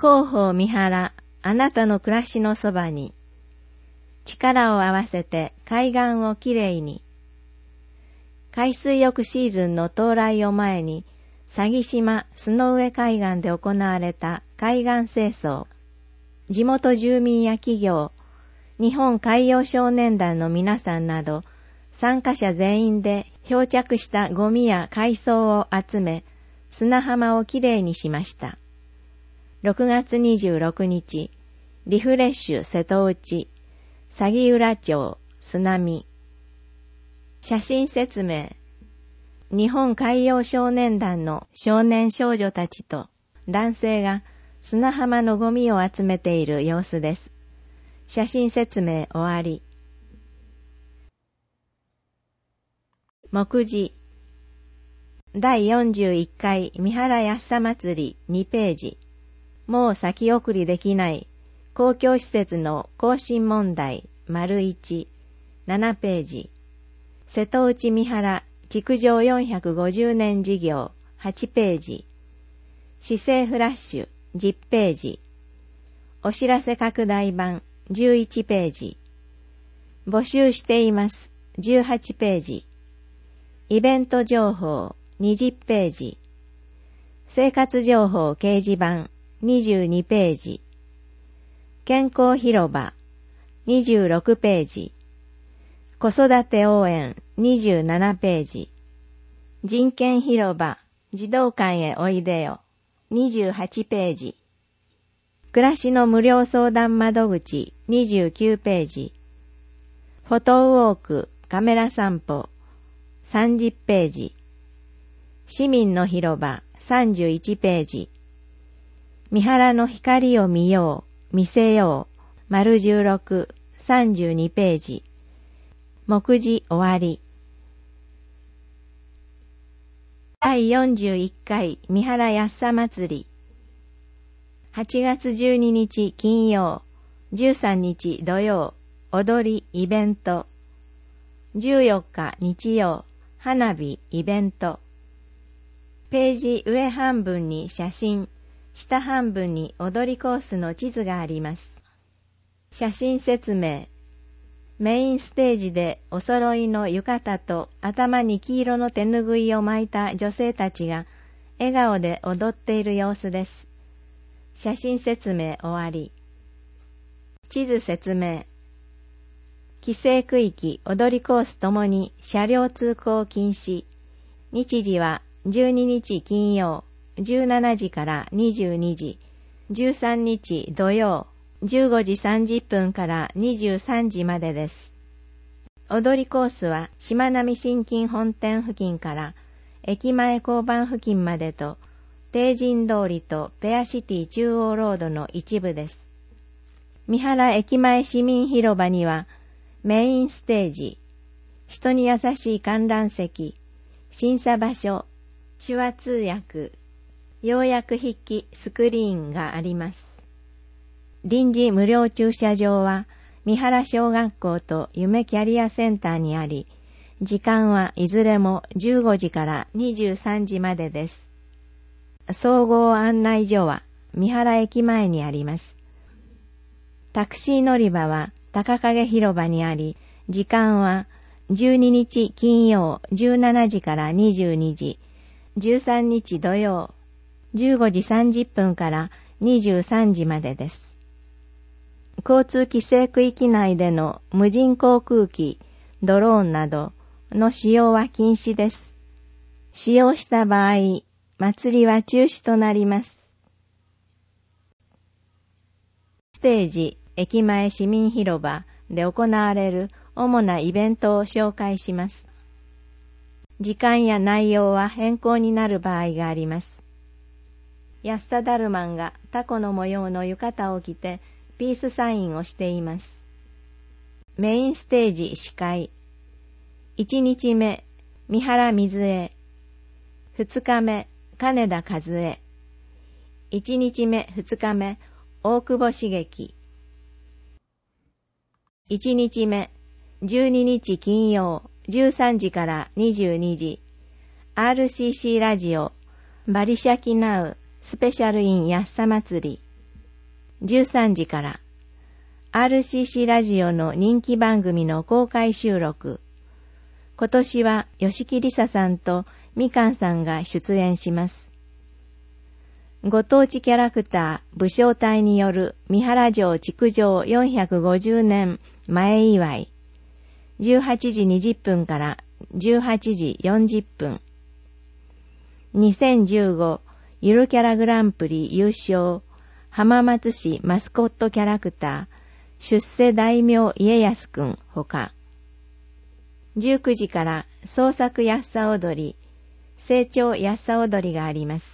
広報三原、あなたの暮らしのそばに。力を合わせて海岸をきれいに。海水浴シーズンの到来を前に、佐木島須上海岸で行われた海岸清掃。地元住民や企業、日本海洋少年団の皆さんなど、参加者全員で漂着したゴミや海藻を集め、砂浜をきれいにしました。6月26日、リフレッシュ瀬戸内、鷺浦町、津波。写真説明。日本海洋少年団の少年少女たちと男性が砂浜のゴミを集めている様子です。写真説明終わり。目次。第41回三原安佐祭り2ページ。もう先送りできない公共施設の更新問題丸1、7ページ。瀬戸内三原築城450年事業8ページ。市政フラッシュ10ページ。お知らせ拡大版11ページ。募集しています18ページ。イベント情報20ページ。生活情報掲示板22ページ。健康広場26ページ。子育て応援27ページ。人権広場児童館へおいでよ28ページ。暮らしの無料相談窓口29ページ。フォトウォークカメラ散歩30ページ。市民の広場31ページ。三原の光を見よう見せよう丸16 32ページ。目次終わり。第41回三原安佐祭り。8月12日金曜、13日土曜、踊りイベント。14日日曜、花火イベント。ページ上半分に写真、下半分に踊りコースの地図があります。写真説明。メインステージでお揃いの浴衣と頭に黄色の手ぬぐいを巻いた女性たちが笑顔で踊っている様子です。写真説明終わり。地図説明。規制区域踊りコースともに車両通行禁止。日時は12日金曜17時から22時、13日土曜15時30分から23時までです。踊りコースはしまなみ新金本店付近から駅前交番付近までと、帝人通りとペアシティ中央ロードの一部です。三原駅前市民広場にはメインステージ、人に優しい観覧席、審査場所、手話通訳、要約筆記スクリーンがあります。臨時無料駐車場は三原小学校と夢キャリアセンターにあり、時間はいずれも15時から23時までです。総合案内所は三原駅前にあります。タクシー乗り場は高影広場にあり、時間は12日金曜17時から22時、13日土曜15時30分から23時までです。交通規制区域内での無人航空機、ドローンなどの使用は禁止です。使用した場合、祭りは中止となります。ステージ、駅前市民広場で行われる主なイベントを紹介します。時間や内容は変更になる場合があります。安田ダルマンがタコの模様の浴衣を着てピースサインをしています。メインステージ司会。1日目、三原水江。2日目、金田和恵。1日目、2日目、大久保茂樹。1日目、12日金曜、13時から22時、RCC ラジオ、バリシャキナウ、スペシャルイン安佐祭り。 13時から RCC ラジオの人気番組の公開収録。今年は吉木りささんとみかんさんが出演します。ご当地キャラクター武将隊による三原城築城450年前祝い。18時20分から18時40分。2015ゆるキャラグランプリ優勝浜松市マスコットキャラクター出世大名家康くんほか。19時から創作安さ踊り、成長安さ踊りがあります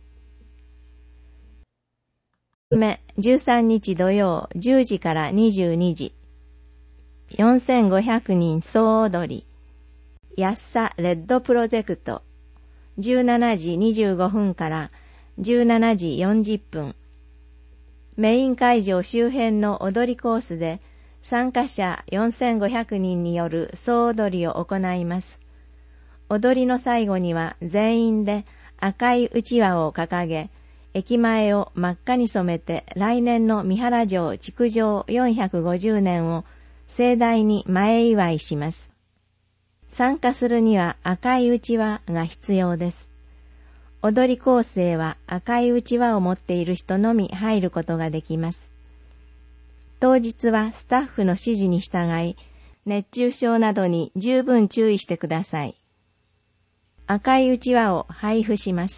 。13日土曜10時から22時。4500人総踊り、安さレッドプロジェクト。17時25分から17時40分。メイン会場周辺の踊りコースで参加者4500人による総踊りを行います。踊りの最後には全員で赤いうちわを掲げ、駅前を真っ赤に染めて来年の三原城築城450年を盛大に前祝いします。参加するには赤いうちわが必要です。踊りコースへは赤いうちわを持っている人のみ入ることができます。当日はスタッフの指示に従い、熱中症などに十分注意してください。赤いうちわを配布します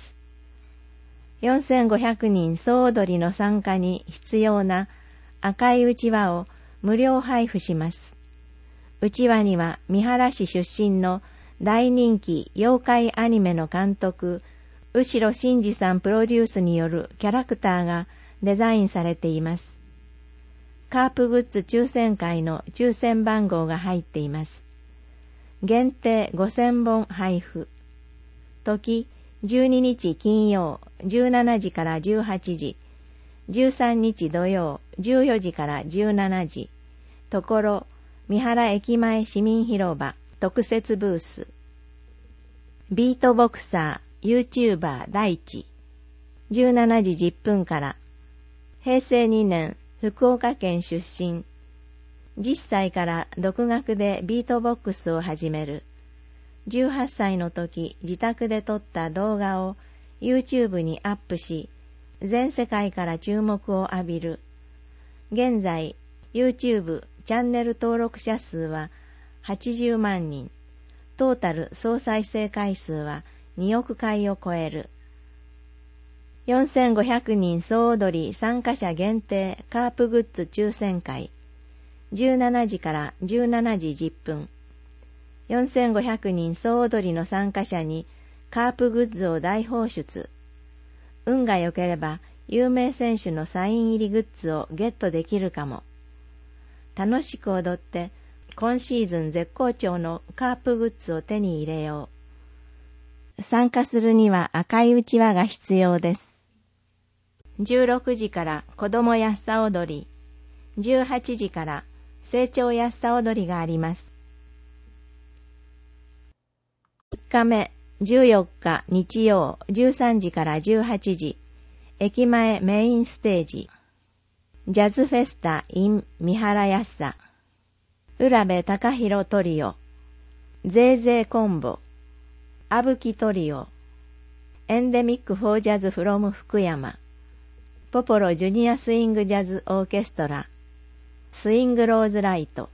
。4500人総踊りの参加に必要な赤いうちわを無料配布します。うちわには三原市出身の大人気妖怪アニメの監督、後呂真二さんプロデュースによるキャラクターがデザインされています。カープグッズ抽選会の抽選番号が入っています。限定5000本配布。時12日金曜17時から18時、13日土曜14時から17時、ところ三原駅前市民広場特設ブース。ビートボクサー、YouTuber 大地。17時10分から。平成2年、福岡県出身。10歳から独学でビートボックスを始める。18歳の時、自宅で撮った動画を YouTube にアップし、全世界から注目を浴びる。現在、YouTube チャンネル登録者数は80万人。トータル総再生回数は2億回を超える。4500人総踊り参加者限定カープグッズ抽選会。17時から17時10分。4500人総踊りの参加者にカープグッズを大放出。運が良ければ有名選手のサイン入りグッズをゲットできるかも。楽しく踊って今シーズン絶好調のカープグッズを手に入れよう。参加するには赤いうちわが必要です。16時から子供安さ踊り、18時から成長安さ踊りがあります。3日目、14日日曜13時から18時、駅前メインステージ、ジャズフェスタ in 三原安さ、浦部隆弘トリオ、ゼーゼーコンボ、あぶきトリオ、エンデミックフォージャズフロム福山、ポポロジュニアスイングジャズオーケストラ、スイングローズライト。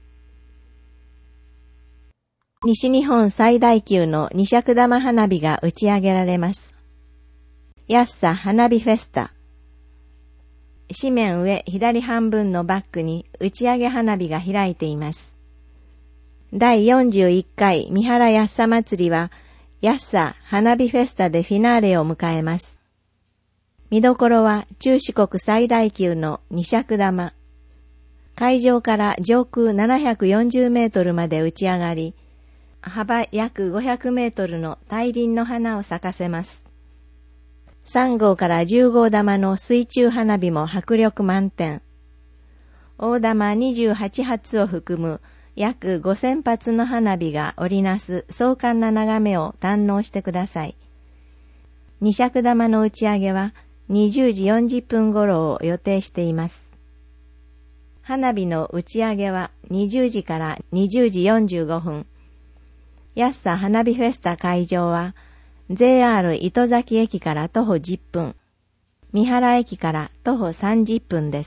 西日本最大級の二尺玉花火が打ち上げられます。安さ花火フェスタ。紙面上左半分のバックに打ち上げ花火が開いています。第41回三原安さ祭りは安さ花火フェスタでフィナーレを迎えます。見どころは中四国最大級の二尺玉。会場から上空740メートルまで打ち上がり、幅約500メートルの大輪の花を咲かせます。3号から10号玉の水中花火も迫力満点。大玉28発を含む約5000発の花火が織りなす壮観な眺めを堪能してください。二尺玉の打ち上げは 20時40分頃を予定しています。花火の打ち上げは20時から20時45分。安さ花火フェスタ会場は JR 糸崎駅から徒歩10分、三原駅から徒歩30分です。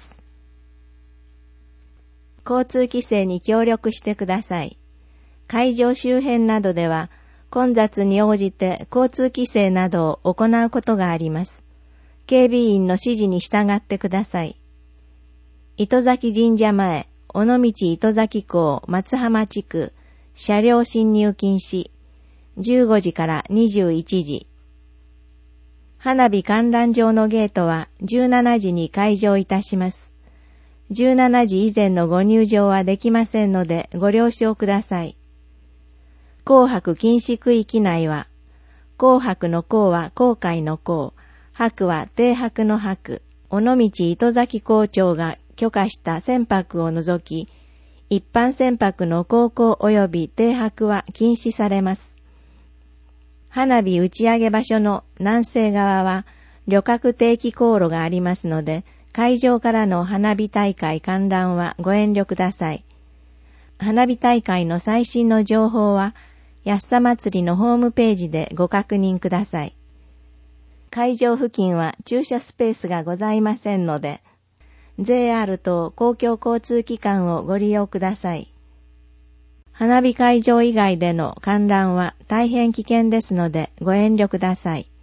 交通規制に協力してください。会場周辺などでは混雑に応じて交通規制などを行うことがあります。警備員の指示に従ってください。糸崎神社前、尾道糸崎港松浜地区、車両進入禁止、15時から21時。花火観覧場のゲートは17時に開場いたします。17時以前のご入場はできませんのでご了承ください。紅白禁止区域内は、紅白の紅は航海の航、白は停泊の白、尾道糸崎港長が許可した船舶を除き、一般船舶の航行及び停泊は禁止されます。花火打ち上げ場所の南西側は旅客定期航路がありますので、会場からの花火大会観覧はご遠慮ください。花火大会の最新の情報は、安さ祭りのホームページでご確認ください。会場付近は駐車スペースがございませんので、JR 等公共交通機関をご利用ください。花火会場以外での観覧は大変危険ですのでご遠慮ください。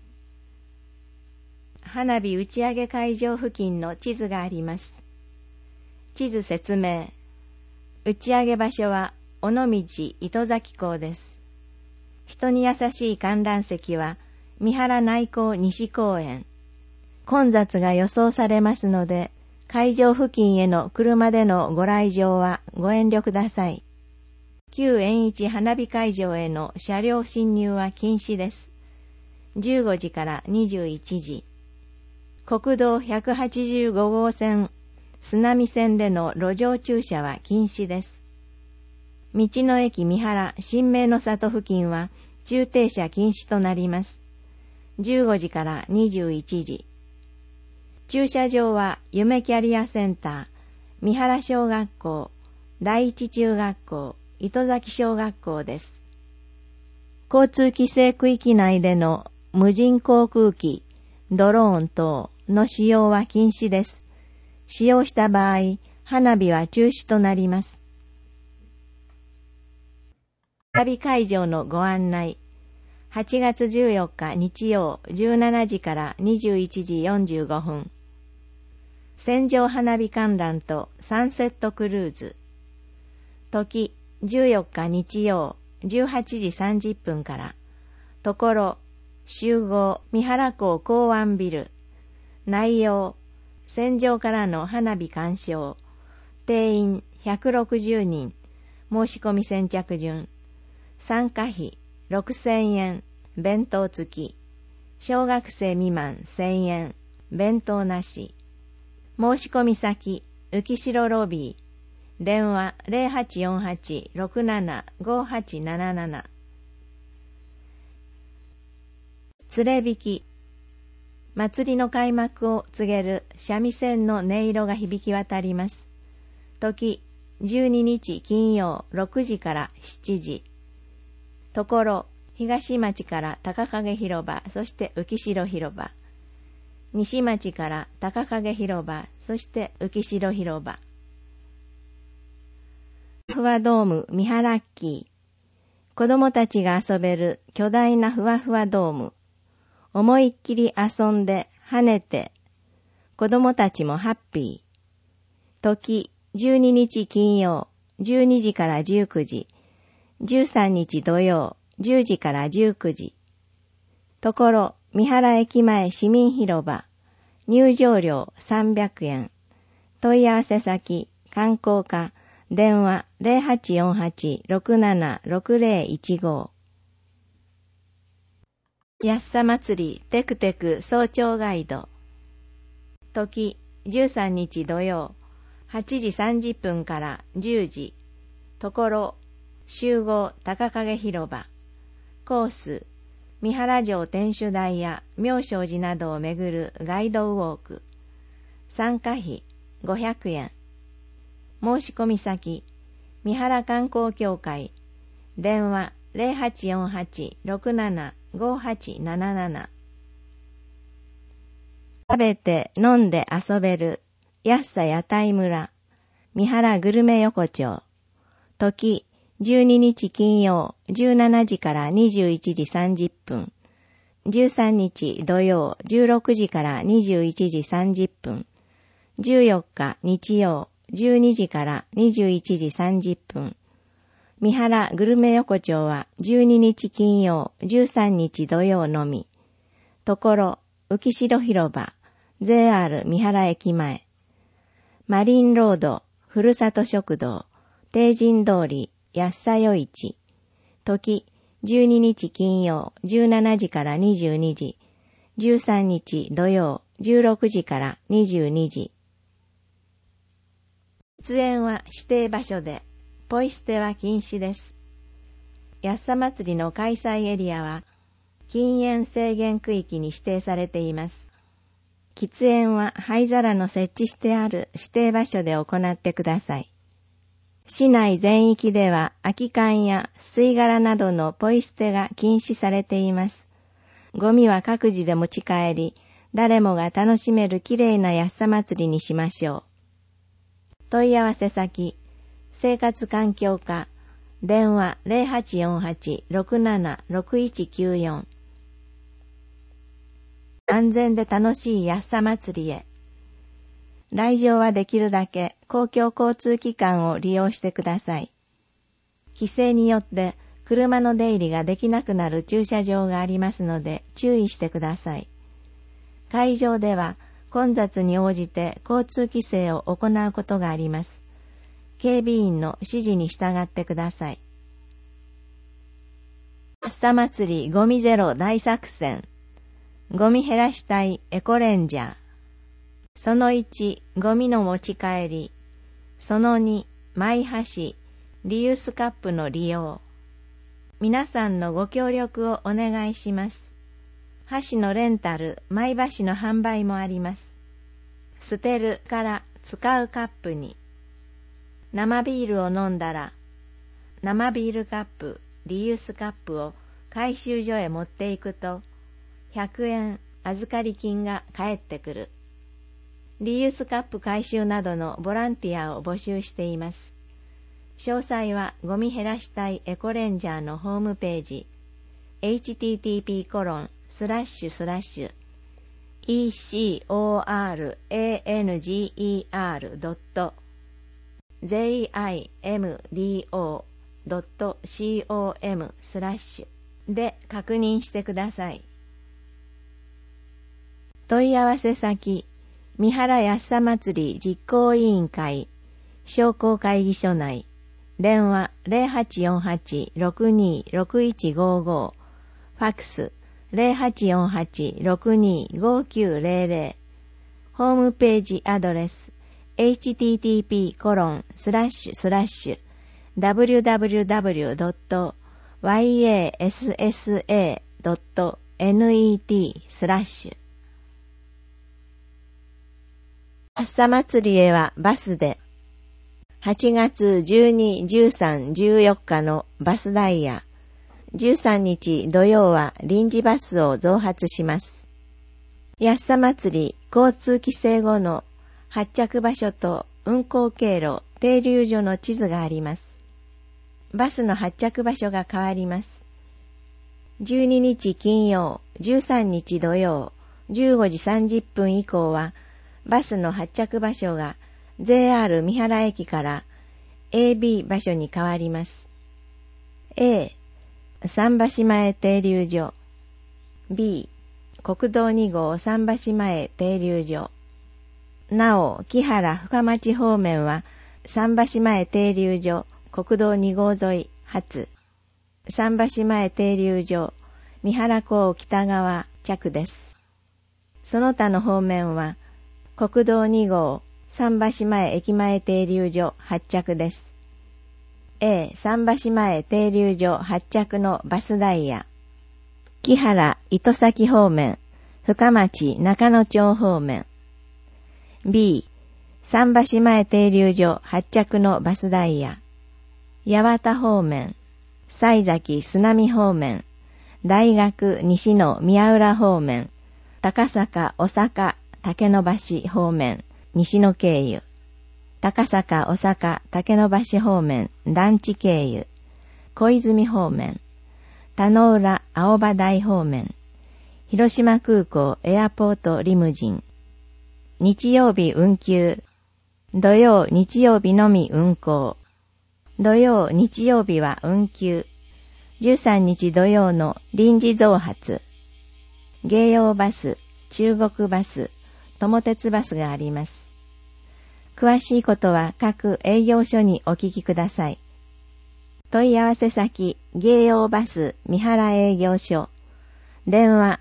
花火打ち上げ会場付近の地図があります。地図説明。打ち上げ場所は尾道糸崎港です。人に優しい観覧席は三原内港西公園。混雑が予想されますので、会場付近への車でのご来場はご遠慮ください。旧円一花火会場への車両進入は禁止です。15時から21時。国道185号線、須波線での路上駐車は禁止です。道の駅三原新名の里付近は駐停車禁止となります。15時から21時。駐車場は夢キャリアセンター、三原小学校、第一中学校、糸崎小学校です。交通規制区域内での無人航空機、ドローン等の使用は禁止です。使用した場合、花火は中止となります。花火会場のご案内。8月14日日曜17時から21時45分。船上花火観覧とサンセットクルーズ。時14日日曜18時30分から。ところ、集合三原港港湾ビル。内容、船上からの花火鑑賞。定員160人。申し込み先着順。参加費6000円。弁当付き。小学生未満1000円。弁当なし。申し込み先、浮城ロビー。電話 0848-675877。連れ引き。祭りの開幕を告げる三味線の音色が響き渡ります。時、12日金曜6時から7時。ところ、東町から高影広場、そして浮城広場。西町から高影広場、そして浮城広場。ふわドーム三原ッキー。子供たちが遊べる巨大なふわふわドーム。思いっきり遊んで跳ねて。子供たちもハッピー。時12日金曜12時から19時。13日土曜10時から19時。ところ、三原駅前市民広場。入場料300円。問い合わせ先、観光課、電話 0848-676015。安さ祭りテクテク早朝ガイド。時、13日土曜、8時30分から10時。ところ、集合高影広場。コース、 三原城天守台や妙正寺などを巡るガイドウォーク。参加費500円。申し込み先、三原観光協会。電話0848-675877。食べて飲んで遊べる安さ屋台村三原グルメ横丁。時12日金曜17時から21時30分。13日土曜16時から21時30分。14日日曜12時から21時30分。三原グルメ横丁は12日金曜13日土曜のみ。ところ浮代広場 JR 三原駅前。マリンロードふるさと食堂帝神通り安さよ市。時12日金曜17時から22時。13日土曜16時から22時。出演は指定場所で、ポイ捨ては禁止です。安さ祭りの開催エリアは、禁煙制限区域に指定されています。喫煙は灰皿の設置してある指定場所で行ってください。市内全域では空き缶や吸い殻などのポイ捨てが禁止されています。ゴミは各自で持ち帰り、誰もが楽しめるきれいな安さ祭りにしましょう。問い合わせ先、生活環境課、電話0848-676194。安全で楽しい安さ祭りへ。来場はできるだけ公共交通機関を利用してください。規制によって車の出入りができなくなる駐車場がありますので注意してください。会場では混雑に応じて交通規制を行うことがあります。警備員の指示に従ってください。安さ祭りゴミゼロ大作戦。ゴミ減らしたいエコレンジャー。その1、ゴミの持ち帰り。その2、マイ箸、リユースカップの利用。皆さんのご協力をお願いします。箸のレンタル、マイ箸の販売もあります。捨てるから使うカップに。生ビールを飲んだら、生ビールカップ、リユースカップを回収所へ持っていくと、100円預かり金が返ってくる。リユースカップ回収などのボランティアを募集しています。詳細はゴミ減らしたいエコレンジャーのホームページ http://ecor.jimdo.com/ で確認してください。問い合わせ先、三原安さ祭り実行委員会商工会議所内。電話0848-626155。ファックス0848-625900。ホームページアドレス http://www.yassa.net/ 安さ祭りへはバスで。8月12、13、14日のバスダイヤ。13日土曜は臨時バスを増発します。安さ祭り交通規制後の発着場所と運行経路、停留所の地図があります。バスの発着場所が変わります。12日金曜、13日土曜、15時30分以降は、バスの発着場所が JR 三原駅から AB 場所に変わります。A、桟橋前停留所。B、国道2号桟橋前停留所。なお、木原深町方面は桟橋前停留所、国道2号沿い発。桟橋前停留所、三原港北側着です。その他の方面は、国道2号桟橋前駅前停留所発着です。A、桟橋前停留所発着のバスダイヤ。 木原糸崎方面、深町中野町方面。B、桟橋前停留所発着のバスダイヤ。八幡方面、西崎須波方面、大学西の宮浦方面、高坂大阪竹野橋方面、西野経由。高坂大阪竹野橋方面、団地経由。小泉方面、田野浦青葉台方面、広島空港エアポートリムジン。日曜日運休。土曜日曜日のみ運行。土曜日曜日は運休。13日土曜の臨時増発。芸用バス、中国バス、友鉄バスがあります。詳しいことは各営業所にお聞きください。問い合わせ先、芸用バス三原営業所。電話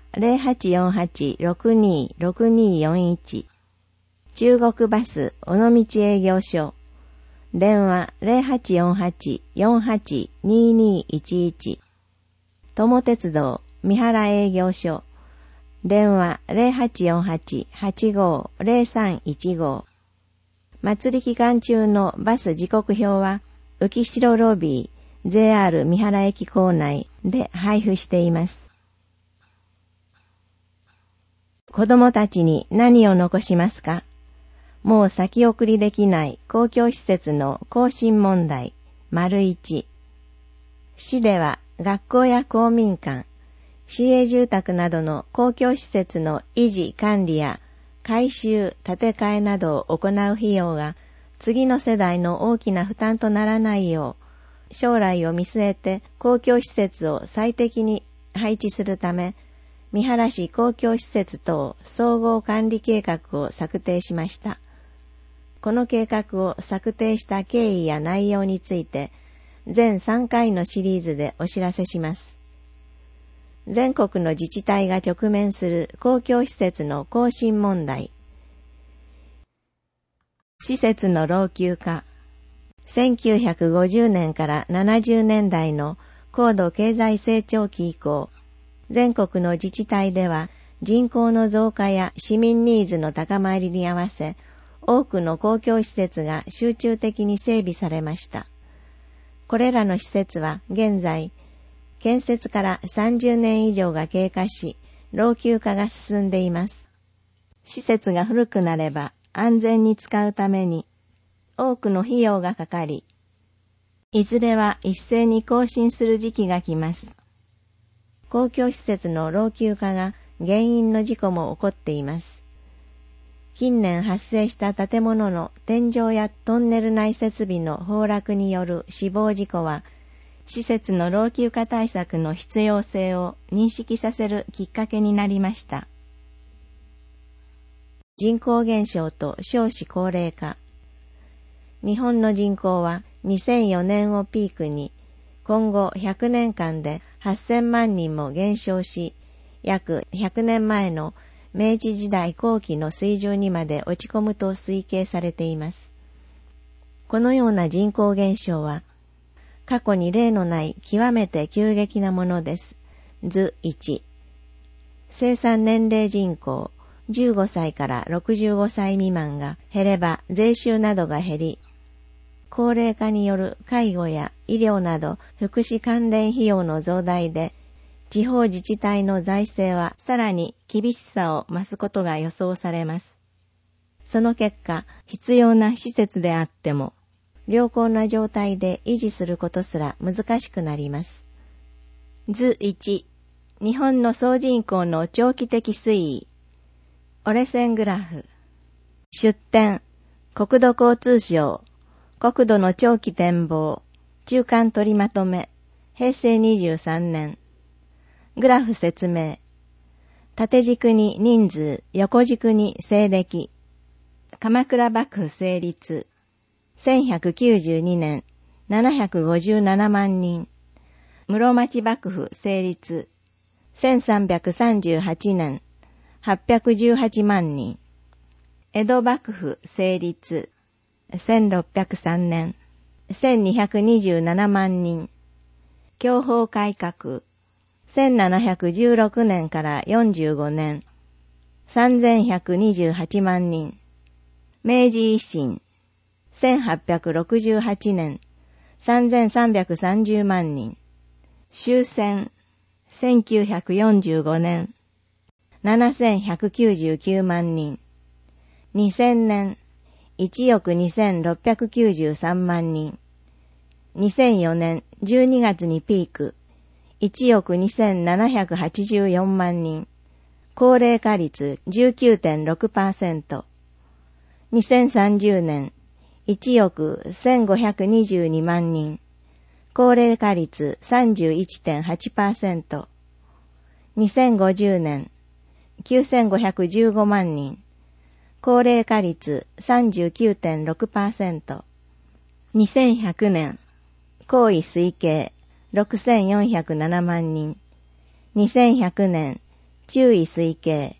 0848-626241。中国バス尾道営業所。電話 0848-482211。友鉄道三原営業所。電話 0848-850315。祭り期間中のバス時刻表は、浮城ロビー、JR 三原駅構内で配布しています。子供たちに何を残しますか？もう先送りできない公共施設の更新問題。1。市では学校や公民館、市営住宅などの公共施設の維持管理や改修、建て替えなどを行う費用が次の世代の大きな負担とならないよう、将来を見据えて公共施設を最適に配置するため、三原市公共施設等総合管理計画を策定しました。この計画を策定した経緯や内容について、全3回のシリーズでお知らせします。全国の自治体が直面する公共施設の更新問題。施設の老朽化。1950年から70年代の高度経済成長期以降、全国の自治体では人口の増加や市民ニーズの高まりに合わせ、多くの公共施設が集中的に整備されました。これらの施設は現在、建設から30年以上が経過し、老朽化が進んでいます。施設が古くなれば安全に使うために多くの費用がかかり、いずれは一斉に更新する時期が来ます。公共施設の老朽化が原因の事故も起こっています。近年発生した建物の天井やトンネル内設備の崩落による死亡事故は、施設の老朽化対策の必要性を認識させるきっかけになりました。人口減少と少子高齢化。日本の人口は2004年をピークに、今後100年間で8000万人も減少し、約100年前の明治時代後期の水準にまで落ち込むと推計されています。このような人口減少は、過去に例のない極めて急激なものです。図1。生産年齢人口15歳から65歳未満が減れば税収などが減り、高齢化による介護や医療など福祉関連費用の増大で、地方自治体の財政はさらに厳しさを増すことが予想されます。その結果、必要な施設であっても、良好な状態で維持することすら難しくなります。図1、日本の総人口の長期的推移。折れ線グラフ。出典、国土交通省、国土の長期展望、中間取りまとめ、平成23年。グラフ説明。縦軸に人数、横軸に西暦。鎌倉幕府成立。1192年、757万人。室町幕府成立。1338年、818万人。江戸幕府成立。1603年、1227万人。享保改革。 1716年から45年、3128万人。明治維新、1868年、3330万人。終戦、1945年、7199万人。2000年、1億2693万人。2004年12月にピーク、1億2784万人。高齢化率 19.6%。2030年、1億1522万人。高齢化率 31.8%。2050年、9515万人。高齢化率 39.6%。2100年、高位推計6407万人。2100年、中位推計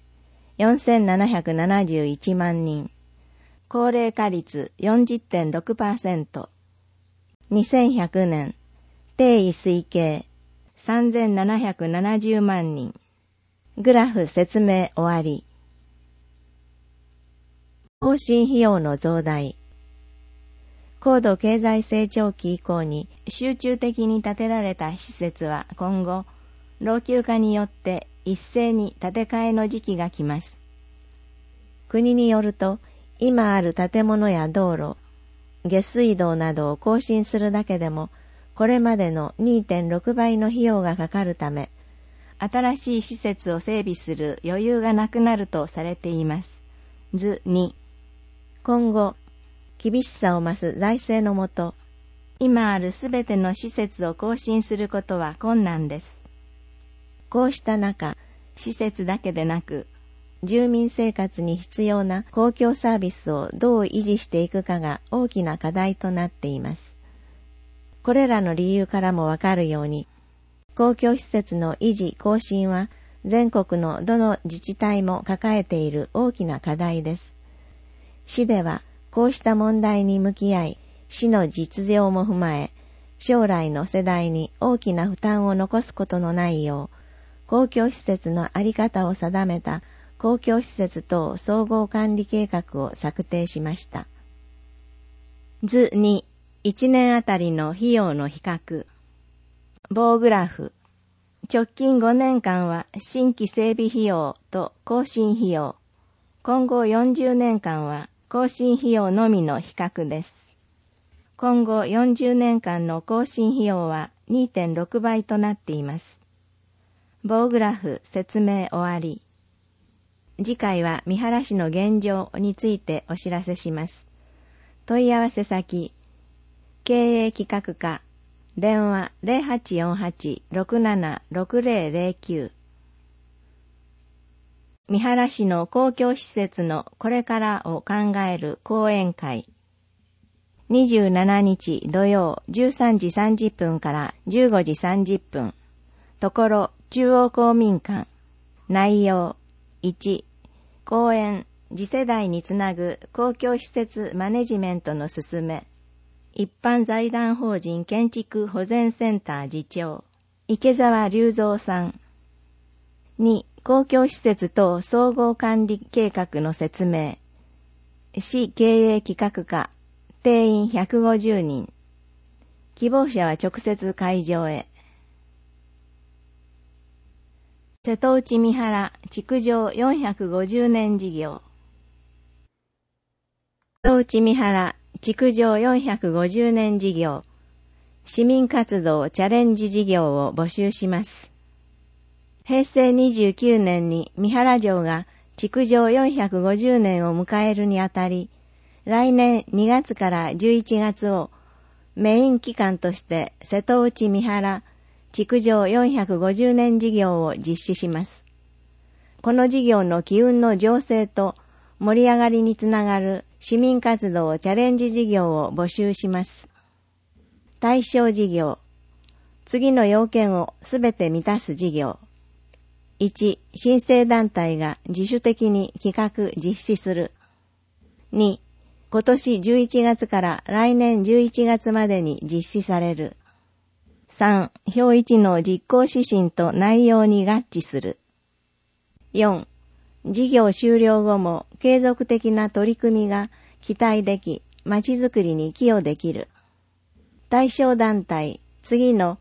4771万人。高齢化率 40.6%。2100年、低位推計3770万人。グラフ説明終わり。更新費用の増大。高度経済成長期以降に集中的に建てられた施設は今後、老朽化によって一斉に建て替えの時期が来ます。国によると、今ある建物や道路、下水道などを更新するだけでも、これまでの 2.6 倍の費用がかかるため、新しい施設を整備する余裕がなくなるとされています。図2。今後、厳しさを増す財政のもと、今あるすべての施設を更新することは困難です。こうした中、施設だけでなく、住民生活に必要な公共サービスをどう維持していくかが大きな課題となっています。これらの理由からもわかるように、公共施設の維持・更新は全国のどの自治体も抱えている大きな課題です。市ではこうした問題に向き合い、市の実情も踏まえ、将来の世代に大きな負担を残すことのないよう、公共施設の在り方を定めた公共施設等総合管理計画を策定しました。図2、1年あたりの費用の比較。棒グラフ。直近5年間は新規整備費用と更新費用。今後40年間は更新費用のみの比較です。今後40年間の更新費用は 2.6 倍となっています。棒グラフ説明終わり。次回は三原市の現状についてお知らせします。問い合わせ先、経営企画課、電話 0848-676009。三原市の公共施設のこれからを考える講演会。27日土曜13時30分から15時30分。ところ中央公民館。内容1、講演、次世代につなぐ公共施設マネジメントの進め。一般財団法人建築保全センター次長、池澤隆三さん。2、公共施設等総合管理計画の説明。市経営企画課、定員150人。希望者は直接会場へ。瀬戸内三原築城450年事業。瀬戸内三原築城450年事業、市民活動チャレンジ事業を募集します。平成29年に三原城が築城450年を迎えるにあたり、来年2月から11月をメイン期間として瀬戸内三原築城450年事業を実施します。この事業の機運の醸成と盛り上がりにつながる市民活動チャレンジ事業を募集します。対象事業。次の要件をすべて満たす事業。1、申請団体が自主的に企画実施する。2、今年11月から来年11月までに実施される。 3、表1の実行指針と内容に合致する。4、事業終了後も継続的な取り組みが期待でき、まちづくりに寄与できる。対象団体、次の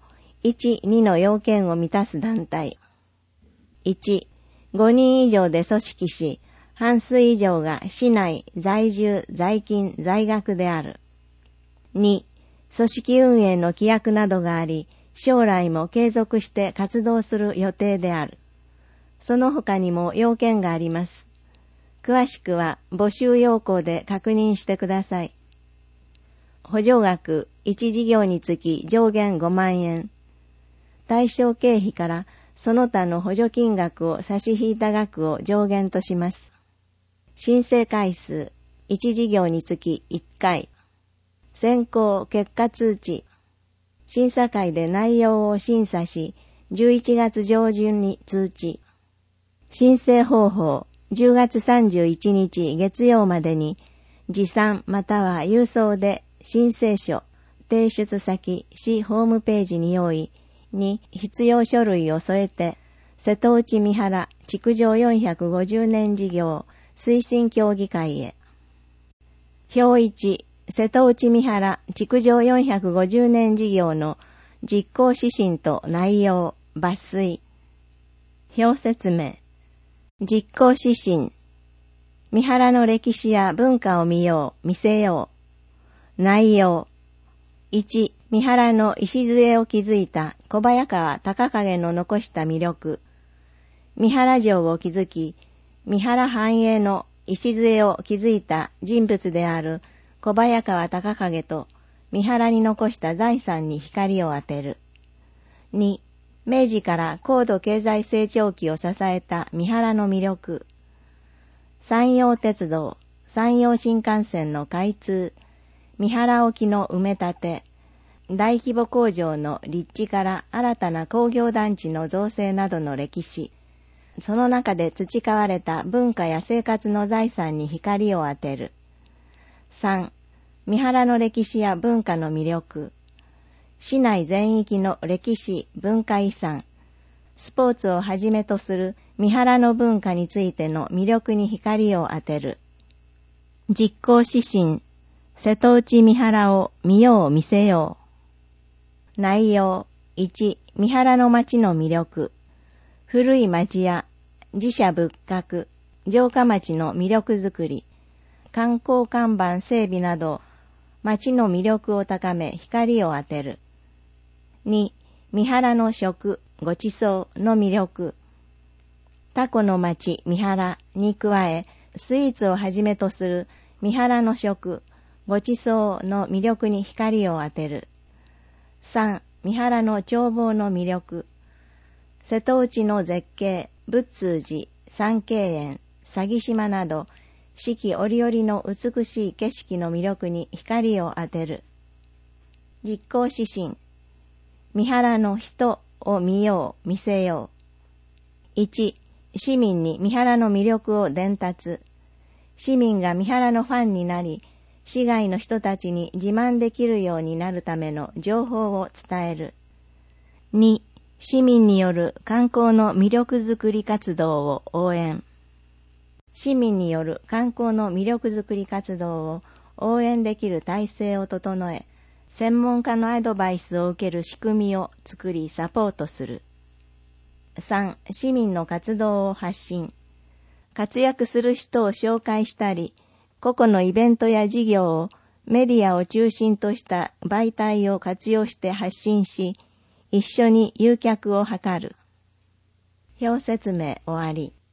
1、2の要件を満たす団体。1、5人以上で組織し、半数以上が市内、在住、在勤、在学である。2、組織運営の規約などがあり、将来も継続して活動する予定である。その他にも要件があります。詳しくは募集要項で確認してください。補助額1事業につき上限5万円。対象経費からその他の補助金額を差し引いた額を上限とします。申請回数1事業につき1回。選考結果通知。審査会で内容を審査し、11月上旬に通知。申請方法10月31日月曜までに持参または郵送で申請書、提出先、市ホームページに用意に必要書類を添えて、瀬戸内三原築城450年事業推進協議会へ。表1、瀬戸内三原築城450年事業の実行指針と内容、抜粋。表説明。実行指針。三原の歴史や文化を見よう、見せよう。内容。1、三原の礎を築いた小早川隆景の残した魅力。三原城を築き、三原繁栄の礎を築いた人物である小早川隆景と三原に残した財産に光を当てる。2、明治から高度経済成長期を支えた三原の魅力。山陽鉄道、山陽新幹線の開通、三原沖の埋め立て、大規模工場の立地から新たな工業団地の造成などの歴史、その中で培われた文化や生活の財産に光を当てる。3、三原の歴史や文化の魅力、市内全域の歴史、文化遺産、スポーツをはじめとする三原の文化についての魅力に光を当てる。実行指針、瀬戸内三原を見よう見せよう。内容。1、三原の町の魅力。古い町や寺社仏閣、城下町の魅力づくり、観光看板整備など、町の魅力を高め光を当てる。2、三原の食、ごちそうの魅力。タコの町三原に加え、スイーツをはじめとする三原の食、ごちそうの魅力に光を当てる。3、三原の眺望の魅力。瀬戸内の絶景、仏通寺、三景園、佐木島など、四季折々の美しい景色の魅力に光を当てる。実行指針。三原の人を見よう、見せよう。1、市民に三原の魅力を伝達。市民が三原のファンになり、市外の人たちに自慢できるようになるための情報を伝える。2、市民による観光の魅力づくり活動を応援。市民による観光の魅力づくり活動を応援できる体制を整え、専門家のアドバイスを受ける仕組みを作りサポートする。3、市民の活動を発信。活躍する人を紹介したり、個々のイベントや事業をメディアを中心とした媒体を活用して発信し、一緒に誘客を図る。表説明終わり。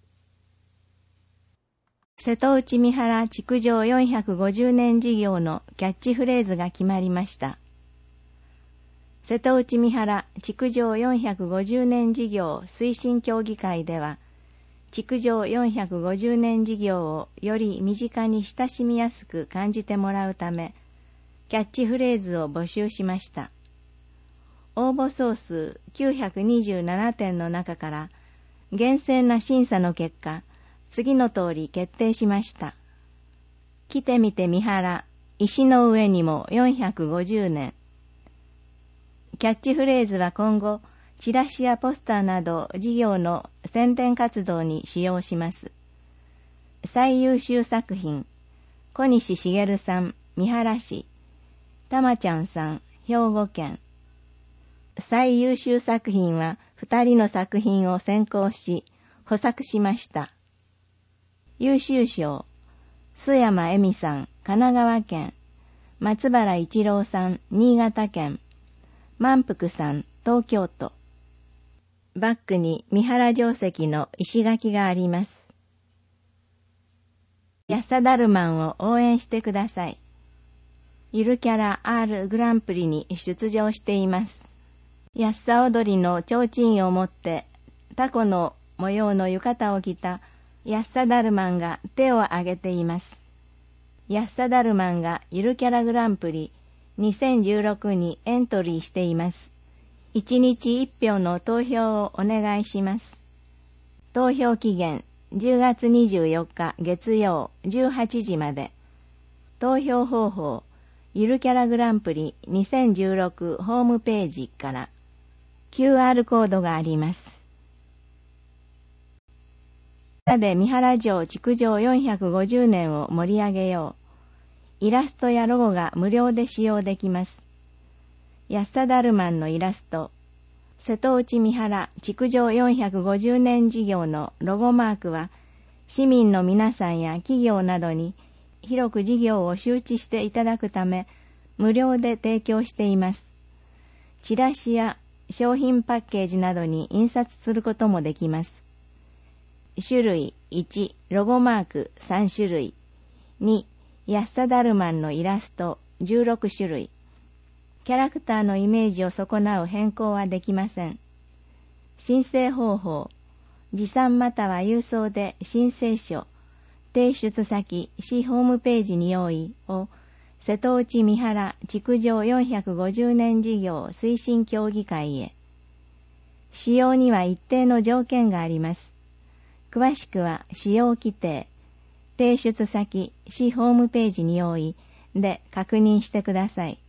瀬戸内三原築城450年事業のキャッチフレーズが決まりました。瀬戸内三原築城450年事業推進協議会では、築城450年事業をより身近に親しみやすく感じてもらうため、キャッチフレーズを募集しました。応募総数927点の中から、厳正な審査の結果、次の通り決定しました。来てみて三原、石の上にも450年。 キャッチフレーズは今後、チラシやポスターなど事業の宣伝活動に使用します。最優秀作品、小西茂さん、三原市、たまちゃんさん、兵庫県。最優秀作品は2人の作品を選考し、補作しました。優秀賞、須山恵美さん、神奈川県、松原一郎さん、新潟県、満腹さん、東京都。バックに三原定石の石垣があります。安田ダルマンを応援してください。ゆるキャラ R グランプリに出場しています。安田踊りの提灯を持ってタコの模様の浴衣を着た安田ダルマンが手を挙げています。安田ダルマンがゆるキャラグランプリ2016にエントリーしています。1日1票の投票をお願いします。投票期限10月24日月曜18時まで。投票方法ゆるキャラグランプリ2016ホームページから QR コードがあります。で三原城築城450年を盛り上げよう。イラストやロゴが無料で使用できます。安田ダルマンのイラスト、瀬戸内三原築城450年事業のロゴマークは、市民の皆さんや企業などに広く事業を周知していただくため、無料で提供しています。チラシや商品パッケージなどに印刷することもできます。種類1、ロゴマーク3種類。2、安田ダルマンのイラスト16種類。キャラクターのイメージを損なう変更はできません。申請方法、持参または郵送で申請書、提出先、市ホームページに用意を、瀬戸内三原築城450年事業推進協議会へ。使用には一定の条件があります。詳しくは使用規定、提出先、市ホームページに用意で確認してください。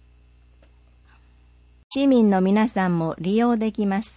市民の皆さんも利用できます。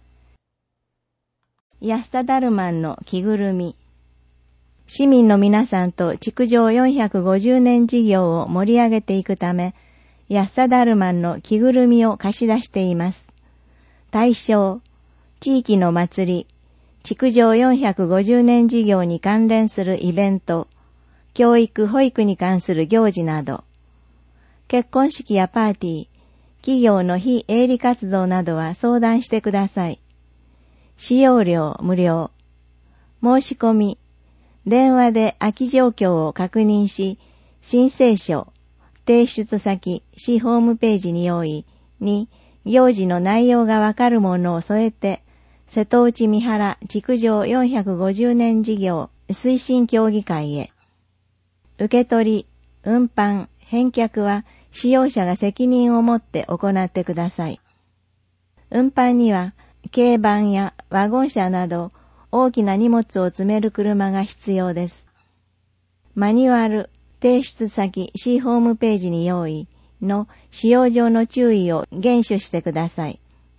安田ダルマンの着ぐるみ。市民の皆さんと築城450年事業を盛り上げていくため、安田ダルマンの着ぐるみを貸し出しています。対象、地域の祭り、築城450年事業に関連するイベント、教育・保育に関する行事など、結婚式やパーティー、企業の非営利活動などは相談してください。使用料無料。申し込み、電話で空き状況を確認し、申請書、提出先、市ホームページに用意に、行事の内容がわかるものを添えて、瀬戸内三原築城450年事業推進協議会へ。受け取り、運搬、返却は使用者が責任を持って行ってください。運搬には、軽バンやワゴン車など大きな荷物を積める車が必要です。マニュアル、提出先、市ホームページに用意の使用上の注意を厳守してください。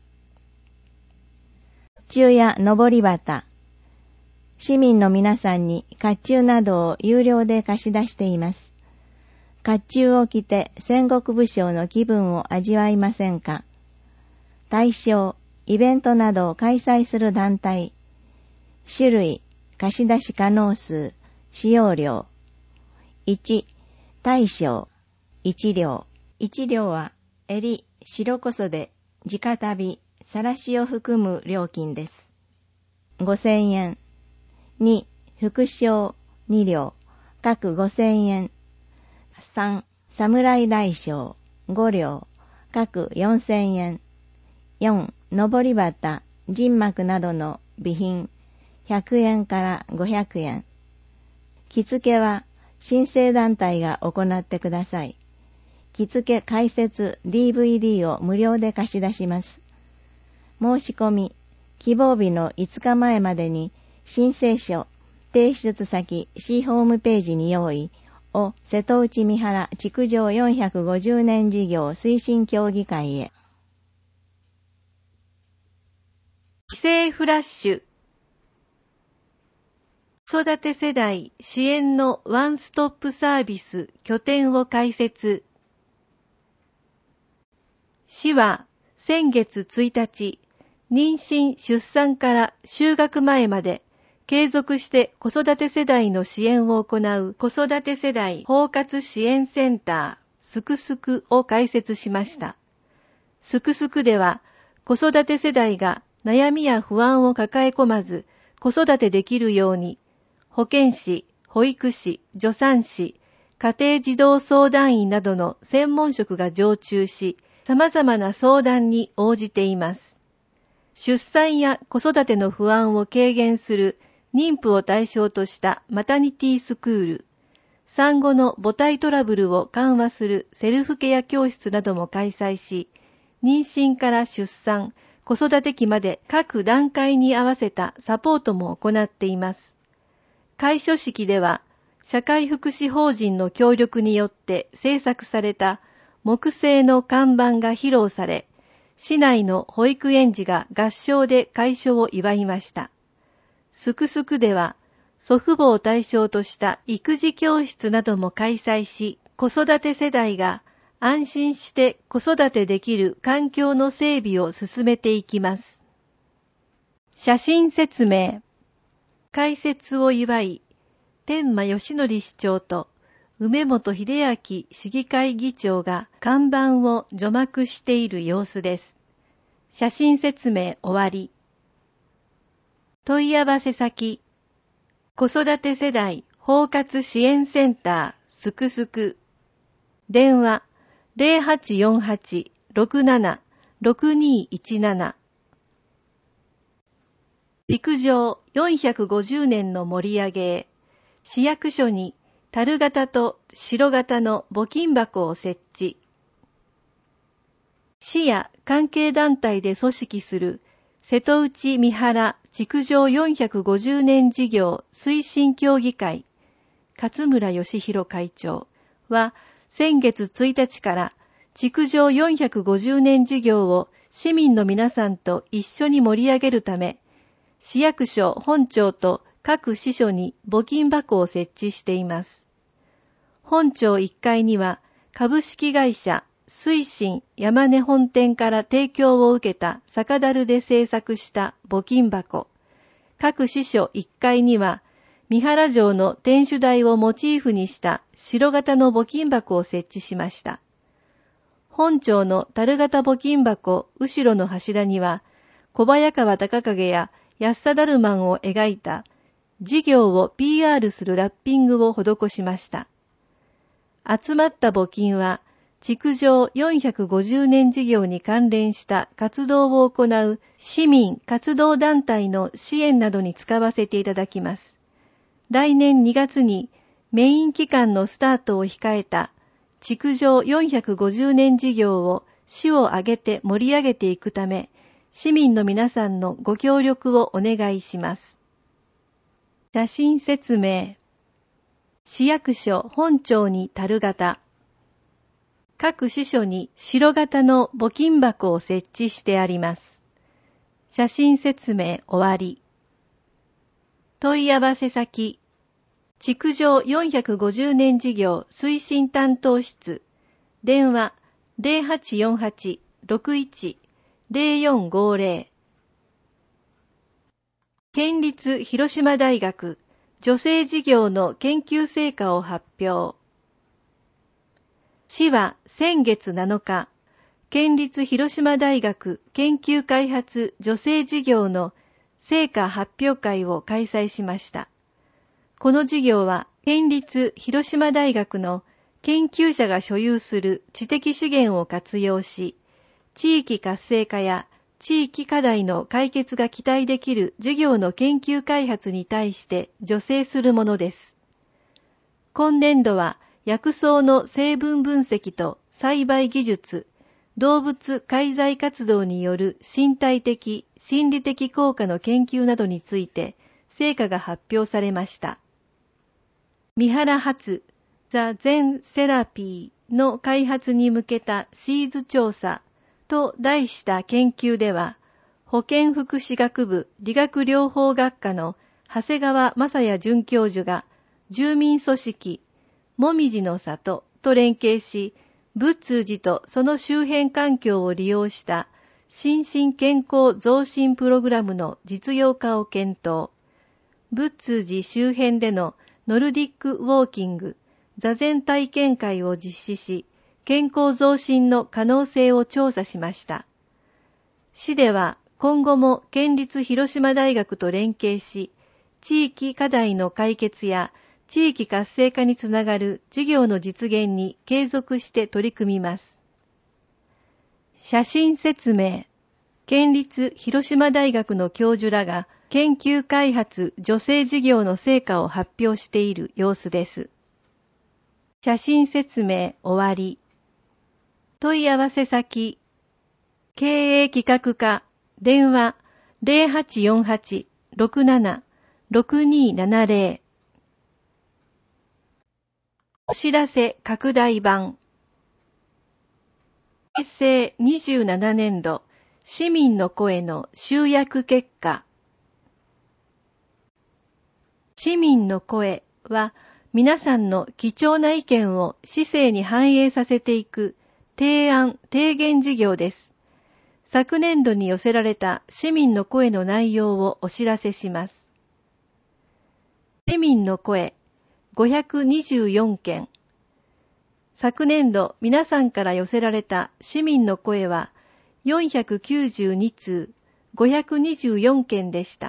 甲冑や上り旗。市民の皆さんに甲冑などを有料で貸し出しています。甲冑を着て戦国武将の気分を味わいませんか？対象、イベントなどを開催する団体。種類、貸し出し可能数、使用料。1、大小、1両。1両は、襟、白こそで、直旅、さらしを含む料金です。5000円。2、副賞、2両、各5000円。3、侍大将、5両、各4000円。4、上り旗、陣幕などの備品、100円から500円。着付けは、申請団体が行ってください。着付け解説 DVD を無料で貸し出します。申し込み、希望日の5日前までに申請書、提出先、市ホームページに用意を瀬戸内三原築城450年事業推進協議会へ。 生フラッシュ。子育て世代支援のワンストップサービス拠点を開設。市は先月1日、妊娠・出産から就学前まで継続して子育て世代の支援を行う子育て世代包括支援センターすくすくを開設しました。すくすくでは子育て世代が悩みや不安を抱え込まず子育てできるように保健師、保育士、助産師、家庭児童相談員などの専門職が常駐し、様々な相談に応じています。出産や子育ての不安を軽減する妊婦を対象としたマタニティスクール、産後の母体トラブルを緩和するセルフケア教室なども開催し、妊娠から出産、子育て期まで各段階に合わせたサポートも行っています。開所式では、社会福祉法人の協力によって制作された木製の看板が披露され、市内の保育園児が合唱で開所を祝いました。すくすくでは、祖父母を対象とした育児教室なども開催し、子育て世代が安心して子育てできる環境の整備を進めていきます。写真説明。開設を祝い、天満義則市長と梅本秀明市議会議長が看板を除幕している様子です。写真説明終わり。問い合わせ先、子育て世代包括支援センターすくすく。電話 0848-67-6217。陸上450年の盛り上げへ、市役所に樽型と白型の募金箱を設置。市や関係団体で組織する瀬戸内三原築城450年事業推進協議会、勝村義弘会長は先月1日から築城450年事業を市民の皆さんと一緒に盛り上げるため、市役所本庁と各支所に募金箱を設置しています。本庁1階には株式会社水深山根本店から提供を受けた酒樽で製作した募金箱。各支所1階には三原城の天守台をモチーフにした白型の募金箱を設置しました。本庁の樽型募金箱後ろの柱には小早川隆景や安田だるまんを描いた事業を PR するラッピングを施しました。集まった募金は築城450年事業に関連した活動を行う市民活動団体の支援などに使わせていただきます。来年2月にメイン期間のスタートを控えた築城450年事業を市を挙げて盛り上げていくため、市民の皆さんのご協力をお願いします。写真説明。市役所本庁に樽型。各支所に白型の募金箱を設置してあります。写真説明終わり。問い合わせ先、築城450年事業推進担当室、電話 0848-61-0450。県立広島大学女性事業の研究成果を発表。市は先月7日、県立広島大学研究開発女性事業の成果発表会を開催しました。この事業は県立広島大学の研究者が所有する知的資源を活用し、地域活性化や地域課題の解決が期待できる事業の研究開発に対して助成するものです。今年度は薬草の成分分析と栽培技術、動物介在活動による身体的、心理的効果の研究などについて成果が発表されました。三原発ザ・ゼン・セラピーの開発に向けたシーズ調査と題した研究では、 保健福祉学部理学療法学科の長谷川正也准教授が住民組織もみじの里と連携し、仏通寺とその周辺環境を利用した心身健康増進プログラムの実用化を検討。仏通寺周辺でのノルディックウォーキング、座禅体験会を実施し、健康増進の可能性を調査しました。市では今後も県立広島大学と連携し、地域課題の解決や地域活性化につながる事業の実現に継続して取り組みます。写真説明。県立広島大学の教授らが研究開発助成事業の成果を発表している様子です。写真説明終わり。問い合わせ先。経営企画課電話 0848-67-6270 お知らせ拡大版。平成27年度市民の声の集約結果。市民の声は皆さんの貴重な意見を市政に反映させていく提案・提言事業です。昨年度に寄せられた市民の声の内容をお知らせします。市民の声524件。昨年度皆さんから寄せられた市民の声は492通524件でした。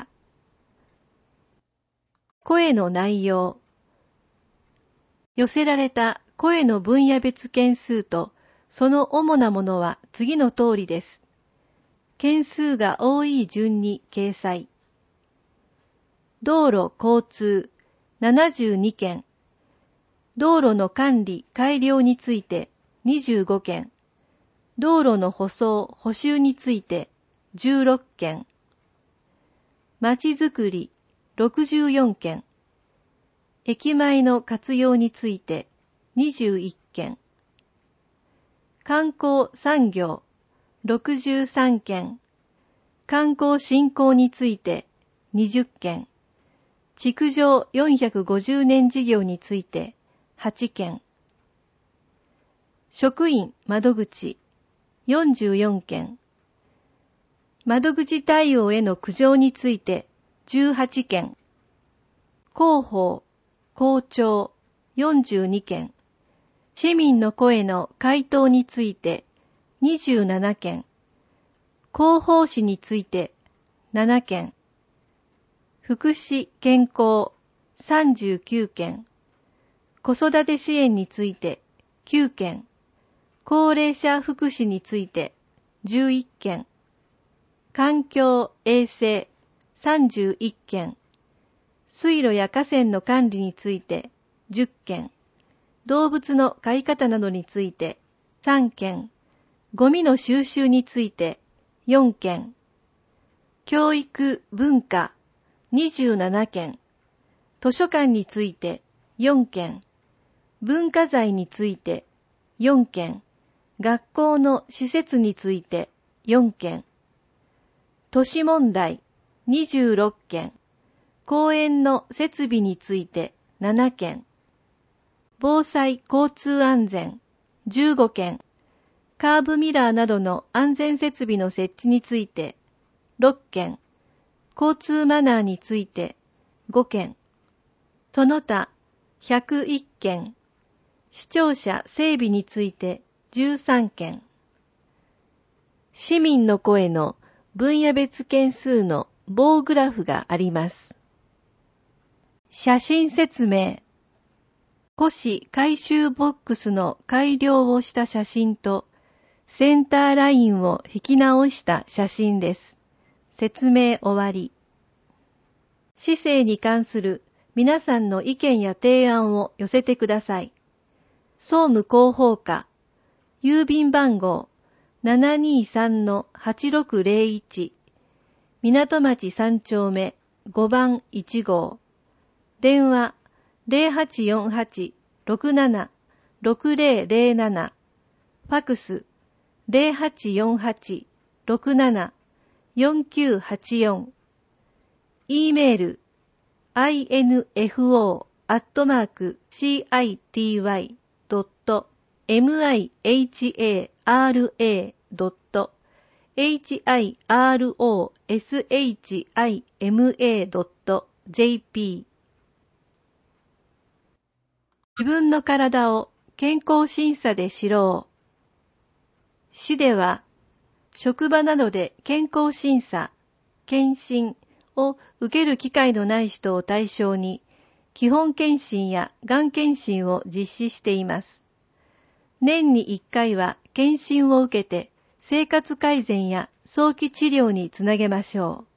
声の内容。寄せられた声の分野別件数とその主なものは次の通りです。件数が多い順に掲載。道路交通72件。道路の管理・改良について25件。道路の舗装・補修について16件。まちづくり64件。駅前の活用について21件。観光産業63件。観光振興について20件。築城450年事業について8件。職員窓口44件。窓口対応への苦情について18件。広報、校長42件。市民の声の回答について27件。広報誌について7件。福祉健康39件。子育て支援について9件。高齢者福祉について11件。環境衛生31件。水路や河川の管理について10件。動物の飼い方などについて3件。ゴミの収集について4件。教育・文化27件。図書館について4件。文化財について4件。学校の施設について4件。都市問題26件。公園の設備について7件。防災交通安全15件。カーブミラーなどの安全設備の設置について6件。交通マナーについて5件。その他101件。視聴者整備について13件。市民の声の分野別件数の棒グラフがあります。写真説明。古紙回収ボックスの改良をした写真とセンターラインを引き直した写真です。説明終わり。市政に関する皆さんの意見や提案を寄せてください。総務広報課、郵便番号 723-8601、港町3丁目5番1号、電話 0848-67-6007、ファクス 0848-67-48 4984 E メール info@mihara-shima.jp 自分の体を健康審査で知ろう。市では、職場などで健康審査、検診を受ける機会のない人を対象に、基本検診やがん検診を実施しています。年に1回は検診を受けて、生活改善や早期治療につなげましょう。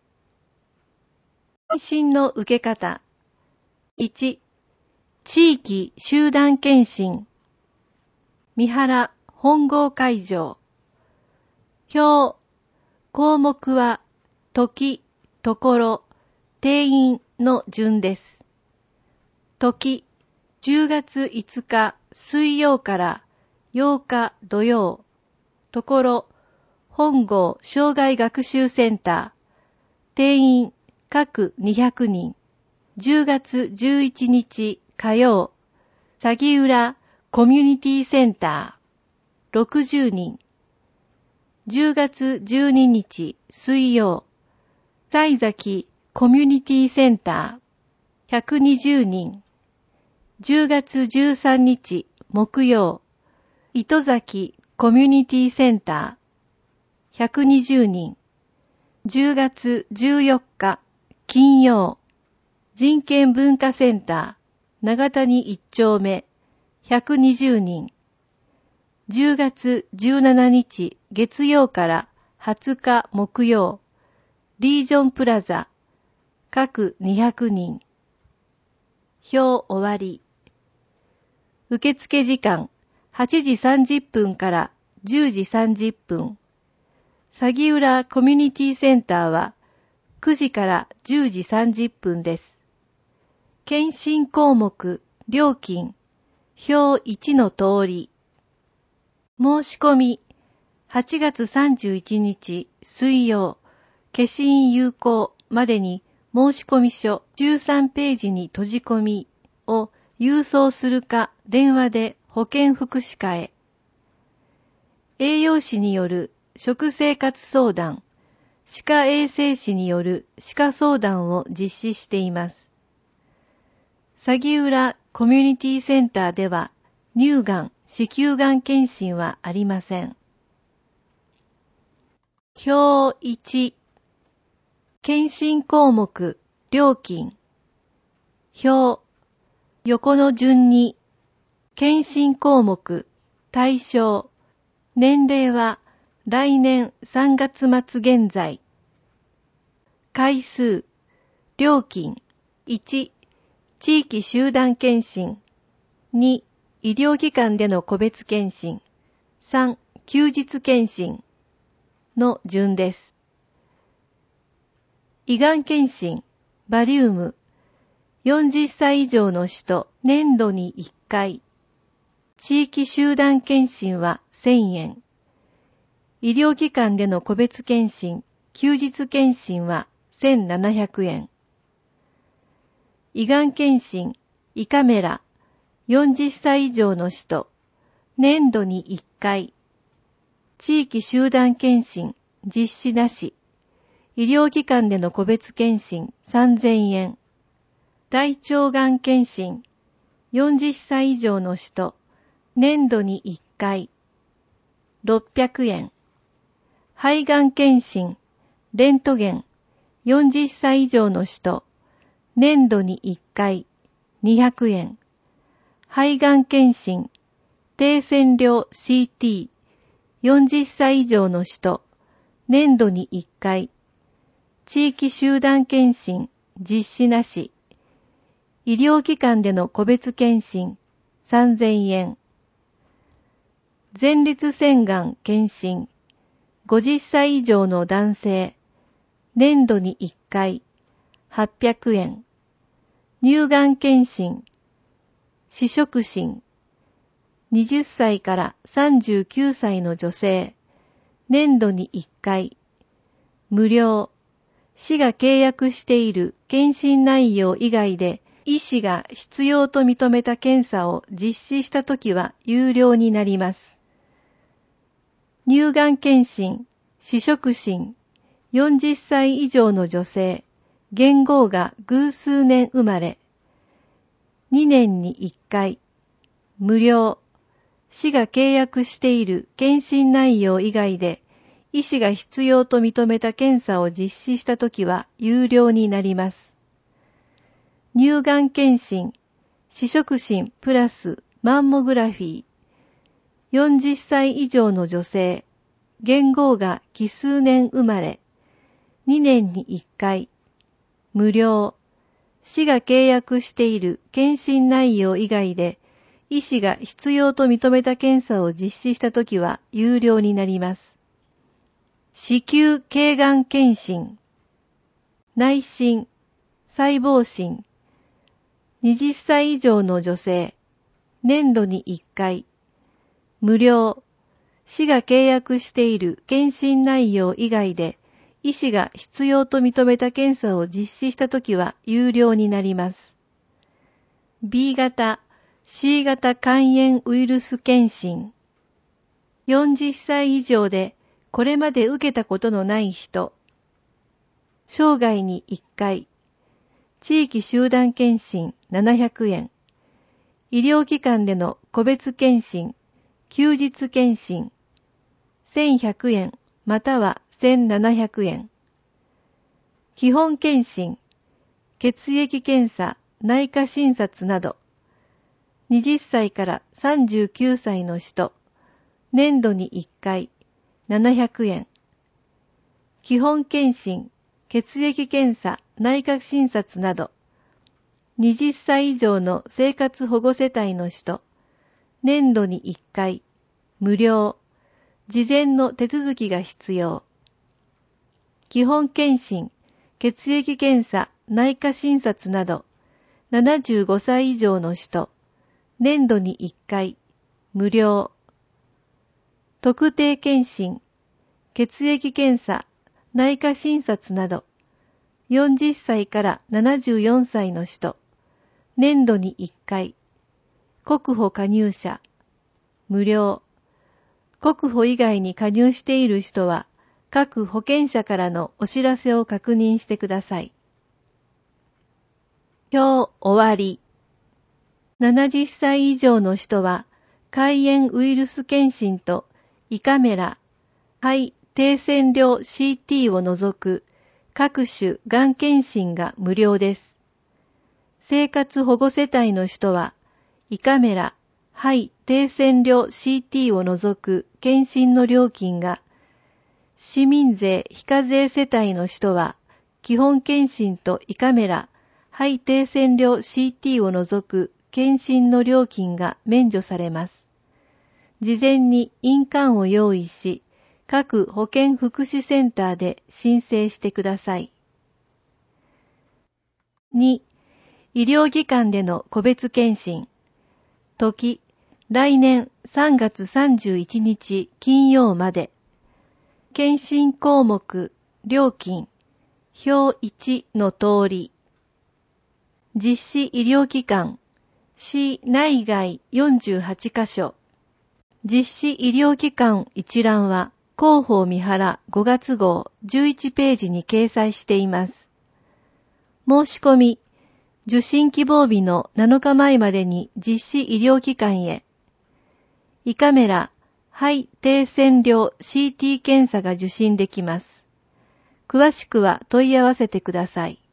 検診の受け方。1、地域集団検診。三原本郷会場。表。項目は、時、ところ、定員の順です。時、10月5日水曜から8日土曜。ところ、本郷障害学習センター。定員、各200人。10月11日火曜。鷺浦コミュニティセンター。60人。10月12日水曜。西崎コミュニティセンター。120人。10月13日木曜。糸崎コミュニティセンター。120人。10月14日金曜。人権文化センター。長谷1丁目。120人。10月17日月曜から20日木曜。リージョンプラザ。各200人。表終わり。受付時間8時30分から10時30分。鷺浦コミュニティセンターは9時から10時30分です。検診項目、料金、表1の通り。申し込み、8月31日水曜、消印有効までに申し込み書13ページに閉じ込みを郵送するか電話で保健福祉課へ。栄養士による食生活相談、歯科衛生士による歯科相談を実施しています。鷺浦コミュニティセンターでは乳がん、子宮がん検診はありません。表1、検診項目、料金。表、横の順に、検診項目、対象、年齢は来年3月末現在。回数、料金、1、地域集団検診、2、医療機関での個別検診、3、休日検診の順です。胃がん検診、バリウム、40歳以上の人、年度に1回。地域集団検診は1000円。医療機関での個別検診、休日検診は1700円。胃がん検診、胃カメラ、40歳以上の人、年度に1回。地域集団検診、実施なし。医療機関での個別検診3000円。大腸がん検診、40歳以上の人、年度に1回。600円。肺がん検診、レントゲン、40歳以上の人、年度に1回。200円。肺がん検診、低線量 CT、40歳以上の人、年度に1回。地域集団検診、実施なし。医療機関での個別検診、3000円。前立腺がん検診、50歳以上の男性、年度に1回、800円。乳がん検診、視触診、20歳から39歳の女性、年度に1回、 無料。市が契約している検診内容以外で医師が必要と認めた検査を実施したときは有料になります。乳がん検診、視触診、40歳以上の女性、元号が偶数年生まれ、2年に1回、無料。市が契約している検診内容以外で医師が必要と認めた検査を実施したときは有料になります。乳がん検診、視触診プラスマンモグラフィー、40歳以上の女性、元号が奇数年生まれ、2年に1回、無料。市が契約している検診内容以外で医師が必要と認めた検査を実施したときは有料になります。子宮頸がん検診、内診、細胞診、20歳以上の女性、年度に1回、無料。市が契約している検診内容以外で医師が必要と認めた検査を実施したときは有料になります。B 型、C 型肝炎ウイルス検診。40歳以上でこれまで受けたことのない人。生涯に1回。地域集団検診700円。医療機関での個別検診、休日検診。1100円または1700円。基本検診、血液検査、内科診察など、20歳から39歳の人、年度に1回、700円。基本検診、血液検査、内科診察など、20歳以上の生活保護世帯の人、年度に1回、無料。事前の手続きが必要。基本検診、血液検査、内科診察など、75歳以上の人、年度に1回、無料。特定検診、血液検査、内科診察など、40歳から74歳の人、年度に1回、国保加入者、無料。国保以外に加入している人は、各保険者からのお知らせを確認してください。表終わり。70歳以上の人は、肝炎ウイルス検診と胃カメラ、肺低線量 CT を除く各種がん検診が無料です。生活保護世帯の人は、胃カメラ、肺低線量 CT を除く検診の料金が、市民税非課税世帯の人は、基本検診と胃カメラ、肺低線量 CT を除く検診の料金が免除されます。事前に印鑑を用意し、各保健福祉センターで申請してください。2、医療機関での個別検診。時、来年3月31日金曜まで。検診項目、料金、表1の通り。実施医療機関、市内外48カ所。実施医療機関一覧は、広報三原5月号11ページに掲載しています。申し込み、受診希望日の7日前までに実施医療機関へ。胃カメラ、肺低線量 CT 検査が受診できます。詳しくは問い合わせてください。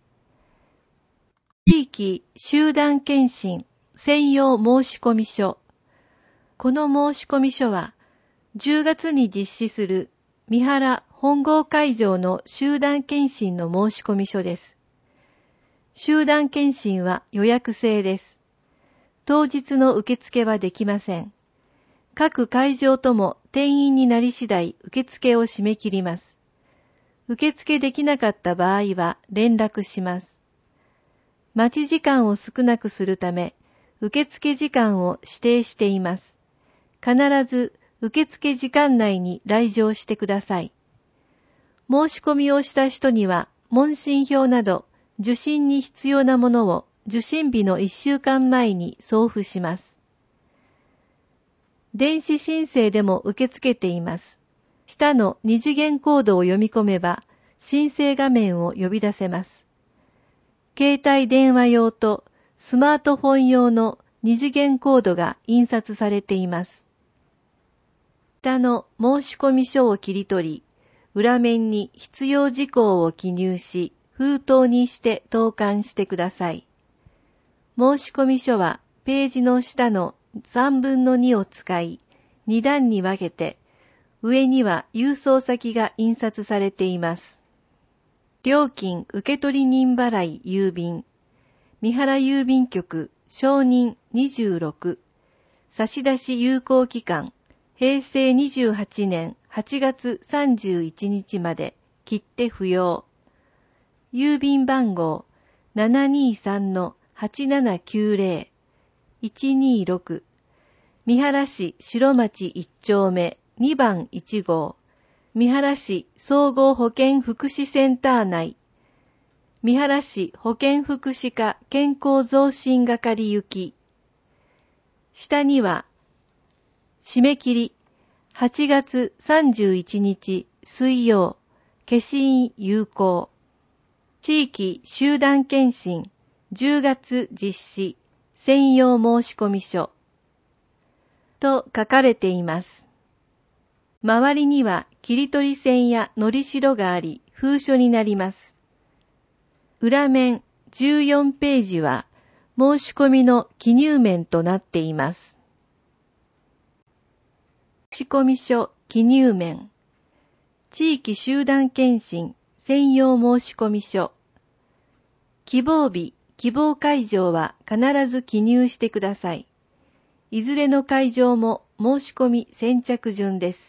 地域集団検診専用申込書。この申込書は、10月に実施する三原本郷会場の集団検診の申込書です。集団検診は予約制です。当日の受付はできません。各会場とも定員になり次第受付を締め切ります。受付できなかった場合は連絡します。待ち時間を少なくするため、受付時間を指定しています。必ず受付時間内に来場してください。 申し込みをした人には、問診票など受診に必要なものを受診日の1週間前に送付します。電子申請でも受け付けています。下の2次元コードを読み込めば、申請画面を呼び出せます。携帯電話用とスマートフォン用の2次元コードが印刷されています。下の申込書を切り取り、裏面に必要事項を記入し、封筒にして投函してください。申込書はページの下の3分の2を使い、2段に分けて、上には郵送先が印刷されています。料金受取人払い郵便、三原郵便局承認26、差出有効期間、平成28年8月31日まで、切手不要。郵便番号 723-8790 126、三原市白町1丁目2番1号、三原市総合保健福祉センター内、三原市保健福祉課健康増進係行き。下には、締め切り8月31日水曜、消印有効。地域集団検診10月実施専用申込書と書かれています。周りには切り取り線やのりしろがあり、封書になります。裏面14ページは申し込みの記入面となっています。申込書記入面、地域集団検診専用申込書、希望日、希望会場は必ず記入してください。いずれの会場も申し込み先着順です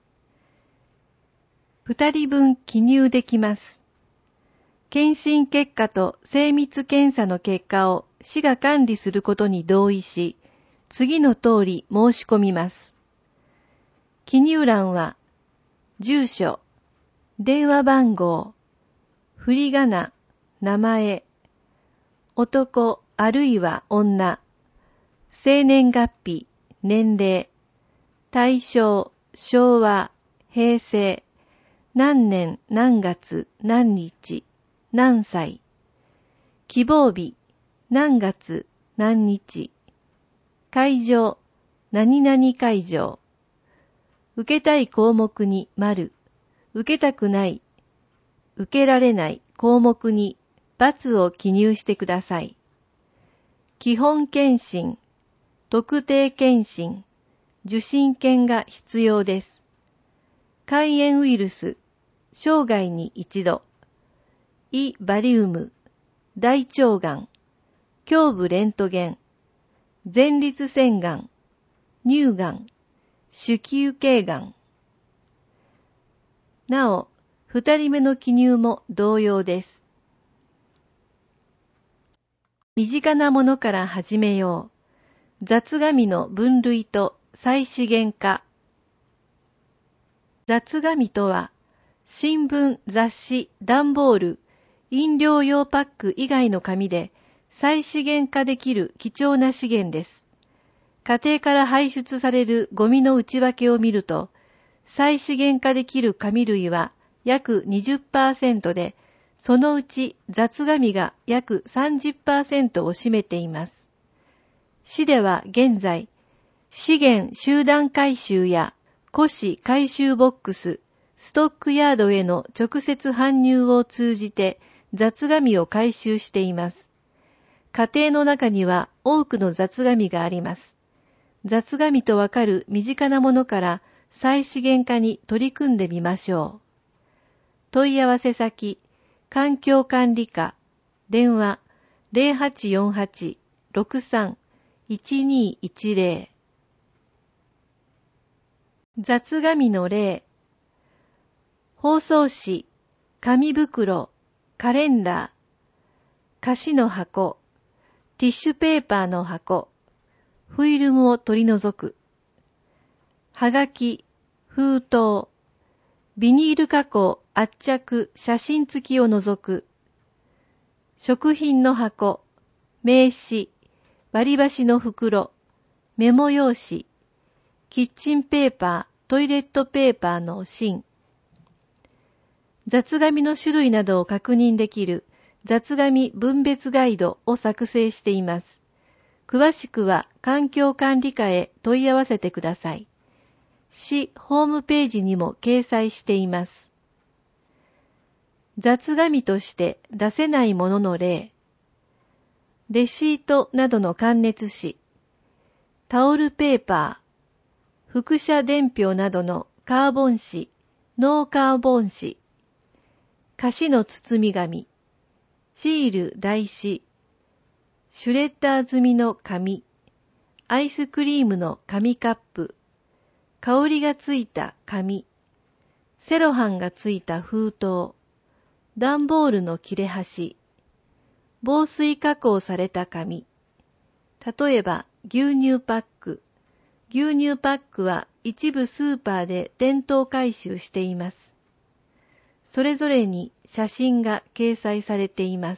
。2人分記入できます。検診結果と精密検査の結果を市が管理することに同意し、次の通り申し込みます。記入欄は、住所、電話番号、振り仮名、名前、男あるいは女、生年月日、年齢、大正、昭和、平成、何年何月何日、何歳、希望日、何月何日、会場、何々会場、受けたい項目に丸、受けたくない、受けられない項目に×を記入してください。基本検診、特定検診、受診券が必要です。肝炎ウイルス、生涯に一度、イバリウム、大腸がん、胸部レントゲン、前立腺がん、乳がん、子宮頸がん。なお、2人目の記入も同様です。身近なものから始めよう。雑紙の分類と再資源化。雑紙とは、新聞、雑誌、段ボール、飲料用パック以外の紙で再資源化できる貴重な資源です。家庭から排出されるゴミの内訳を見ると、再資源化できる紙類は約 20% で、そのうち雑紙が約 30% を占めています。市では現在、資源集団回収や古紙回収ボックス、ストックヤードへの直接搬入を通じて雑紙を回収しています。家庭の中には多くの雑紙があります。雑紙とわかる身近なものから再資源化に取り組んでみましょう。問い合わせ先、環境管理課、電話 0848-63-1210。雑紙の例、包装紙、紙袋、カレンダー、菓子の箱、ティッシュペーパーの箱、フィルムを取り除く、はがき、封筒、ビニール加工、 圧着、写真付きを除く。食品の箱、名刺、割り箸の袋、メモ用紙、キッチンペーパー、トイレットペーパーの芯。雑紙の種類などを確認できる雑紙分別ガイドを作成しています。詳しくは環境管理課へ問い合わせてください。市ホームページにも掲載しています。雑紙として出せないものの例。レシートなどの感熱紙、タオルペーパー、輻射伝票などのカーボン紙、ノーカーボン紙、菓子の包み紙、シール台紙、シュレッダー済みの紙、アイスクリームの紙カップ、香りがついた紙、セロハンがついた封筒、段ボールの切れ端、防水加工された紙。例えば牛乳パック。牛乳パックは一部スーパーで店頭回収しています。それぞれに写真が掲載されています。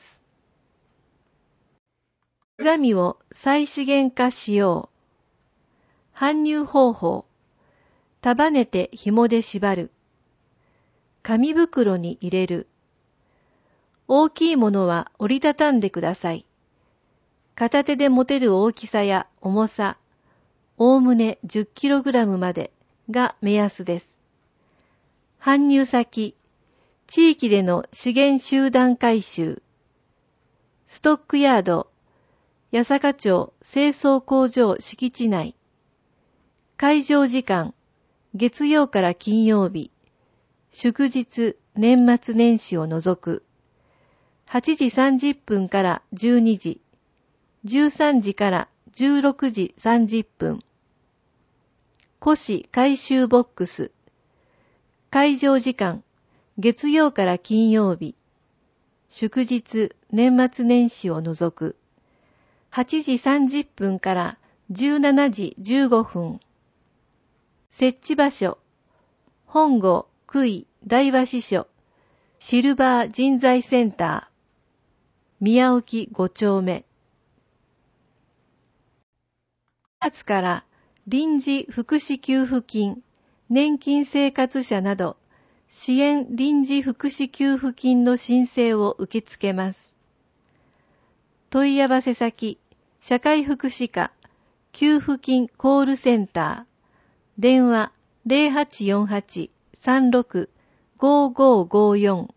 紙を再資源化しよう。搬入方法。束ねて紐で縛る。紙袋に入れる。大きいものは折りたたんでください。片手で持てる大きさや重さ、おおむね 10kg までが目安です。搬入先、地域での資源集団回収、ストックヤード、八坂町清掃工場敷地内、開場時間、月曜から金曜日、祝日、年末年始を除く、8時30分から12時、13時から16時30分。古紙回収ボックス。開場時間、月曜から金曜日。祝日、年末年始を除く。8時30分から17時15分。設置場所。本郷、杭、大和支所。シルバー人材センター。宮沖5丁目。4月から臨時福祉給付金、年金生活者など支援臨時福祉給付金の申請を受け付けます。問い合わせ先、社会福祉課、給付金コールセンター、電話 0848-36-5554。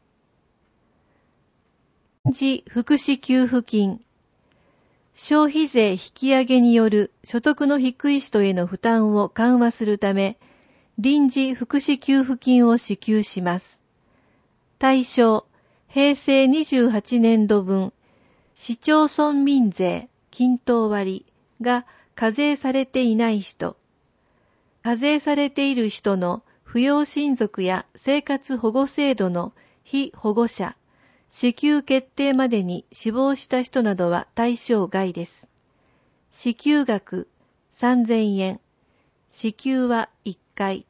臨時福祉給付金。消費税引き上げによる所得の低い人への負担を緩和するため、臨時福祉給付金を支給します。対象、平成28年度分、市町村民税、均等割が課税されていない人、課税されている人の扶養親族や生活保護制度の被保護者、支給決定までに死亡した人などは対象外です。支給額3000円。支給は1回。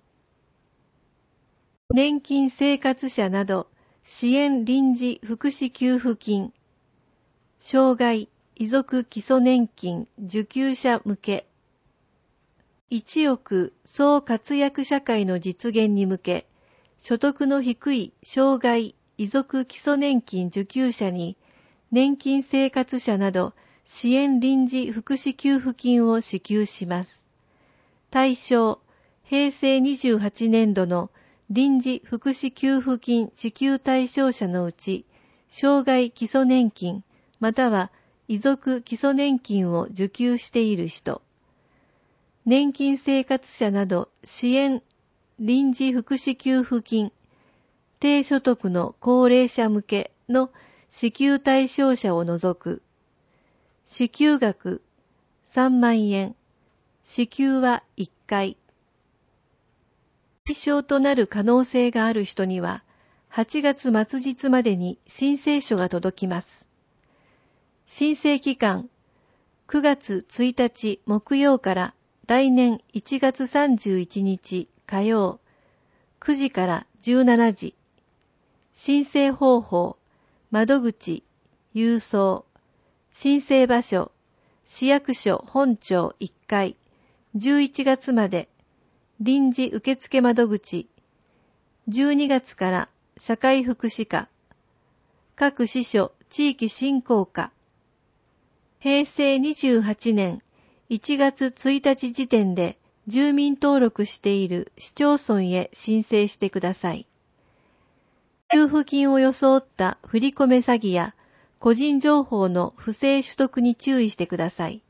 年金生活者など支援臨時福祉給付金。障害、遺族基礎年金受給者向け。1億総活躍社会の実現に向け、所得の低い障害、遺族基礎年金受給者に年金生活者など支援臨時福祉給付金を支給します。対象、平成28年度の臨時福祉給付金支給対象者のうち、障害基礎年金または遺族基礎年金を受給している人、年金生活者など支援臨時福祉給付金低所得の高齢者向けの支給対象者を除く。支給額3万円。支給は1回。対象となる可能性がある人には、8月末日までに申請書が届きます。申請期間、9月1日木曜から来年1月31日火曜、9時から17時。 申請方法、窓口、郵送、申請場所、市役所本庁1階、11月まで、臨時受付窓口、12月から社会福祉課、各支所地域振興課、平成28年1月1日時点で住民登録している市町村へ申請してください。給付金を装った振り込め詐欺や個人情報の不正取得に注意してください。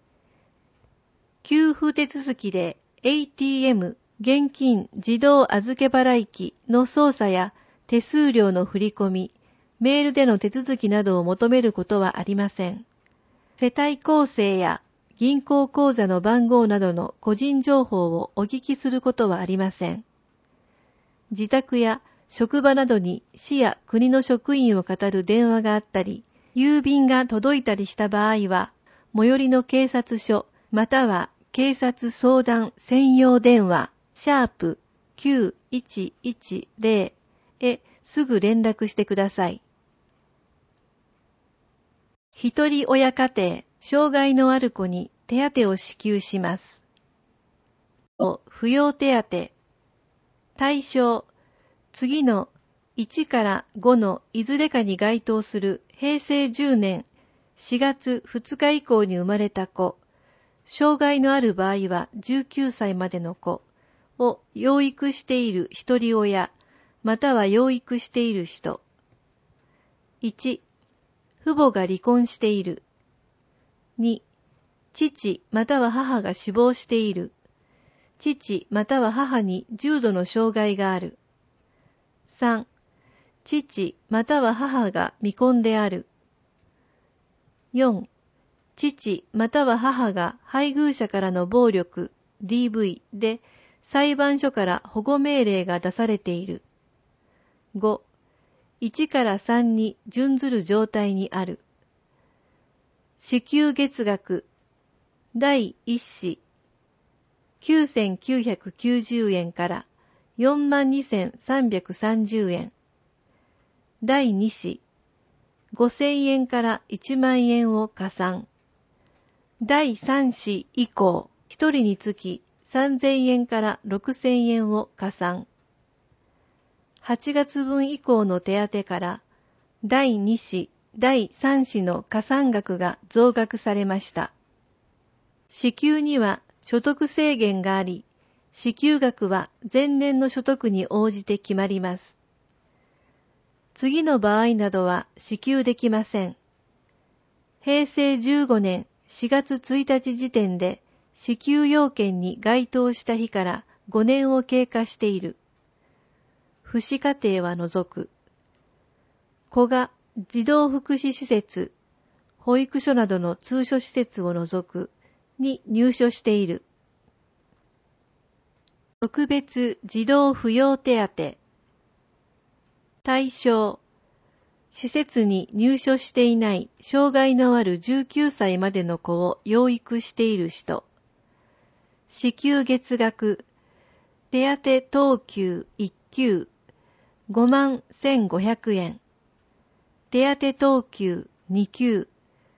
給付手続きで ATM、現金自動預け払機の操作や手数料の振り込み、メールでの手続きなどを求めることはありません。世帯構成や銀行口座の番号などの個人情報をお聞きすることはありません。自宅や職場などに市や国の職員を語る電話があったり、郵便が届いたりした場合は、最寄りの警察署または警察相談専用電話#9110へすぐ連絡してください。一人親家庭、障害のある子に手当を支給します。扶養手当。対象、次の1から5のいずれかに該当する平成10年4月2日以降に生まれた子、障害のある場合は19歳までの子を養育している一人親、または養育している人。1、父母が離婚している。2、父または母が死亡している。父または母に重度の障害がある。3、父または母が未婚である。4、父または母が配偶者からの暴力 DV で裁判所から保護命令が出されている。5、1から3に準ずる状態にある。支給月額第1子9,990円から42,330円。第2子5,000円から1万円を加算。第3子以降、1人につき3,000円から6,000円を加算。8月分以降の手当から第2子、第3子の加算額が増額されました。支給には所得制限があり、支給額は前年の所得に応じて決まります。次の場合などは支給できません。平成15年4月1日時点で支給要件に該当した日から5年を経過している。父子家庭は除く。子が児童福祉施設、保育所などの通所施設を除くに入所している。特別児童扶養手当。対象、施設に入所していない障害のある19歳までの子を養育している人。支給月額、手当等級1級51,500円。手当等級2級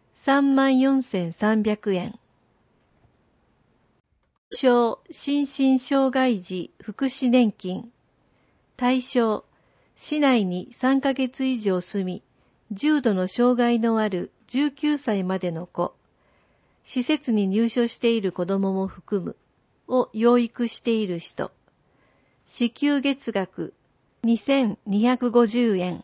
34,300円。小心身障害児福祉年金。対象、市内に3ヶ月以上住み、重度の障害のある19歳までの子、施設に入所している子どもも含む、を養育している人。支給月額2,250円。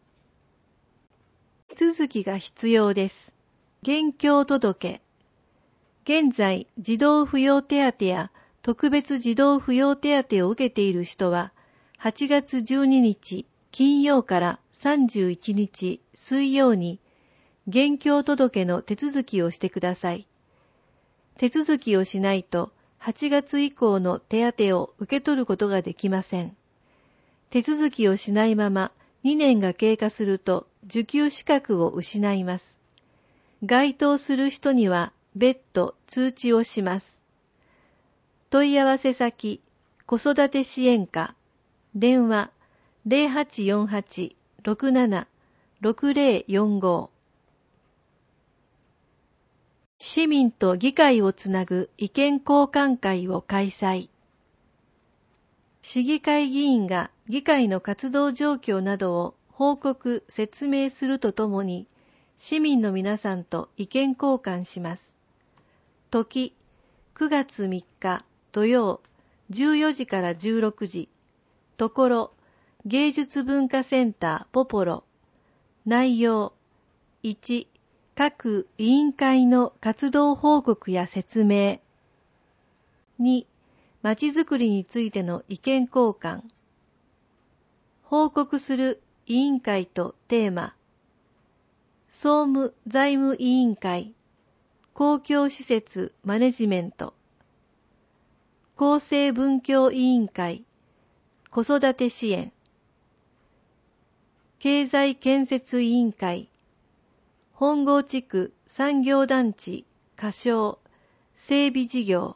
手続きが必要です。現況届。現在、児童扶養手当や特別児童扶養手当を受けている人は、8月12日金曜から31日水曜に、現況届の手続きをしてください。手続きをしないと、8月以降の手当を受け取ることができません。手続きをしないまま2年が経過すると受給資格を失います。該当する人には別途通知をします。問い合わせ先、子育て支援課、電話 0848-67-6045。市民と議会をつなぐ意見交換会を開催。市議会議員が議会の活動状況などを報告・説明するとともに、市民の皆さんと意見交換します。時、9月3日土曜、14時から16時。ところ、芸術文化センターポポロ。内容、1、各委員会の活動報告や説明。2、まちづくりについての意見交換。報告する委員会とテーマ。総務財務委員会、公共施設マネジメント。厚生文教委員会、子育て支援。経済建設委員会、本郷地区産業団地仮称整備事業。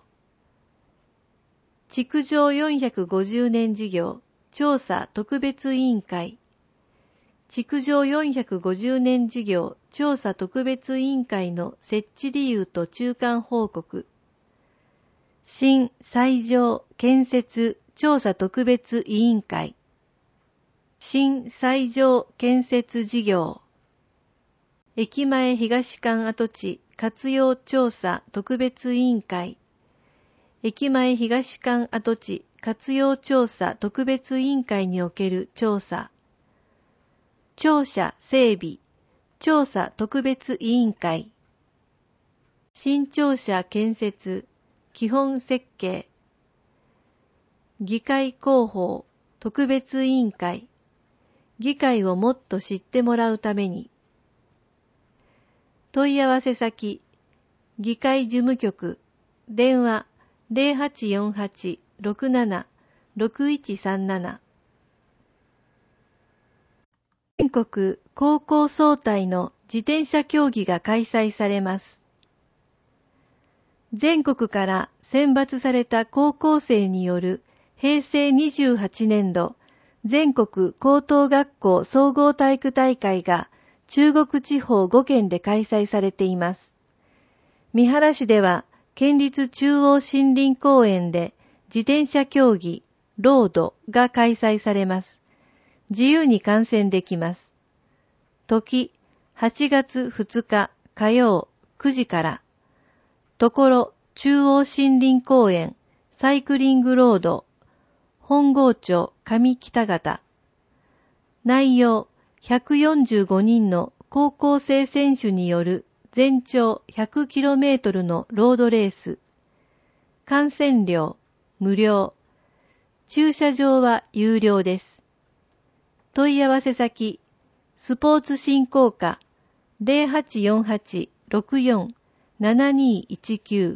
築城450年事業調査特別委員会。築城450年事業調査特別委員会の設置理由と中間報告。新斎場建設調査特別委員会。新斎場建設事業。駅前東館跡地活用調査特別委員会。駅前東館跡地活用調査特別委員会における調査。庁舎整備調査特別委員会。新庁舎建設基本設計。議会広報特別委員会。議会をもっと知ってもらうために。問い合わせ先、議会事務局、電話 0848-67-6137。全国高校総体の自転車競技が開催されます。全国から選抜された高校生による平成28年度全国高等学校総合体育大会が中国地方5県で開催されています。三原市では県立中央森林公園で自転車競技ロードが開催されます。自由に観戦できます。時、8月2日火曜9時から。ところ、中央森林公園サイクリングロード本郷町上北方。内容、145人の高校生選手による全長 100km のロードレース。観戦料、無料。駐車場は有料です。問い合わせ先、スポーツ振興課 0848-64-7219。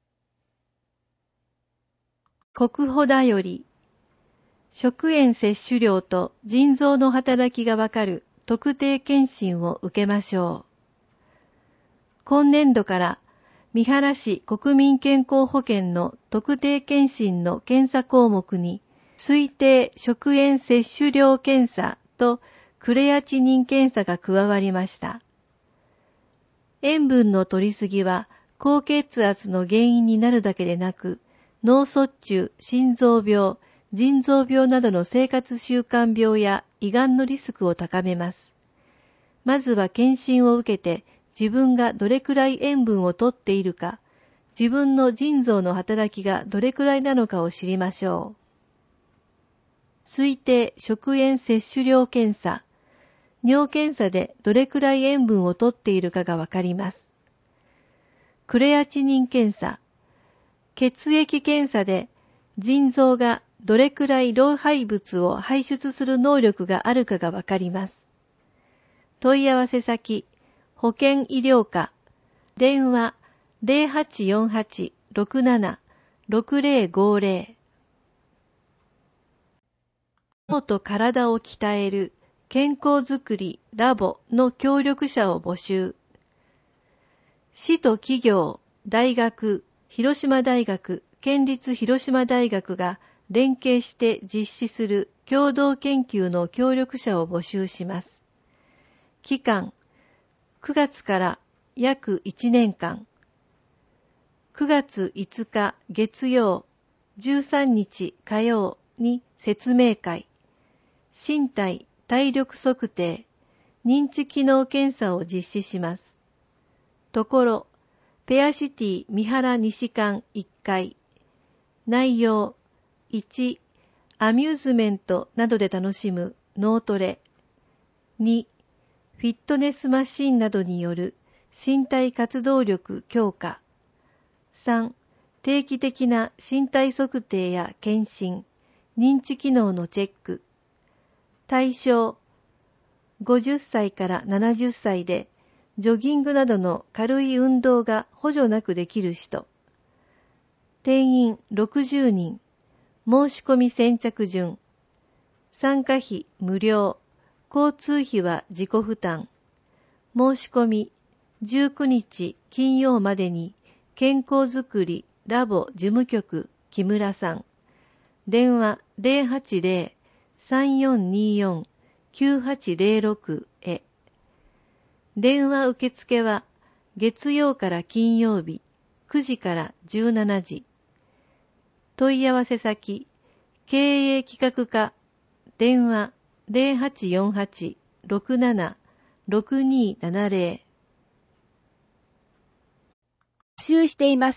国保だより、食塩摂取量と腎臓の働きがわかる特定検診を受けましょう。今年度から三原市国民健康保険の特定検診の検査項目に推定食塩摂取量検査とクレアチニン検査が加わりました。塩分の摂りすぎは高血圧の原因になるだけでなく、脳卒中、心臓病、腎臓病などの生活習慣病や胃がんのリスクを高めます。まずは検診を受けて自分がどれくらい塩分を摂っているか、自分の腎臓の働きがどれくらいなのかを知りましょう。推定食塩摂取量検査。尿検査でどれくらい塩分を摂っているかがわかります。クレアチニン検査。血液検査で腎臓がどれくらい老廃物を排出する能力があるかがわかります。問い合わせ先、保健医療課、電話 0848-67-6050。脳と体を鍛える健康づくりラボの協力者を募集。市と企業、大学、広島大学、県立広島大学が連携して実施する共同研究の協力者を募集します。期間、9月から約1年間。9月5日月曜、13日火曜に説明会、身体・体力測定、認知機能検査を実施します。ところ、ペアシティ三原西館1階。内容、1、アミューズメントなどで楽しむ脳トレ。2、フィットネスマシンなどによる身体活動力強化。3、定期的な身体測定や検診、認知機能のチェック。対象、50歳から70歳で、ジョギングなどの軽い運動が補助なくできる人。定員60人。申し込み先着順。参加費無料。交通費は自己負担。申し込み19日金曜までに健康づくりラボ事務局木村さん。電話080-3424-9806 へ。電話受付は月曜から金曜日9時から17時。問い合わせ先、経営企画課、電話0848-67-6270。 募集しています。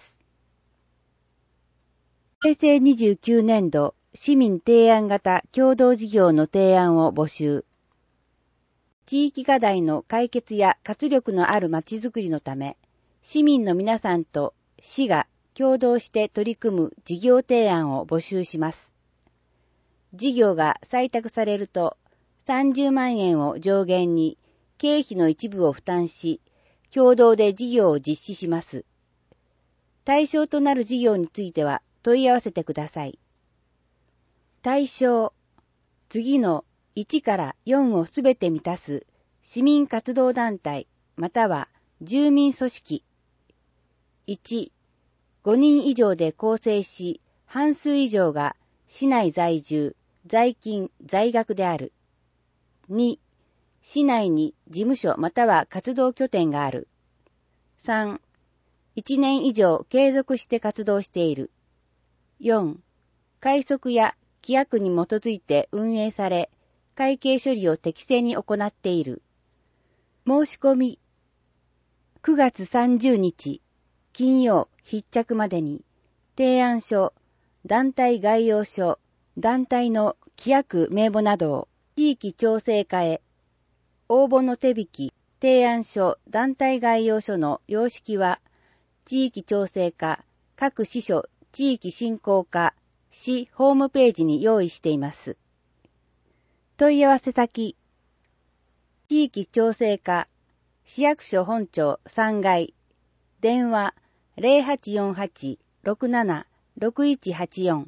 平成29年度市民提案型共同事業の提案を募集。地域課題の解決や活力のあるまちづくりのため、市民の皆さんと市が共同して取り組む事業提案を募集します。事業が採択されると、30万円を上限に経費の一部を負担し、共同で事業を実施します。対象となる事業については問い合わせてください。対象、次の1から4をすべて満たす市民活動団体または住民組織。1、5人以上で構成し、半数以上が市内在住、在勤、在学である。2、市内に事務所または活動拠点がある。3、1年以上継続して活動している。4、快速や規約に基づいて運営され、会計処理を適正に行っている。申し込み、9月30日、金曜必着までに、提案書、団体概要書、団体の規約名簿などを地域調整課へ、応募の手引き、提案書、団体概要書の様式は、地域調整課、各支所、地域振興課、市ホームページに用意しています。問い合わせ先、地域調整課、市役所本庁3階、電話0848-67-6184。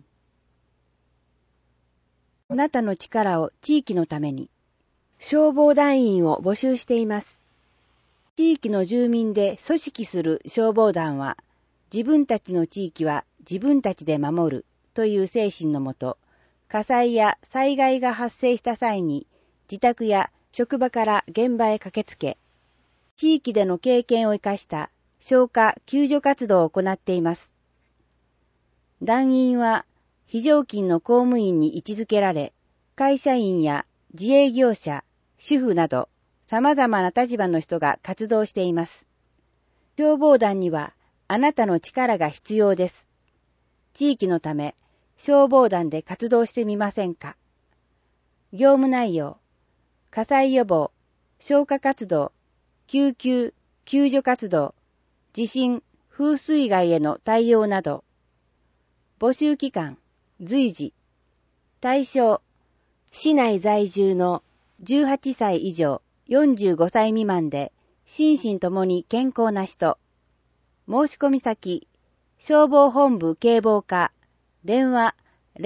あなたの力を地域のために。消防団員を募集しています。地域の住民で組織する消防団は、自分たちの地域は自分たちで守るという精神のもと、火災や災害が発生した際に、自宅や職場から現場へ駆けつけ、地域での経験を生かした消火・救助活動を行っています。団員は非常勤の公務員に位置づけられ、会社員や自営業者、主婦など様々な立場の人が活動しています。消防団にはあなたの力が必要です。地域のため消防団で活動してみませんか。業務内容、火災予防、消火活動、救急・救助活動、地震・風水害への対応など。募集期間、随時。対象、市内在住の18歳以上45歳未満で心身ともに健康な人。申し込み先、消防本部警防課、電話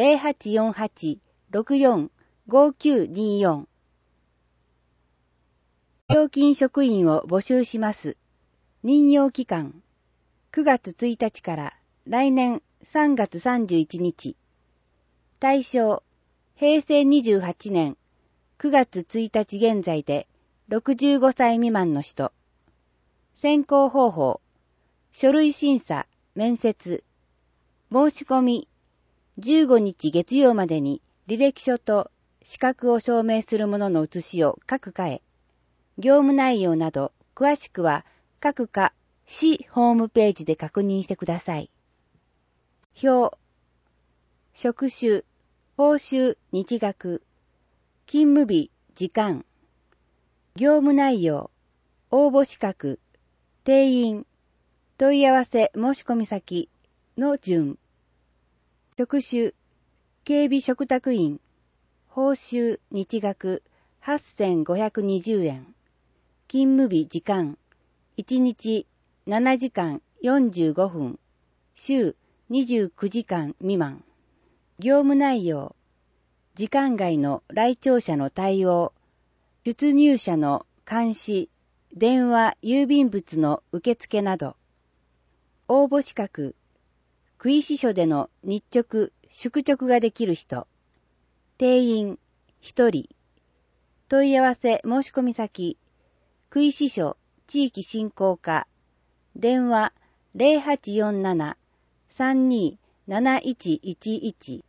0848-64-5924。料金職員を募集します。任用期間、9月1日から来年3月31日。 対象、平成28年9月1日現在で65歳未満の人。選考方法、書類審査、面接。申し込み、15日月曜までに履歴書と資格を証明するものの写しを各課へ。業務内容など詳しくは各課市ホームページで確認してください。表、職種、報酬、日額、勤務日、時間、業務内容、応募資格、定員、問い合わせ申し込み先の順。職種、警備嘱託員、報酬、日額、8520円。勤務日、時間、1日7時間45分、週29時間未満。業務内容、時間外の来庁者の対応、出入者の監視、電話、郵便物の受付など。応募資格、区医師所での日直、宿直ができる人。定員、1人。問い合わせ申し込み先、区医師所、地域振興課。電話 0847-327111。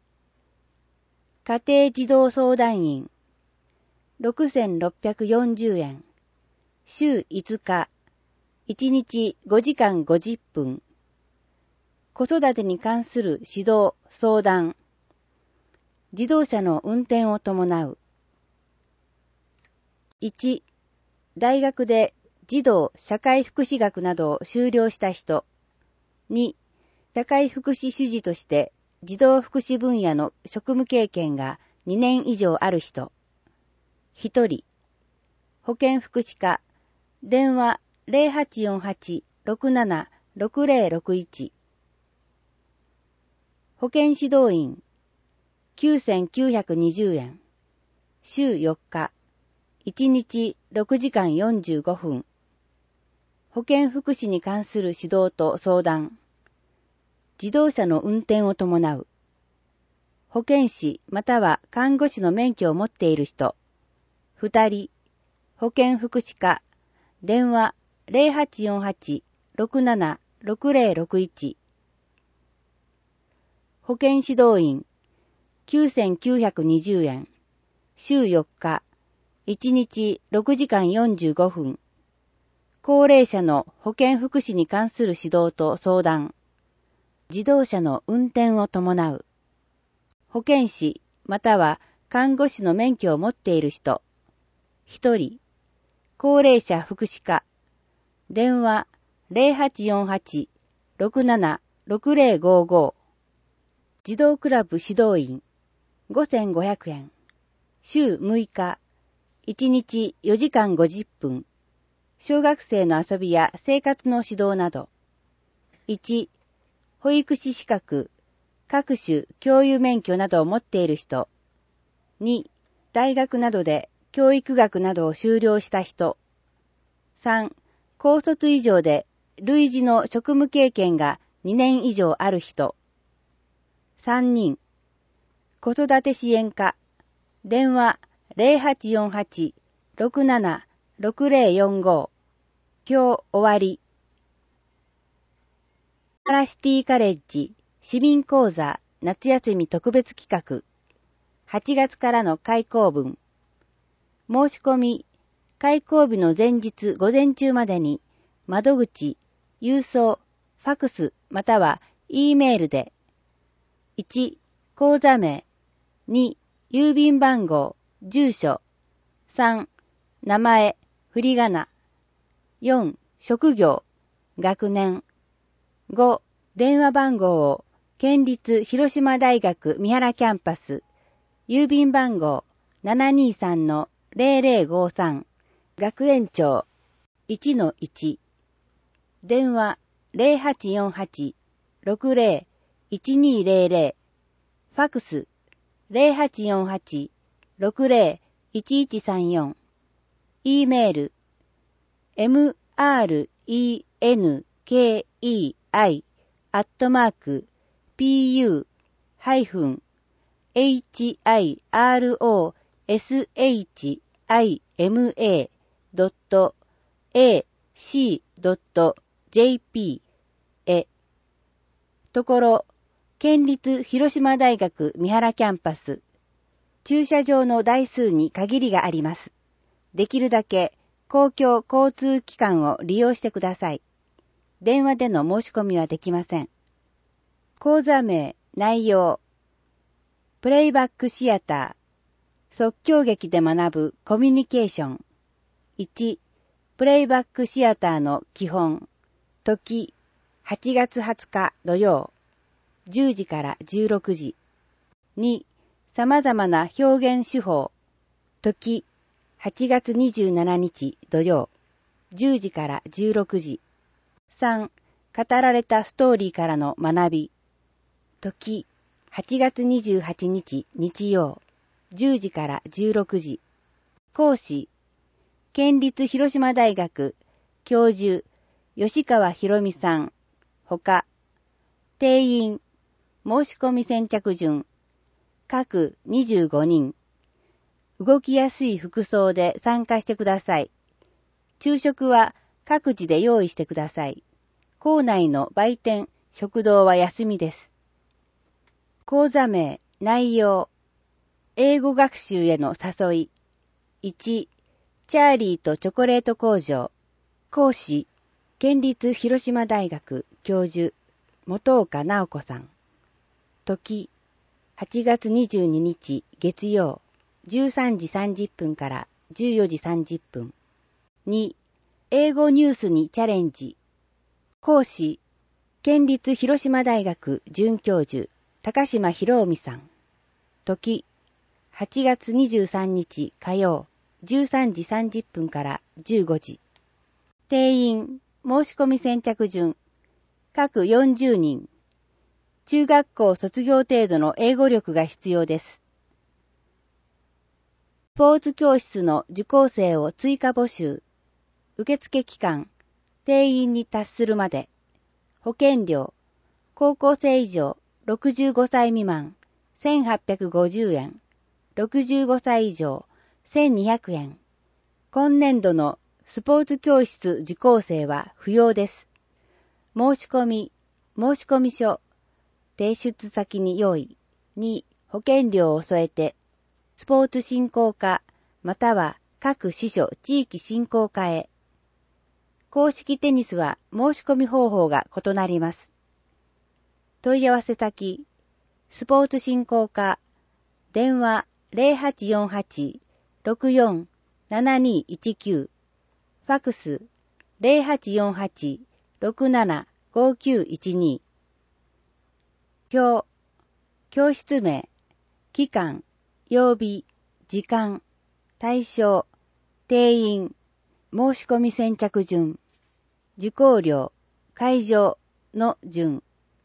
家庭児童相談員、6640円。週5日、1日5時間50分。子育てに関する指導、相談。自動車の運転を伴う。1、大学で児童社会福祉学などを修了した人。2、社会福祉主事として児童福祉分野の職務経験が2年以上ある人。1人、保健福祉課、電話 0848-676061。保健指導員、9920円。週4日、1日6時間45分。保健福祉に関する指導と相談。自動車の運転を伴う。保健師または看護師の免許を持っている人。2人、保健福祉課、電話 0848-676061。保健指導員、9920円。週4日、1日6時間45分。高齢者の保健福祉に関する指導と相談。自動車の運転を伴う。保健師または看護師の免許を持っている人。1人、高齢者福祉課。電話 0848-676055。児童クラブ指導員、5500円。週6日、1日4時間50分。小学生の遊びや生活の指導など。1、保育士資格、各種教諭免許などを持っている人。2、大学などで教育学などを修了した人。3、高卒以上で類似の職務経験が2年以上ある人。3人、子育て支援課、電話 0848-676045。今日終わり。カラシティカレッジ市民講座夏休み特別企画。8月からの開講分。申し込み、開講日の前日午前中までに、窓口、郵送、ファクスまたは E メールで、1、口座名、2、郵便番号、住所、3、名前、振り仮名、4、職業、学年、5、電話番号を、県立広島大学三原キャンパス、郵便番号 723-0053、学園長 1-1、電話 0848-60-1200、ファクス 0848-60-1134、E メール mrenkei@pu-, hirosima.ac.jp へ。ところ、県立広島大学三原キャンパス。駐車場の台数に限りがあります。できるだけ公共交通機関を利用してください。電話での申し込みはできません。講座名、内容。プレイバックシアター。即興劇で学ぶコミュニケーション。1、プレイバックシアターの基本。時、8月20日土曜。10時から16時。2、様々な表現手法。時、8月27日土曜。10時から16時。3、語られたストーリーからの学び。時、8月28日日曜。10時から16時。講師、県立広島大学教授吉川博美さん。ほか、定員、申し込み先着順、各25人。動きやすい服装で参加してください。昼食は各自で用意してください。校内の売店、食堂は休みです。講座名、内容。英語学習への誘い。1、チャーリーとチョコレート工場。講師、県立広島大学教授、本岡直子さん。時、8月22日月曜、13時30分から14時30分。2、英語ニュースにチャレンジ。講師、県立広島大学准教授、高島博臣さん。時、8月23日火曜、13時30分から15時。定員、申し込み先着順、各40人。中学校卒業程度の英語力が必要です。スポーツ教室の受講生を追加募集。受付期間、定員に達するまで。保険料、高校生以上65歳未満、1850円。65歳以上、1200円。今年度のスポーツ教室受講生は不要です。申し込書、提出先に用意。2、保険料を添えて、スポーツ振興課、または各支所地域振興課へ。公式テニスは申し込み方法が異なります。問い合わせ先、スポーツ振興課、電話0848-647219、ファクス0848-675912。表、教室名、期間、曜日、時間、対象、定員、申し込み先着順、受講料、会場の順。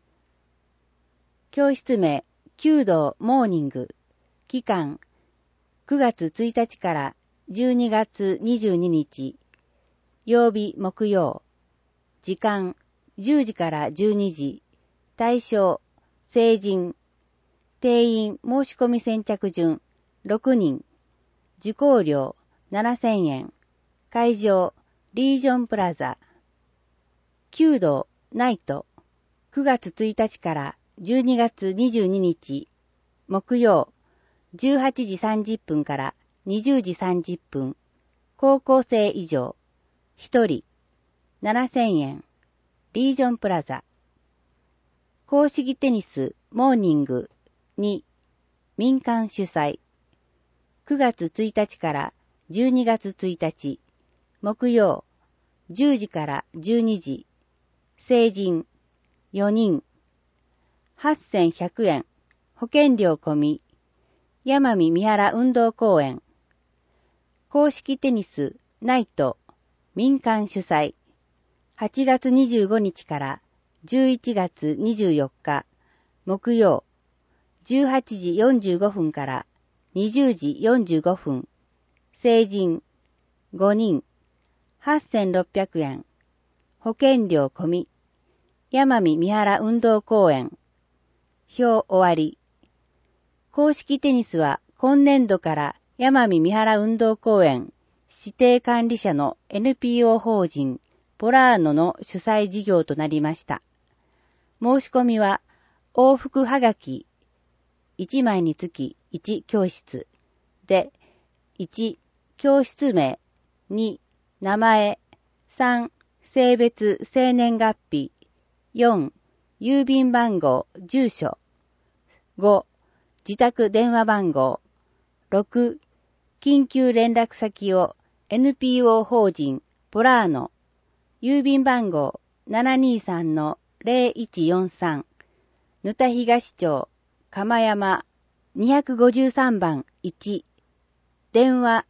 教室名、弓道モーニング。期間、9月1日から12月22日。曜日木曜。時間、10時から12時。対象、成人。定員申し込み先着順、6人。受講料、7000円。会場、リージョンプラザ。弓道、ナイト。9月1日から12月22日。木曜、18時30分から20時30分。高校生以上。1人。7000円。リージョンプラザ。公式テニス、モーニング。2、民間主催。9月1日から12月1日。木曜、10時から12時。成人、4人。8100円。保険料込み。山見三原運動公園。公式テニス、ナイト。民間主催。8月25日から11月24日。木曜。18時45分から20時45分。成人、5人。8600円。保険料込み。山見三原運動公園。表終わり。 公式テニスは今年度から山見三原運動公園指定管理者の NPO 法人ポラーノの主催事業となりました。申し込みは往復はがき1枚につき1教室で、1、教室名、2、名前、3、性別、生年月日、4、郵便番号、住所、5、自宅電話番号、6、緊急連絡先を NPO 法人ポラーノ、郵便番号 723-0143、沼田東町、釜山253番1、電話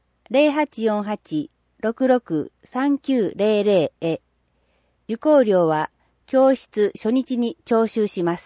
0848-663900 へ。受講料は教室初日に徴収します。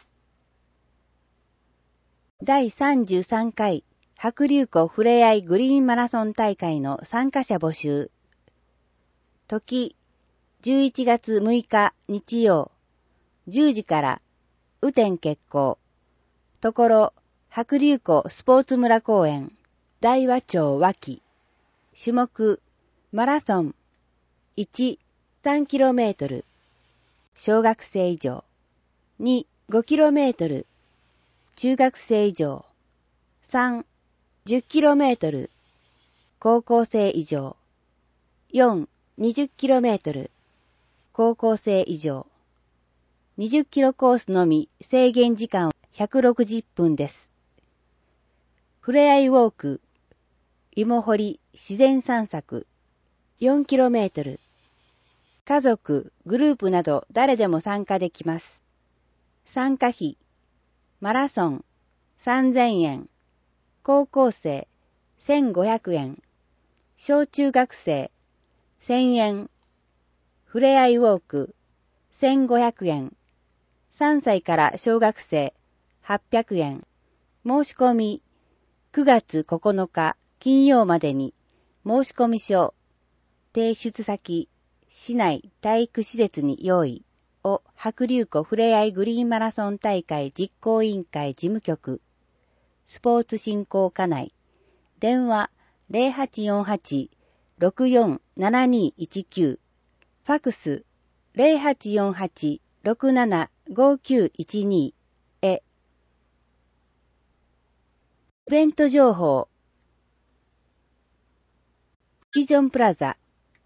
第33回白竜湖ふれあいグリーンマラソン大会の参加者募集。時、11月6日日曜、10時から雨天決行。ところ、白竜湖スポーツ村公園、大和町脇。種目、マラソン。1、3km。小学生以上。2、5km。中学生以上。3、10km。高校生以上。4、20km。高校生以上。20キロコースのみ制限時間160分です。ふれあいウォーク、芋掘り自然散策 4km。家族、グループなど誰でも参加できます。参加費、マラソン3000円、高校生1500円、小中学生1000円、ふれあいウォーク1500円、3歳から小学生800円。申し込み9月9日金曜までに申し込み書、提出先、市内体育施設に用意を白竜湖ふれあいグリーンマラソン大会実行委員会事務局、スポーツ振興課内、電話 0848-647219、ファクス 0848-675912 へ。イベント情報。ビジョンプラザ。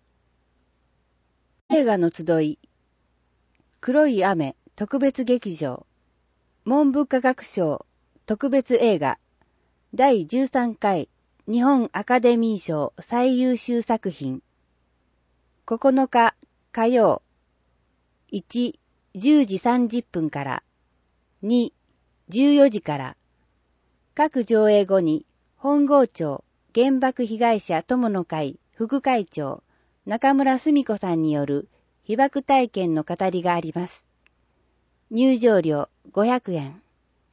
映画の集い。黒い雨特別劇場。文部科学省特別映画。第13回日本アカデミー賞最優秀作品。9日火曜。1、10時30分から。2、14時から。各上映後に本郷町原爆被害者友の会副会長中村澄子さんによる被爆体験の語りがあります。入場料500円。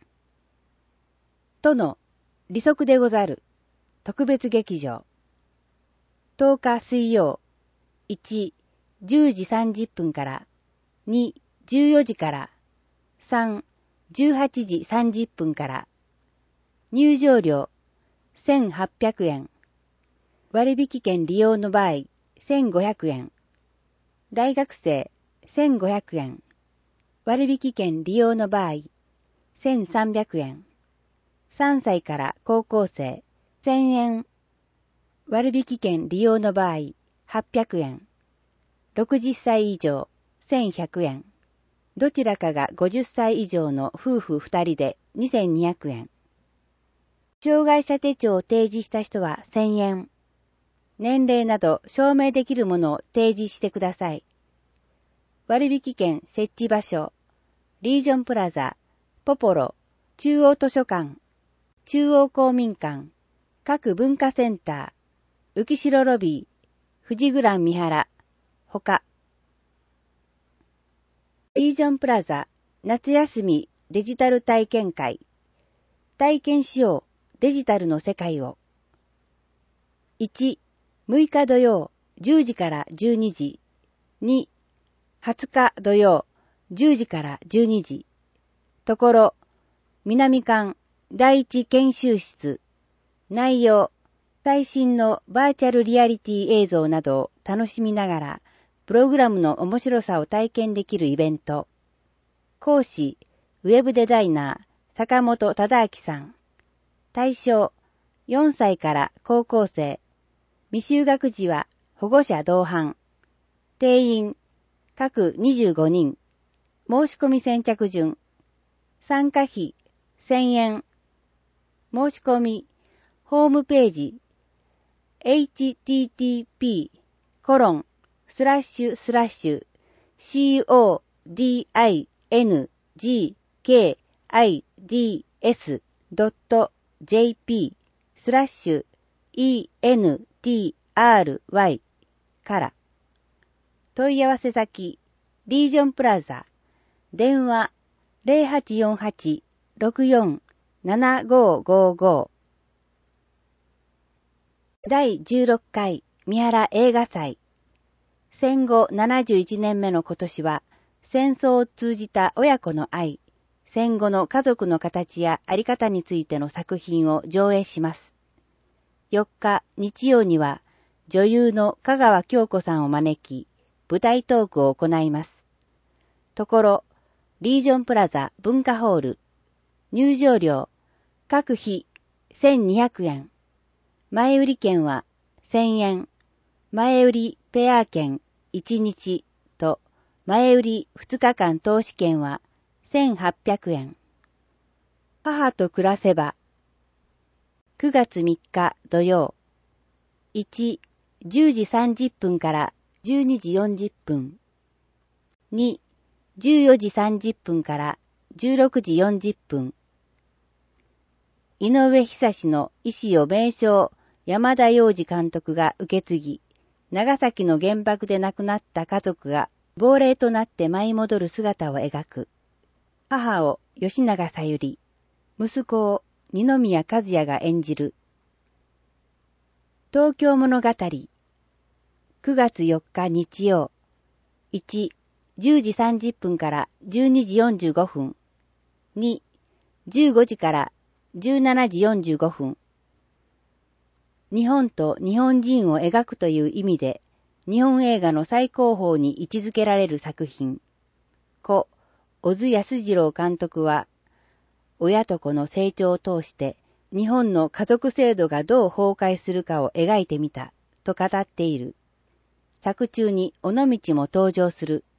との利息でござる特別劇場。10日水曜。1、10時30分から。2、14時から。3、18時30分から。入場料1800円。割引券利用の場合1500円。大学生1500円。割引券利用の場合1300円。3歳から高校生1000円。割引券利用の場合800円。60歳以上1100円。どちらかが50歳以上の夫婦2人で2200円。障害者手帳を提示した人は1000円。年齢など証明できるものを提示してください。割引券設置場所、リージョンプラザ、ポポロ、中央図書館、中央公民館、各文化センター、浮城ロビー、富士グラン三原、他。リージョンプラザ、夏休みデジタル体験会。体験しよう。デジタルの世界を。1、6日土曜、10時から12時。2、20日土曜、10時から12時。ところ、南館、 第一研修室。内容、最新のバーチャルリアリティ映像などを楽しみながら、プログラムの面白さを体験できるイベント。講師、ウェブデザイナー、坂本忠明さん。対象、4歳から高校生。未就学児は保護者同伴。定員、各25人。申し込み先着順。参加費、1000円。申し込み、ホームページ、http://codingkids.jp/entry から。問い合わせ先、リージョンプラザ。電話、0848-64-7555。第16回三原映画祭。戦後71年目の今年は、戦争を通じた親子の愛、戦後の家族の形やあり方についての作品を上映します。4日日曜には、女優の香川京子さんを招き、舞台トークを行います。ところ、リージョンプラザ文化ホール、入場料、各日1200円。前売り券は1000円、前売りペア券1日と前売り2日間投資券は1800円。母と暮らせば9月3日土曜1、10時30分から12時40分2、14時30分から16時40分井上久志の遺志を名称山田洋次監督が受け継ぎ、長崎の原爆で亡くなった家族が亡霊となって舞い戻る姿を描く。母を吉永小百合、息子を二宮和也が演じる。東京物語。9月4日日曜。1、10時30分から12時45分。2、15時から17時45分。日本と日本人を描くという意味で、日本映画の最高峰に位置づけられる作品。故、小津安二郎監督は、親と子の成長を通して、日本の家族制度がどう崩壊するかを描いてみた、と語っている。作中に尾道も登場する。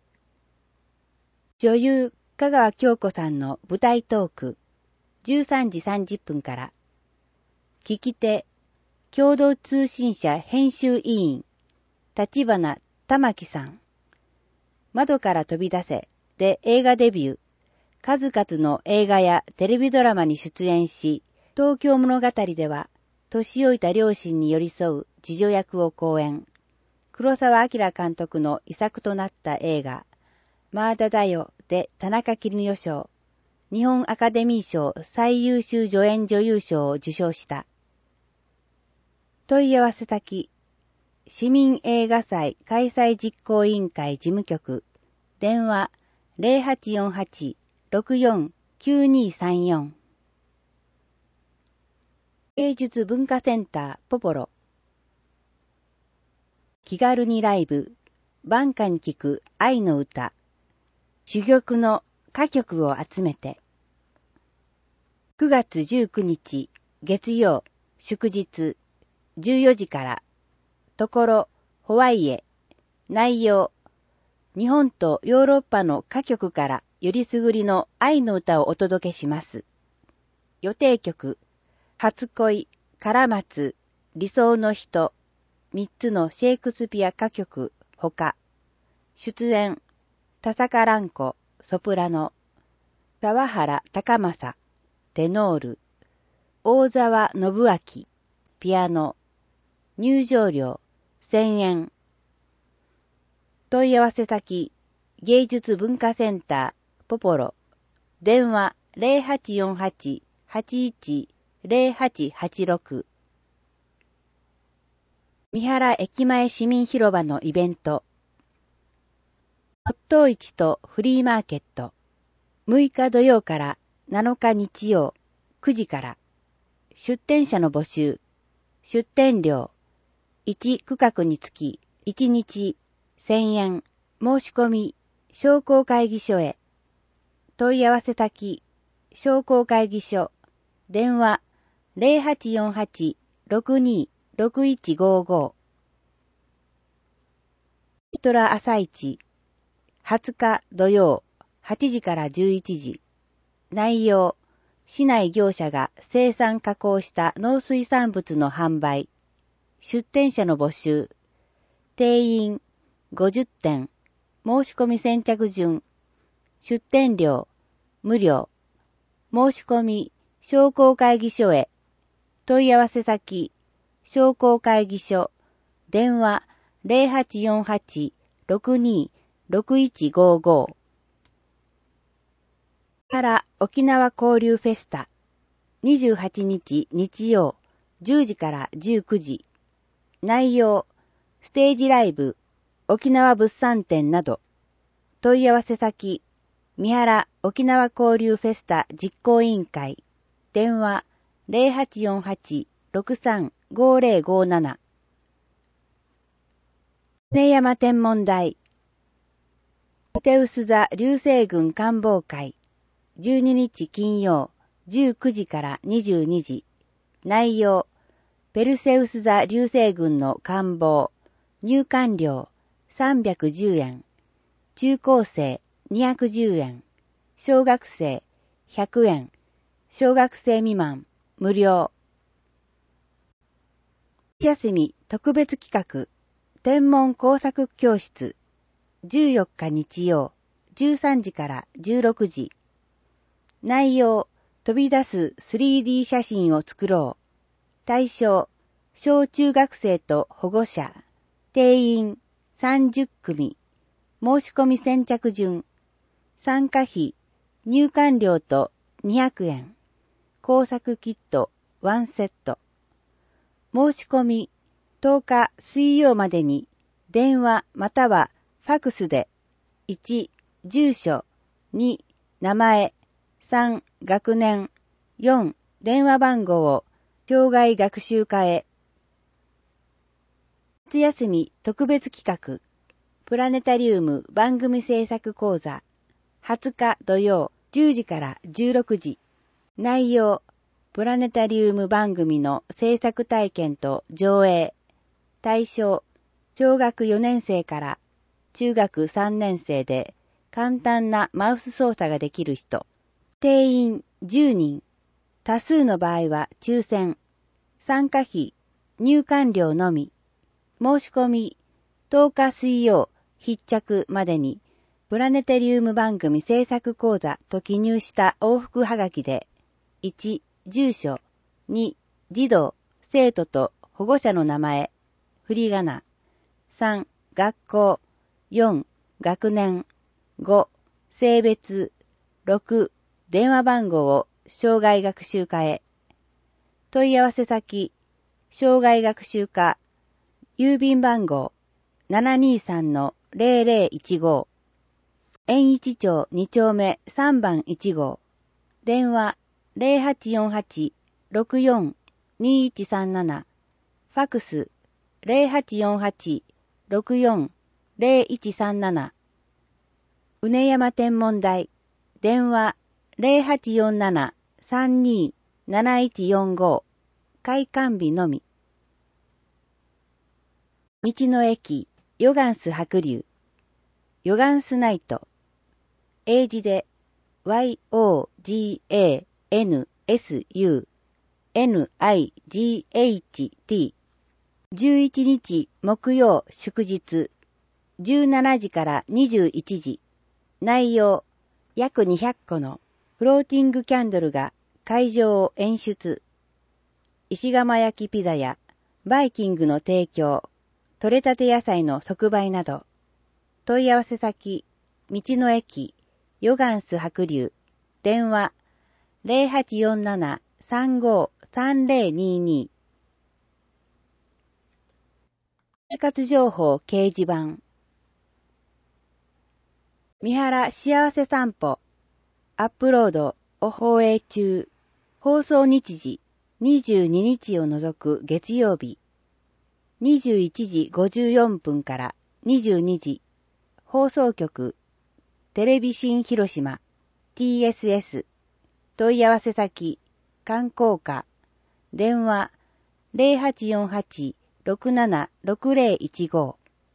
女優、香川京子さんの舞台トーク、13時30分から。聞き手、共同通信社編集委員、立花玉木さん。窓から飛び出せで映画デビュー。数々の映画やテレビドラマに出演し、東京物語では、年老いた両親に寄り添う次女役を好演。黒澤明監督の遺作となった映画、まだだよで田中絹代賞、日本アカデミー賞最優秀助演女優賞を受賞した。問い合わせ先、市民映画祭開催実行委員会事務局、電話0848-64-9234。芸術文化センターポポロ。気軽にライブ、晩夏に聴く愛の歌、珠玉の歌曲を集めて。9月19日、月曜、祝日、14時から、ところ、ホワイエ、内容、日本とヨーロッパの歌曲からよりすぐりの愛の歌をお届けします。予定曲、初恋、カラマツ、理想の人、3つのシェイクスピア歌曲、ほか、出演、田坂蘭子、ソプラノ、沢原高政、テノール、大沢信明、ピアノ、入場料1000円。問い合わせ先、芸術文化センター、ポポロ、電話0848-810886。三原駅前市民広場のイベント。骨董市とフリーマーケット。6日土曜から7日日曜、 9時から。出店者の募集。出店料。1区画につき1日1000円。申し込み。商工会議所へ。問い合わせ先。商工会議所。電話。0848-62-6155。トラ朝市。20日土曜8時から11時。内容。市内業者が生産加工した農水産物の販売。出店者の募集。定員50点。申し込み先着順。出店料無料。申し込み商工会議所へ。問い合わせ先。商工会議所。電話0848-62-6155。から沖縄交流フェスタ。28日日曜10時から19時。内容。ステージライブ。沖縄物産展など。問い合わせ先。三原沖縄交流フェスタ実行委員会。電話0848-635057。根山天文台。手臼座流星群観望会。12日金曜19時から22時。内容。ペルセウス座流星群の観望。入館料310円。中高生210円。小学生100円。小学生未満無料。休み特別企画。天文工作教室。14日日曜13時から16時。内容。飛び出す 3D 写真を作ろう。対象。小中学生と保護者。定員30組。申し込み先着順。参加費。入館料と200円。工作キット1セット。申し込み。10日水曜までに電話またはファクスで1、住所、2、名前、3、学年、4、電話番号を障害学習課へ。夏休み特別企画。プラネタリウム番組制作講座。20日土曜10時から16時。内容。プラネタリウム番組の制作体験と上映。対象。小学4年生から中学3年生で簡単なマウス操作ができる人。定員10人。多数の場合は抽選。参加費。入館料のみ。申し込み。10日水曜必着までにプラネタリウム番組制作講座と記入した往復はがきで1、住所、2、児童、生徒と保護者の名前、振り仮名、3、学校、4、学年、5、性別、6、電話番号を障害学習課へ。問い合わせ先、障害学習課、郵便番号 723-0015、円一町2丁目3番1号、電話0848-64-2137、ファクス0848-64-0137、うねやま天文台、電話0847-32-7145、開館日のみ。道の駅、ヨガンス白龍、ヨガンスナイト、英字で YOGANSUNIGHT、11日木曜祝日、17時から21時。内容、約200個のフローティングキャンドルが会場を演出。石窯焼きピザやバイキングの提供、取れたて野菜の即売など。問い合わせ先、道の駅、ヨガンス白龍、電話0847-35-3022。生活情報掲示板。三原幸せ散歩、アップロードを放映中。 放送日時22日を除く月曜日、21時54分から22時、放送局、テレビ新広島、TSS、問い合わせ先、観光課、電話、0848-676015。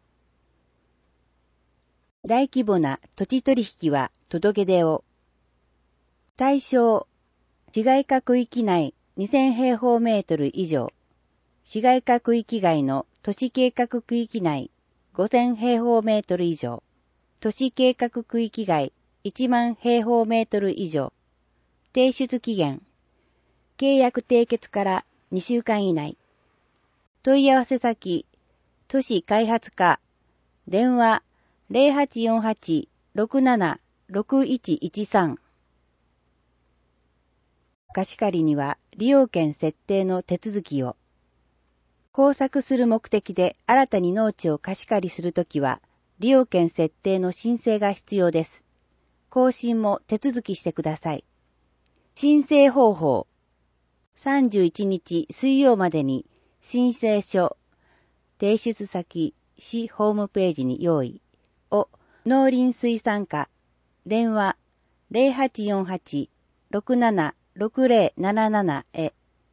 大規模な土地取引は届け出を。対象、市街化区域内2000平方メートル以上、市街化区域外の都市計画区域内5000平方メートル以上、都市計画区域外1万平方メートル以上、提出期限、契約締結から2週間以内。問い合わせ先、都市開発課、電話0848-676113。貸借には利用権設定の手続きを。工作する目的で新たに農地を貸し借りするときは、利用権設定の申請が必要です。更新も手続きしてください。申請方法。31日水曜までに申請書、提出先、市ホームページに用意を農林水産課、電話0848-676077へ。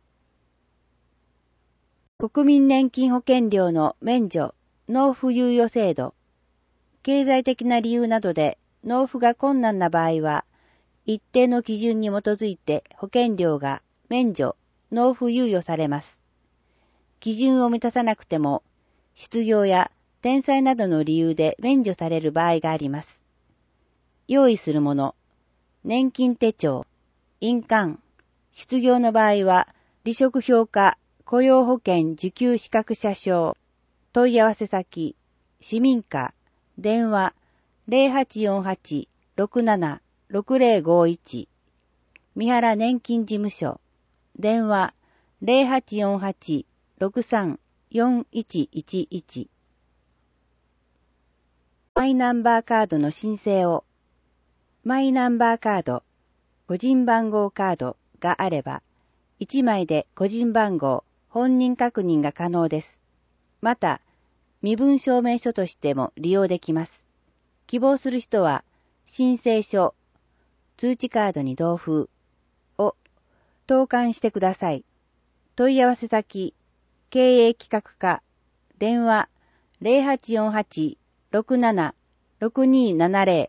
国民年金保険料の免除、納付猶予制度。経済的な理由などで納付が困難な場合は、一定の基準に基づいて保険料が免除、納付猶予されます。基準を満たさなくても、失業や転載などの理由で免除される場合があります。用意するもの、年金手帳、印鑑、失業の場合は、離職評価、雇用保険受給資格者証、問い合わせ先、市民課、電話0848-676051、三原年金事務所、電話0848-634111。マイナンバーカードの申請を。マイナンバーカード、個人番号カードがあれば、1枚で個人番号、本人確認が可能です。また、身分証明書としても利用できます。希望する人は、申請書、通知カードに同封を投函してください。問い合わせ先、経営企画課、電話0848-676270。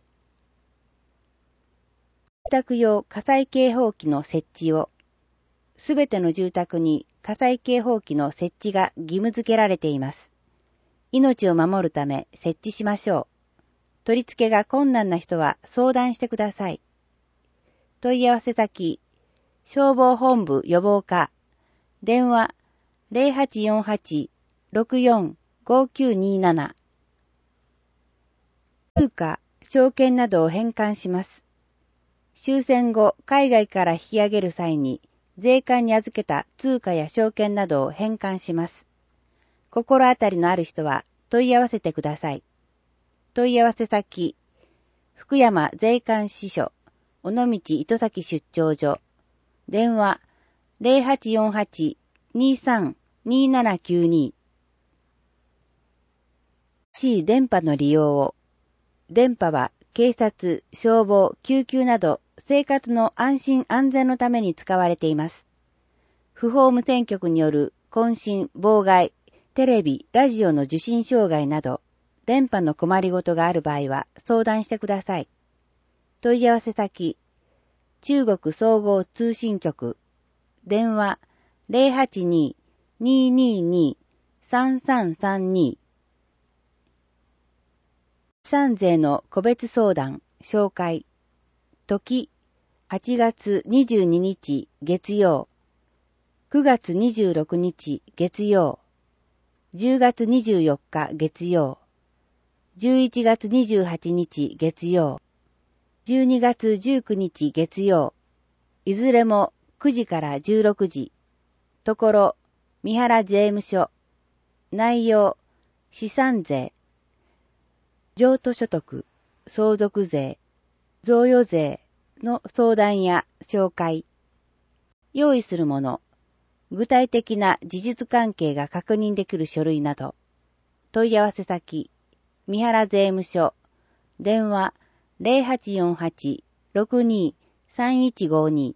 住宅用火災警報器の設置を。すべての住宅に火災警報器の設置が義務付けられています。命を守るため設置しましょう。取り付けが困難な人は相談してください。問い合わせ先、消防本部予防課、電話0848-645927。通貨、証券などを返還します。終戦後、海外から引き上げる際に、税関に預けた通貨や証券などを返還します。心当たりのある人は問い合わせてください。問い合わせ先、福山税関支所、尾道糸崎出張所、電話0848-232792。C 電波の利用を。電波は警察、消防、救急など生活の安心安全のために使われています。不法無線局による混信、妨害、テレビ、ラジオの受信障害など、電波の困りごとがある場合は相談してください。問い合わせ先、中国総合通信局、電話082-222-3332。資産税の個別相談、紹介。時、8月22日月曜、9月26日月曜、10月24日月曜、11月28日月曜、12月19日月曜、いずれも9時から16時。ところ、三原税務署。内容、資産税、譲渡所得、相続税、贈与税の相談や紹介。 用意するもの、具体的な事実関係が確認できる書類など、問い合わせ先、三原税務署、電話 0848-62-3152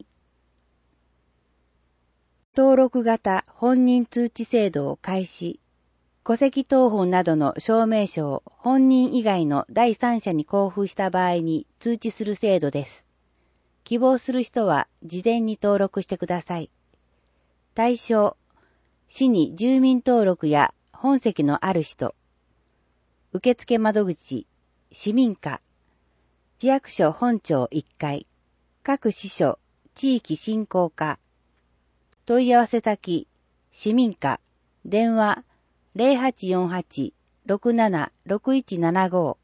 登録型本人通知制度を開始、戸籍謄本などの証明書を本人以外の第三者に交付した場合に通知する制度です。希望する人は事前に登録してください。対象、市に住民登録や本籍のある人、受付窓口、市民課、市役所本庁1階、各支所、地域振興課、問い合わせ先、市民課、電話0848-676175。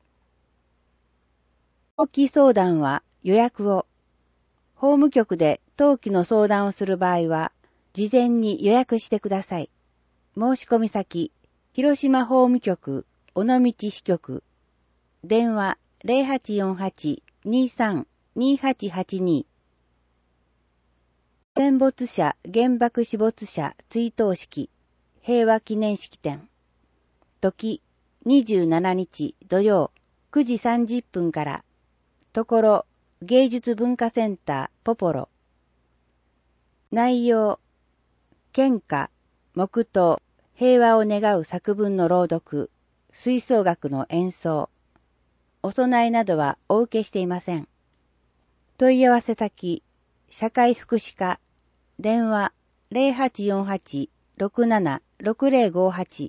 登記相談は予約を。法務局で登記の相談をする場合は、事前に予約してください。申し込み先、広島法務局、尾道支局、電話0848-23-2882。戦没者原爆死没者追悼式、平和記念式典。時、27日土曜、9時30分から、ところ、芸術文化センターポポロ。内容、献花、黙祷、平和を願う作文の朗読、吹奏楽の演奏。お供えなどはお受けしていません。問い合わせ先、社会福祉課、電話0848-676058。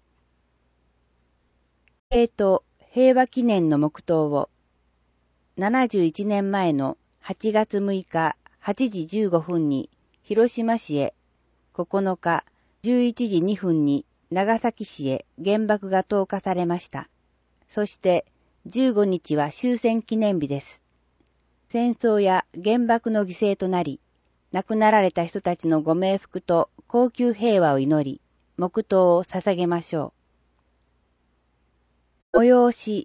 平和記念の黙祷を、71年前の8月6日8時15分に広島市へ、9日11時2分に長崎市へ原爆が投下されました。そして15日は終戦記念日です。戦争や原爆の犠牲となり、亡くなられた人たちのご冥福と恒久平和を祈り、黙祷を捧げましょう。催し、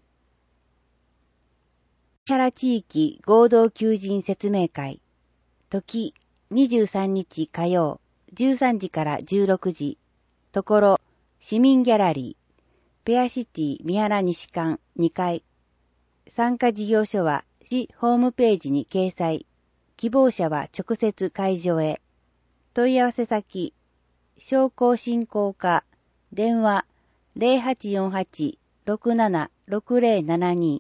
三原地域合同求人説明会、時23日火曜、13時から16時、ところ、市民ギャラリー、ペアシティ三原西館2階。参加事業所は市ホームページに掲載。希望者は直接会場へ。問い合わせ先、商工振興課、電話0848-676072。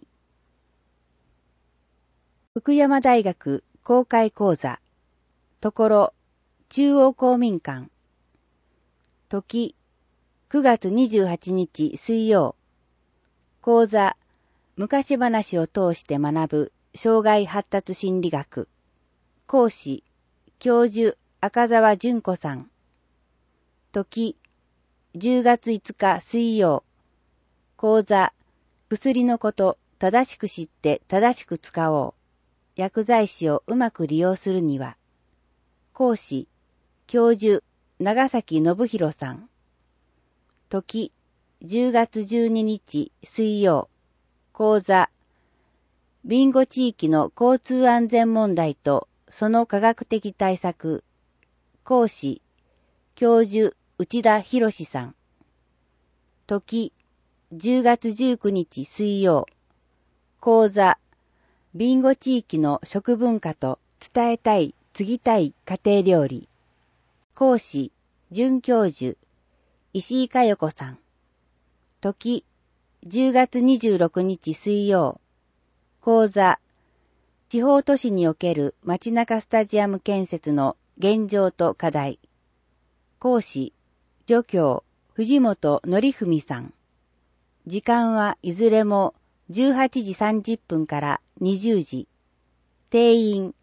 福山大学公開講座、ところ、中央公民館。時、9月28日水曜。講座、昔話を通して学ぶ障害発達心理学。講師、教授赤澤純子さん。時、10月5日水曜。講座、薬のこと正しく知って正しく使おう。薬剤師をうまく利用するには。講師、教授長崎信弘さん。時、10月12日水曜。講座、ビンゴ地域の交通安全問題とその科学的対策。講師、教授内田博さん。時、10月19日水曜。講座、ビンゴ地域の食文化と伝えたい、継ぎたい家庭料理。講師、准教授、石井佳代子さん。時、10月26日水曜。講座、地方都市における街中スタジアム建設の現状と課題。講師、助教、藤本則文さん。時間はいずれも18時30分から20時。定員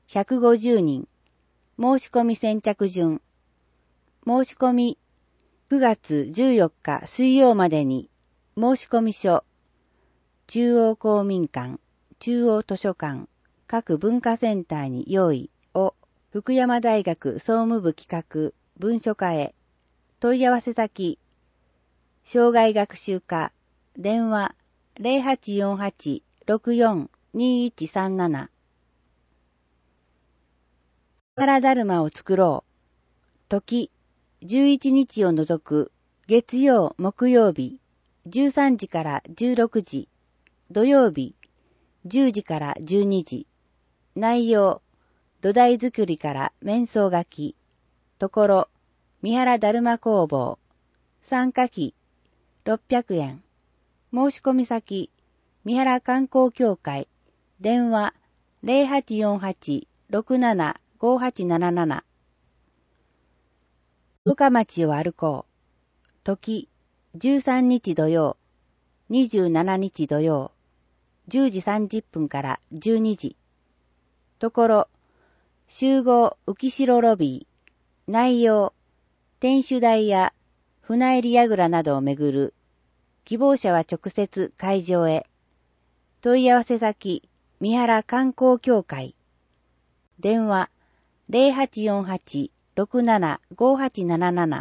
150人。申し込み先着順。申し込み9月14日水曜までに申し込み書。中央公民館、中央図書館、各文化センターに用意を福山大学総務部企画文書課へ。問い合わせ先、障害学習課、電話0848-64-2137 原だるまを作ろう。時、11日を除く、月曜、木曜日、13時から16時、土曜日、10時から12時、内容、土台作りから面相書き、ところ、三原だるま工房、参加費、600円、申し込み先、三原観光協会、電話、0848-675877、深町を歩こう。時、13日土曜、27日土曜、10時30分から12時。ところ、集合浮城ロビー、内容、天守台や船入櫓などをめぐる。希望者は直接会場へ。問い合わせ先、三原観光協会。電話、0848-675877。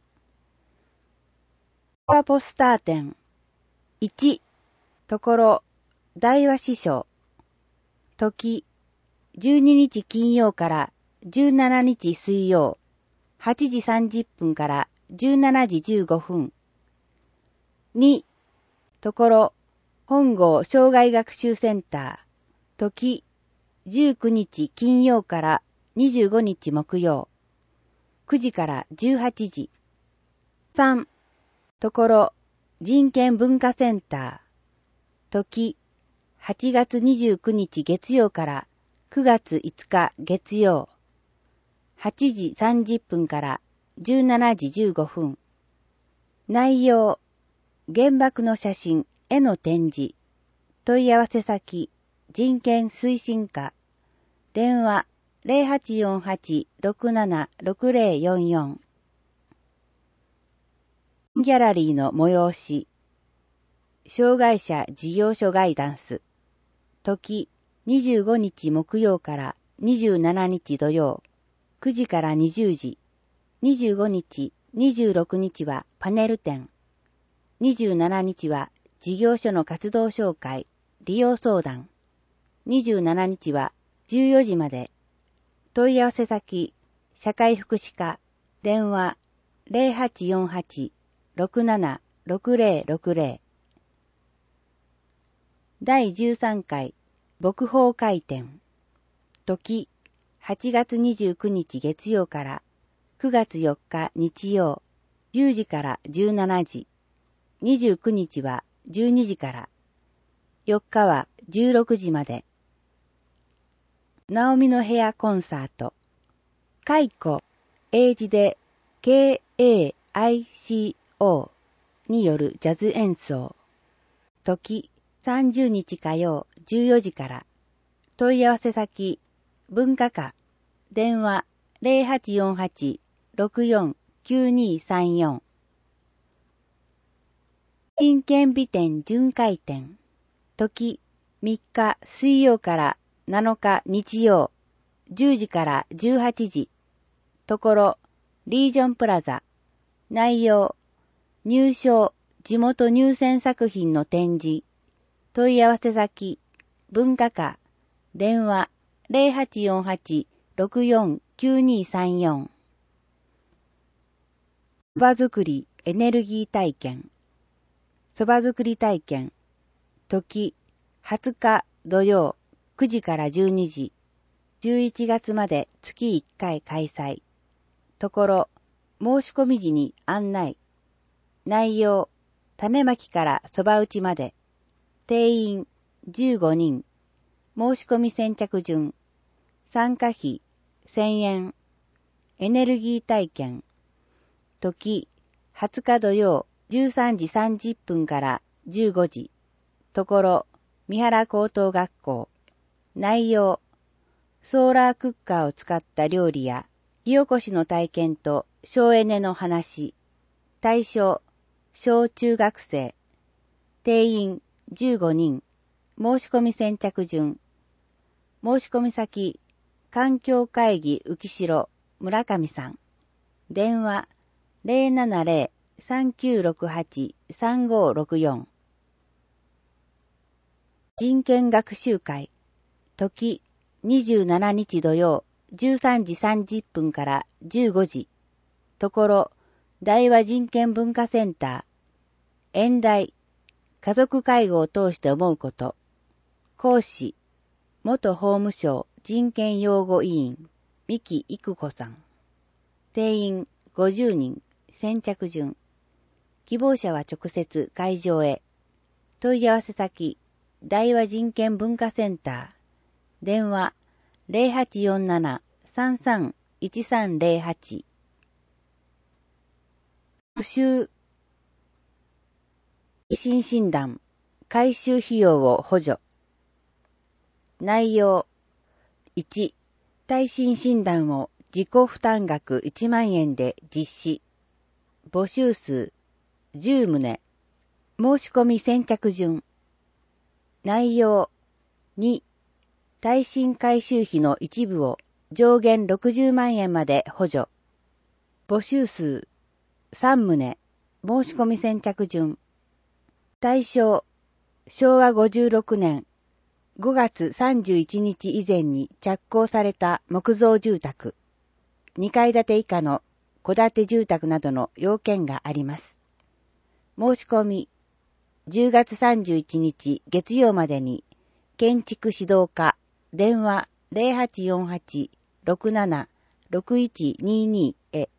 ポスター展。1、ところ、大和師匠。時、12日金曜から17日水曜、8時30分から17時15分。2、ところ、本郷障害学習センター。時、19日金曜から25日木曜、9時から18時。3、ところ、人権文化センター。時、8月29日月曜から9月5日月曜、8時30分から17時15分。内容、原爆の写真、絵の展示。問い合わせ先、人権推進課。電話、0848-676044。ギャラリーの催し。障害者事業所ガイダンス。時、25日木曜から27日土曜、9時から20時。25日、26日はパネル展。27日は事業所の活動紹介、利用相談。27日は14時まで。問い合わせ先、社会福祉課。電話、0848-676060。第13回、牧法会展。時、8月29日月曜から9月4日日曜、10時から17時。29日は12時から。4日は16時まで。ナオミの部屋コンサート。カ子、英字で KAICO によるジャズ演奏。時、30日火曜14時から。問い合わせ先、文化課。電話、0848-649234。真剣美展巡回展。時、3日水曜から7日日曜、10時から18時。ところ、リージョンプラザ。内容、入賞、地元入選作品の展示。問い合わせ先、文化課。電話、0848-649234。そば作りエネルギー体験。そば作り体験。時、20日土曜、9時から12時。11月まで月1回開催。ところ、申し込み時に案内。内容、種まきからそば打ちまで。定員15人。申し込み先着順。参加費1000円。エネルギー体験。時、20日土曜13時30分から15時。ところ、三原高等学校。内容、ソーラークッカーを使った料理や、火起こしの体験と省エネの話。対象、小中学生。定員15人。申し込み先着順。申し込み先、環境会議浮城村上さん。電話、070-3968-3564。人権学習会。時、27日土曜 13時30分から15時。ところ、大和人権文化センター。演題、家族介護を通して思うこと。講師、元法務省人権擁護委員、三木育子さん。定員50人、先着順。希望者は直接会場へ。問い合わせ先、大和人権文化センター。電話、0847-331308。復習。医師診断、回収費用を補助。内容。1、耐震診断を自己負担額1万円で実施。募集数10棟。申し込み先着順。内容。2、耐震改修費の一部を上限60万円まで補助。募集数3棟。申し込み先着順。対象、昭和56年5月31日以前に着工された木造住宅、2階建て以下の戸建て住宅などの要件があります。申し込み、10月31日月曜までに、建築指導課、電話0848-67-6122へ。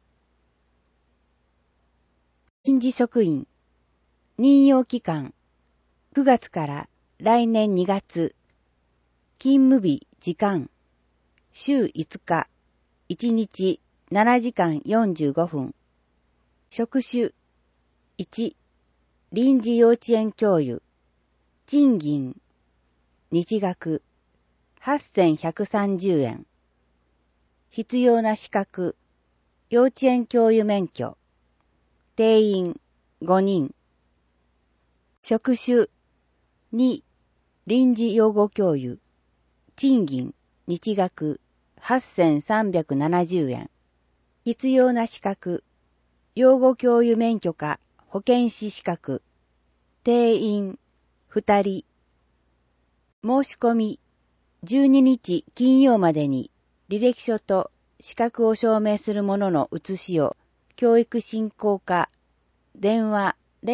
臨時職員、任用期間、9月から来年2月。勤務日、時間、週5日、1日7時間45分。職種、1、臨時幼稚園教諭。賃金、日額、8130円。必要な資格、幼稚園教諭免許。定員、5人。職種、2、臨時養護教諭。賃金、日額、8370円。必要な資格、養護教諭免許か保健師資格。定員、2人。申し込み、12日金曜までに履歴書と資格を証明するものの写しを教育振興課、電話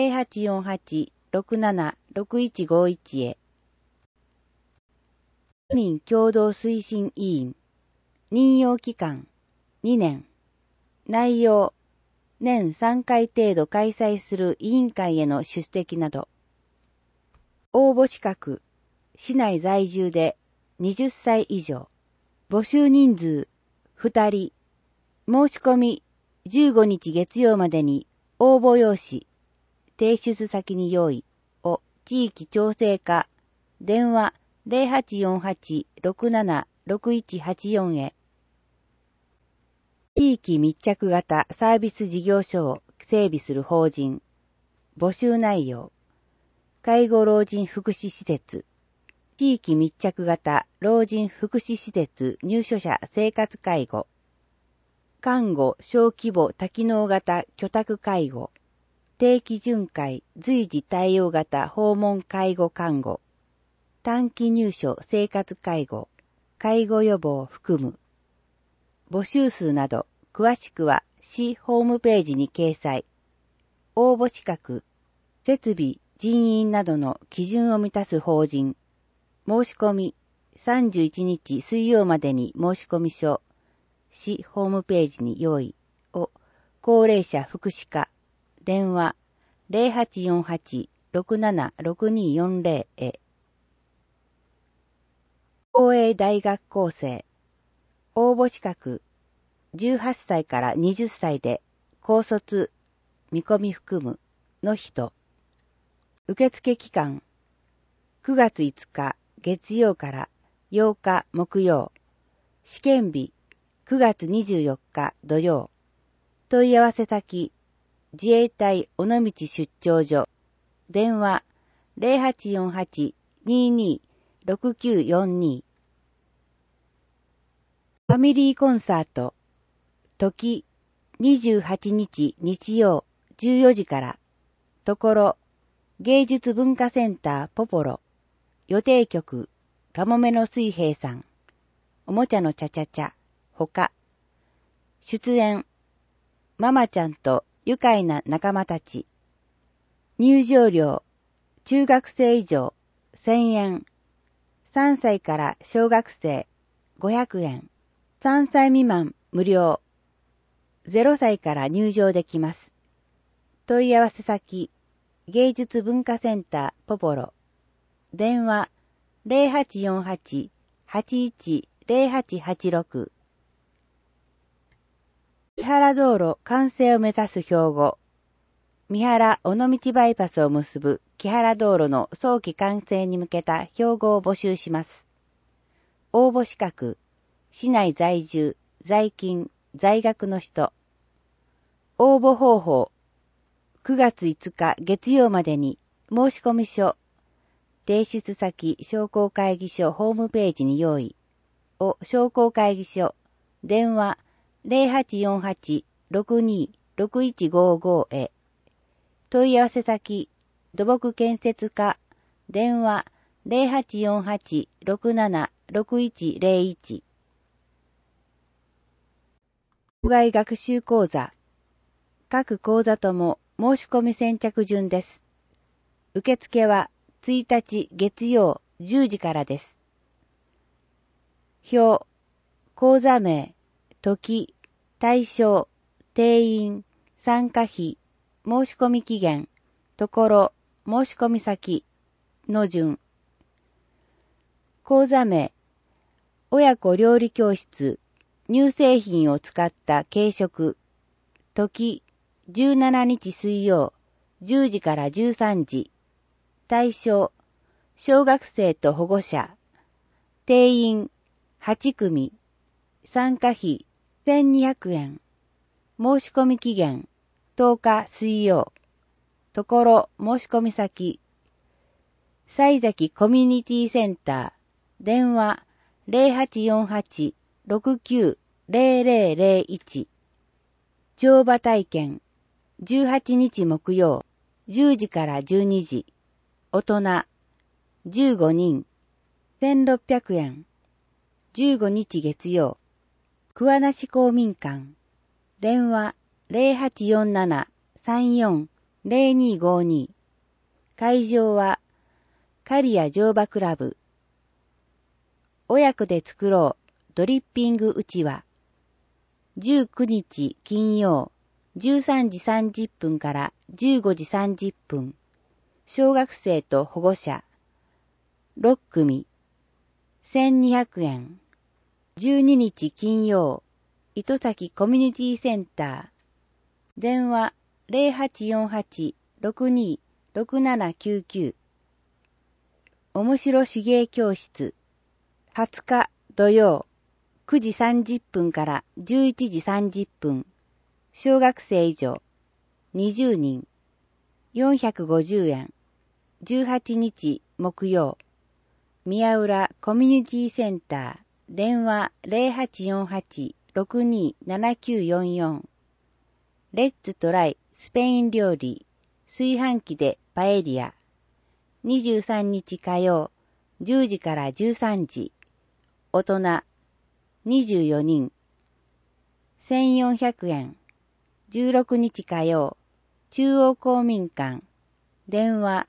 0848-676151へ。市民共同推進委員。任用期間、2年。内容、年3回程度開催する委員会への出席など。応募資格、市内在住で20歳以上。募集人数、2人。申し込み、15日月曜までに応募用紙、提出先に用意を地域調整課、電話0848-676184へ。地域密着型サービス事業所を整備する法人。募集内容。介護老人福祉施設。地域密着型老人福祉施設入所者生活介護。看護小規模多機能型居宅介護。定期巡回随時対応型訪問介護看護。短期入所生活介護。介護予防を含む。募集数など、詳しくは市ホームページに掲載。応募資格、設備、人員などの基準を満たす法人。申し込み、31日水曜までに申し込み書、市ホームページに用意を、高齢者福祉課、電話0848-676240へ。公営大学校生。応募資格、18歳から20歳で、高卒、見込み含む、の人。受付期間、9月5日月曜から8日木曜。試験日、9月24日土曜。問い合わせ先、自衛隊尾道出張所。電話0848-226942。ファミリーコンサート。時、28日日曜14時から。ところ、芸術文化センターポポロ。予定曲、かもめの水平さん。おもちゃのチャチャチャ。 ほか。出演、ママちゃんと愉快な仲間たち。入場料、中学生以上、1000円。3歳から小学生、500円。3歳未満、無料。0歳から入場できます。問い合わせ先、芸術文化センターポポロ。電話、0848-810886。三原道路完成を目指す標語。三原尾道バイパスを結ぶ木原道路の早期完成に向けた標語を募集します。応募資格、市内在住、在勤、在学の人。応募方法、9月5日月曜までに申込書、提出先商工会議所ホームページに用意を商工会議所、電話0848-626155へ。問い合わせ先、土木建設課、電話0848-676101。校外学習講座。各講座とも申し込み先着順です。受付は1日月曜10時からです。表、講座名、時、対象、定員、参加費、申し込み期限、ところ、申し込み先の順。講座名、親子料理教室、乳製品を使った軽食、時、17日水曜、10時から13時。対象、小学生と保護者。定員、8組。参加費、1200円。申し込み期限、10日水曜。ところ、申し込み先。西崎コミュニティセンター。電話、0848-690001。乗馬体験。18日木曜、10時から12時。大人、15人、1600円。15日月曜、桑名市公民館。電話、0847-34-0252。会場は、刈谷乗馬クラブ。親子で作ろう、ドリッピングうちわ。19日金曜、13時30分から15時30分。小学生と保護者。6組。1200円。12日金曜、糸崎コミュニティセンター。電話0848-626799。面白手芸教室。20日土曜、9時30分から11時30分。小学生以上、20人、450円。18日木曜、宮浦コミュニティセンター。電話0848-627944。レッツトライスペイン料理。炊飯器でパエリア。23日火曜、10時から13時。大人、24人、1400円。16日火曜、中央公民館。電話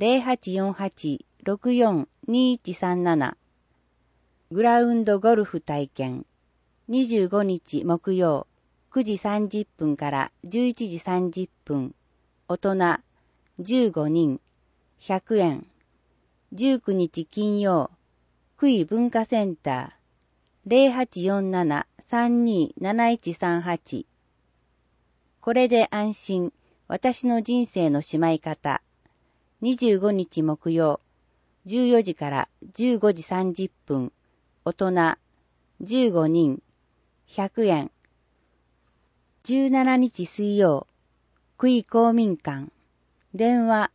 0848-642137。グラウンドゴルフ体験。25日木曜、9時30分から11時30分。大人、15人、100円。19日金曜、福井文化センター。0847-327138。これで安心、私の人生のしまい方。25日木曜、14時から15時30分。大人、15人、100円。17日水曜、福井公民館。電話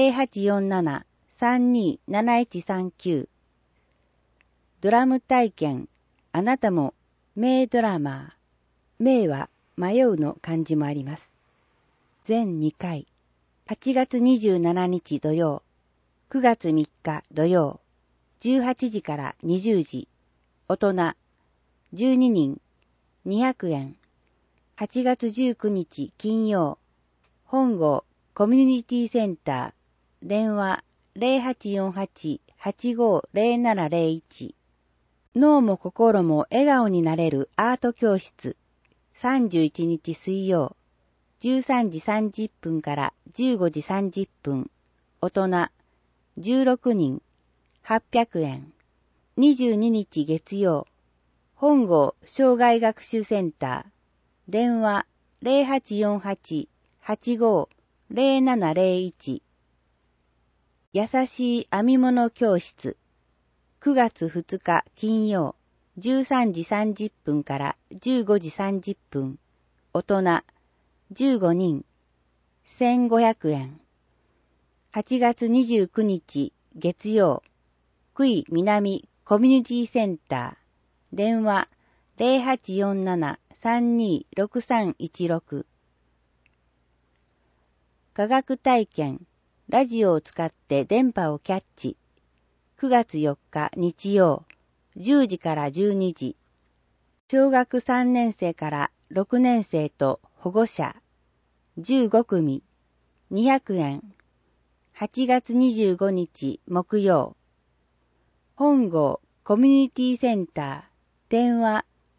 0847-327139。ドラム体験。あなたも名ドラマー。名は迷うの漢字もあります。全2回。8月27日土曜、9月3日土曜、18時から20時。大人、12人、 200円。8月19日金曜。本郷コミュニティセンター。電話 0848-850701。脳も心も笑顔になれるアート教室。31日水曜。13時30分から15時30分。大人16人。800円。22日月曜。本郷障害学習センター。電話 0848-850701。優しい編み物教室。9月2日金曜。13時30分から15時30分。大人15人。1500円。8月29日月曜。久井南コミュニティセンター。電話 0847-326316。科学体験。ラジオを使って電波をキャッチ。9月4日日曜。10時から12時。小学3年生から6年生と保護者。15組。200円。8月25日木曜。本郷コミュニティセンター。電話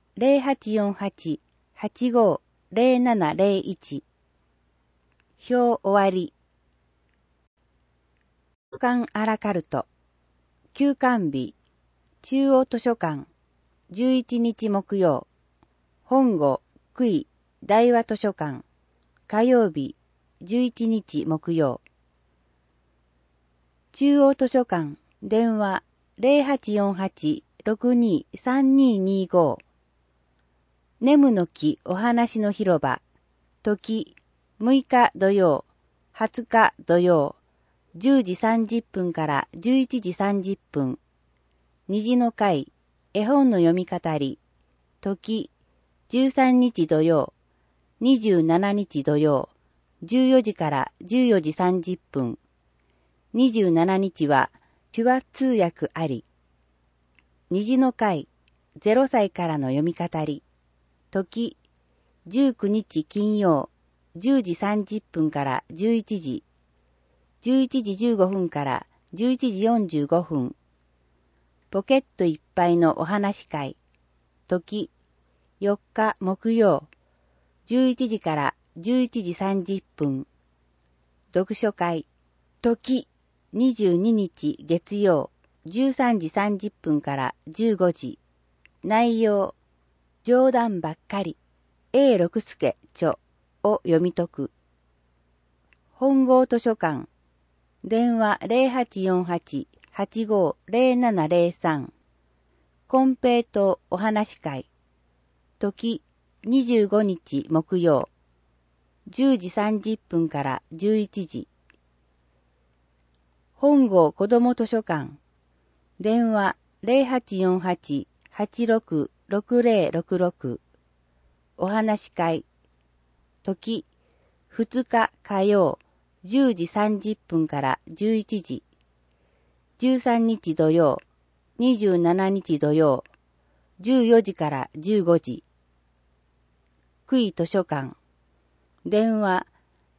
0848-850701。表終わり。図書館アラカルト。休館日。中央図書館。11日木曜。本郷久井大和図書館。火曜日。11日木曜。中央図書館。電話0848-623225。ネムの木お話の広場。時6日土曜、20日土曜、10時30分から11時30分。虹の会絵本の読み語り。時13日土曜、27日土曜、14時から14時30分。27日は手話通訳あり。虹の会0歳からの読み語り。時19日金曜、10時30分から11時。11時15分から11時45分。ポケットいっぱいのお話会。時4日木曜、11時から11時30分。読書会。時22日月曜、13時30分から15時。内容、冗談ばっかり。A 六助著を読み解く。本郷図書館。電話0848-850703。金平糖お話会。時25日木曜。10時30分から11時。本郷子ども図書館。電話0848-866066。お話会。時2日火曜。10時30分から11時。13日土曜。27日土曜。14時から15時。久井図書館。電話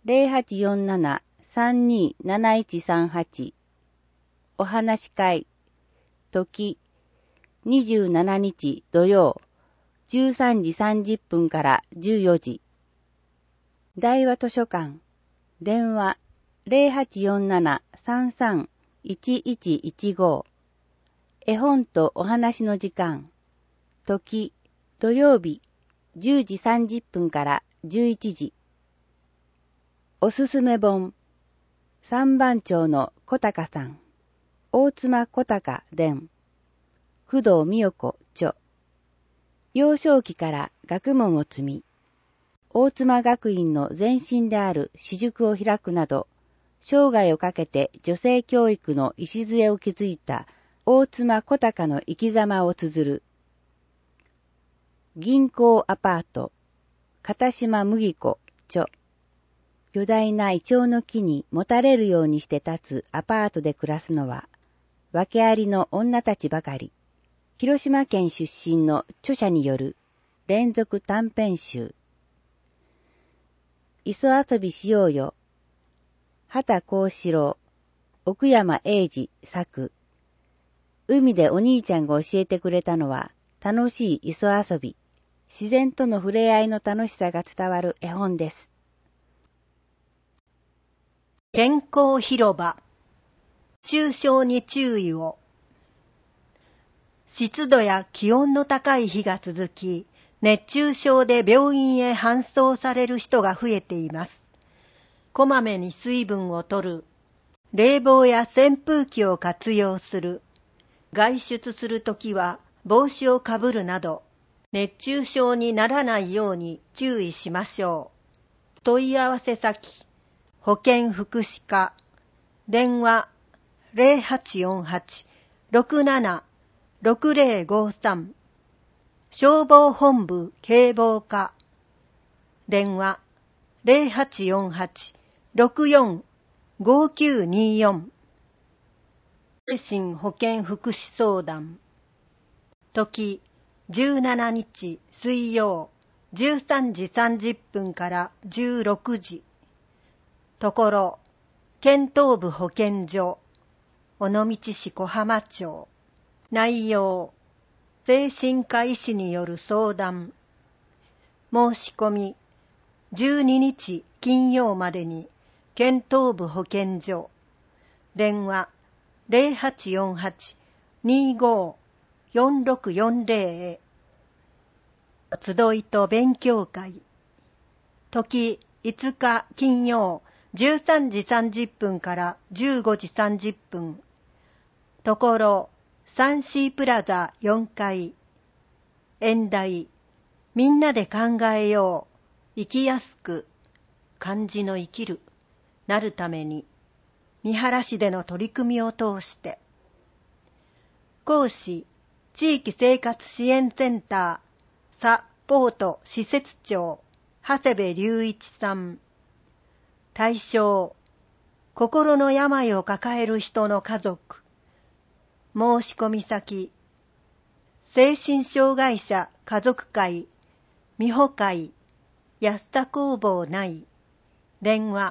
0847-327138。お話会。時27日土曜。13時30分から14時。大和図書館。電話0847-331115。絵本とお話の時間。時土曜日10時30分から11時。おすすめ本。三番町の小高さん。大妻小高伝。工藤美代子著。幼少期から学問を積み、大妻学院の前身である私塾を開くなど、生涯をかけて女性教育の礎を築いた大妻小高の生き様を綴る。銀行アパート。片島麦子著。巨大なイチョウの木にもたれるようにして立つアパートで暮らすのは、訳ありの女たちばかり。広島県出身の著者による。 連続短編集。磯遊びしようよ。畑幸四郎、奥山英二作。海でお兄ちゃんが教えてくれたのは、楽しい磯遊び、自然との触れ合いの楽しさが伝わる絵本です。 健康広場。熱中症に注意を。湿度や気温の高い日が続き、熱中症で病院へ搬送される人が増えています。こまめに水分を取る、冷房や扇風機を活用する、外出するときは帽子をかぶるなど、熱中症にならないように注意しましょう。問い合わせ先、保健福祉課、電話 0848-67-6053、消防本部警防課、電話 0848-64-5924、精神保健福祉相談。時17日水曜13時30分から16時。ところ、県東部保健所、尾道市小浜町。内容、精神科医師による相談。申し込み、12日金曜までに、県東部保健所。電話、08-25-4640へ。集いと勉強会。時5日金曜13時30分から15時30分。ところ、3C プラザ4階。演題、みんなで考えよう。生きやすく、漢字の生きる、なるために。三原市での取り組みを通して。講師、地域生活支援センター、サポート施設長、長谷部隆一さん。対象、心の病を抱える人の家族。申し込み先、精神障害者家族会、美保会、安田工房内。電話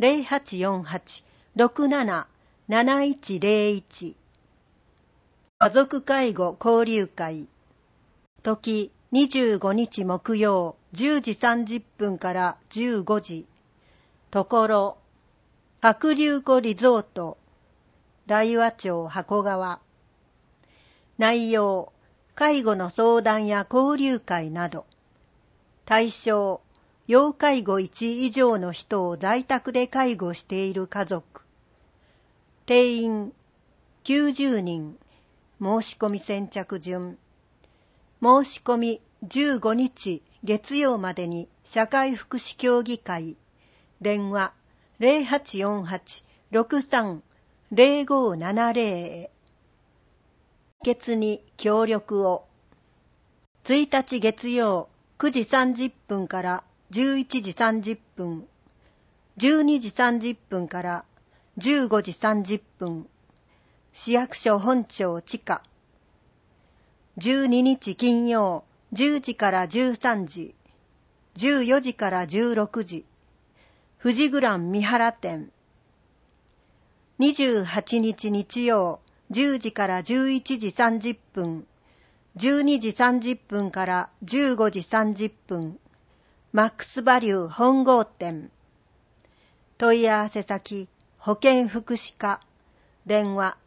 0848-67-7101。家族介護交流会。時25日木曜10時30分から15時。ところ、白龍湖リゾート、大和町箱川。内容、介護の相談や交流会など。対象、要介護1以上の人を在宅で介護している家族。定員90人。申し込み先着順。申し込み15日月曜までに社会福祉協議会。電話0848-63-0570へ。決に協力を。1日月曜9時30分から11時30分、12時30分から15時30分、市役所本庁地下。12日金曜10時から13時、14時から16時、富士グラン三原店。28日日曜10時から11時30分、12時30分から15時30分、マックスバリュー本郷店。問い合わせ先、保健福祉課。電話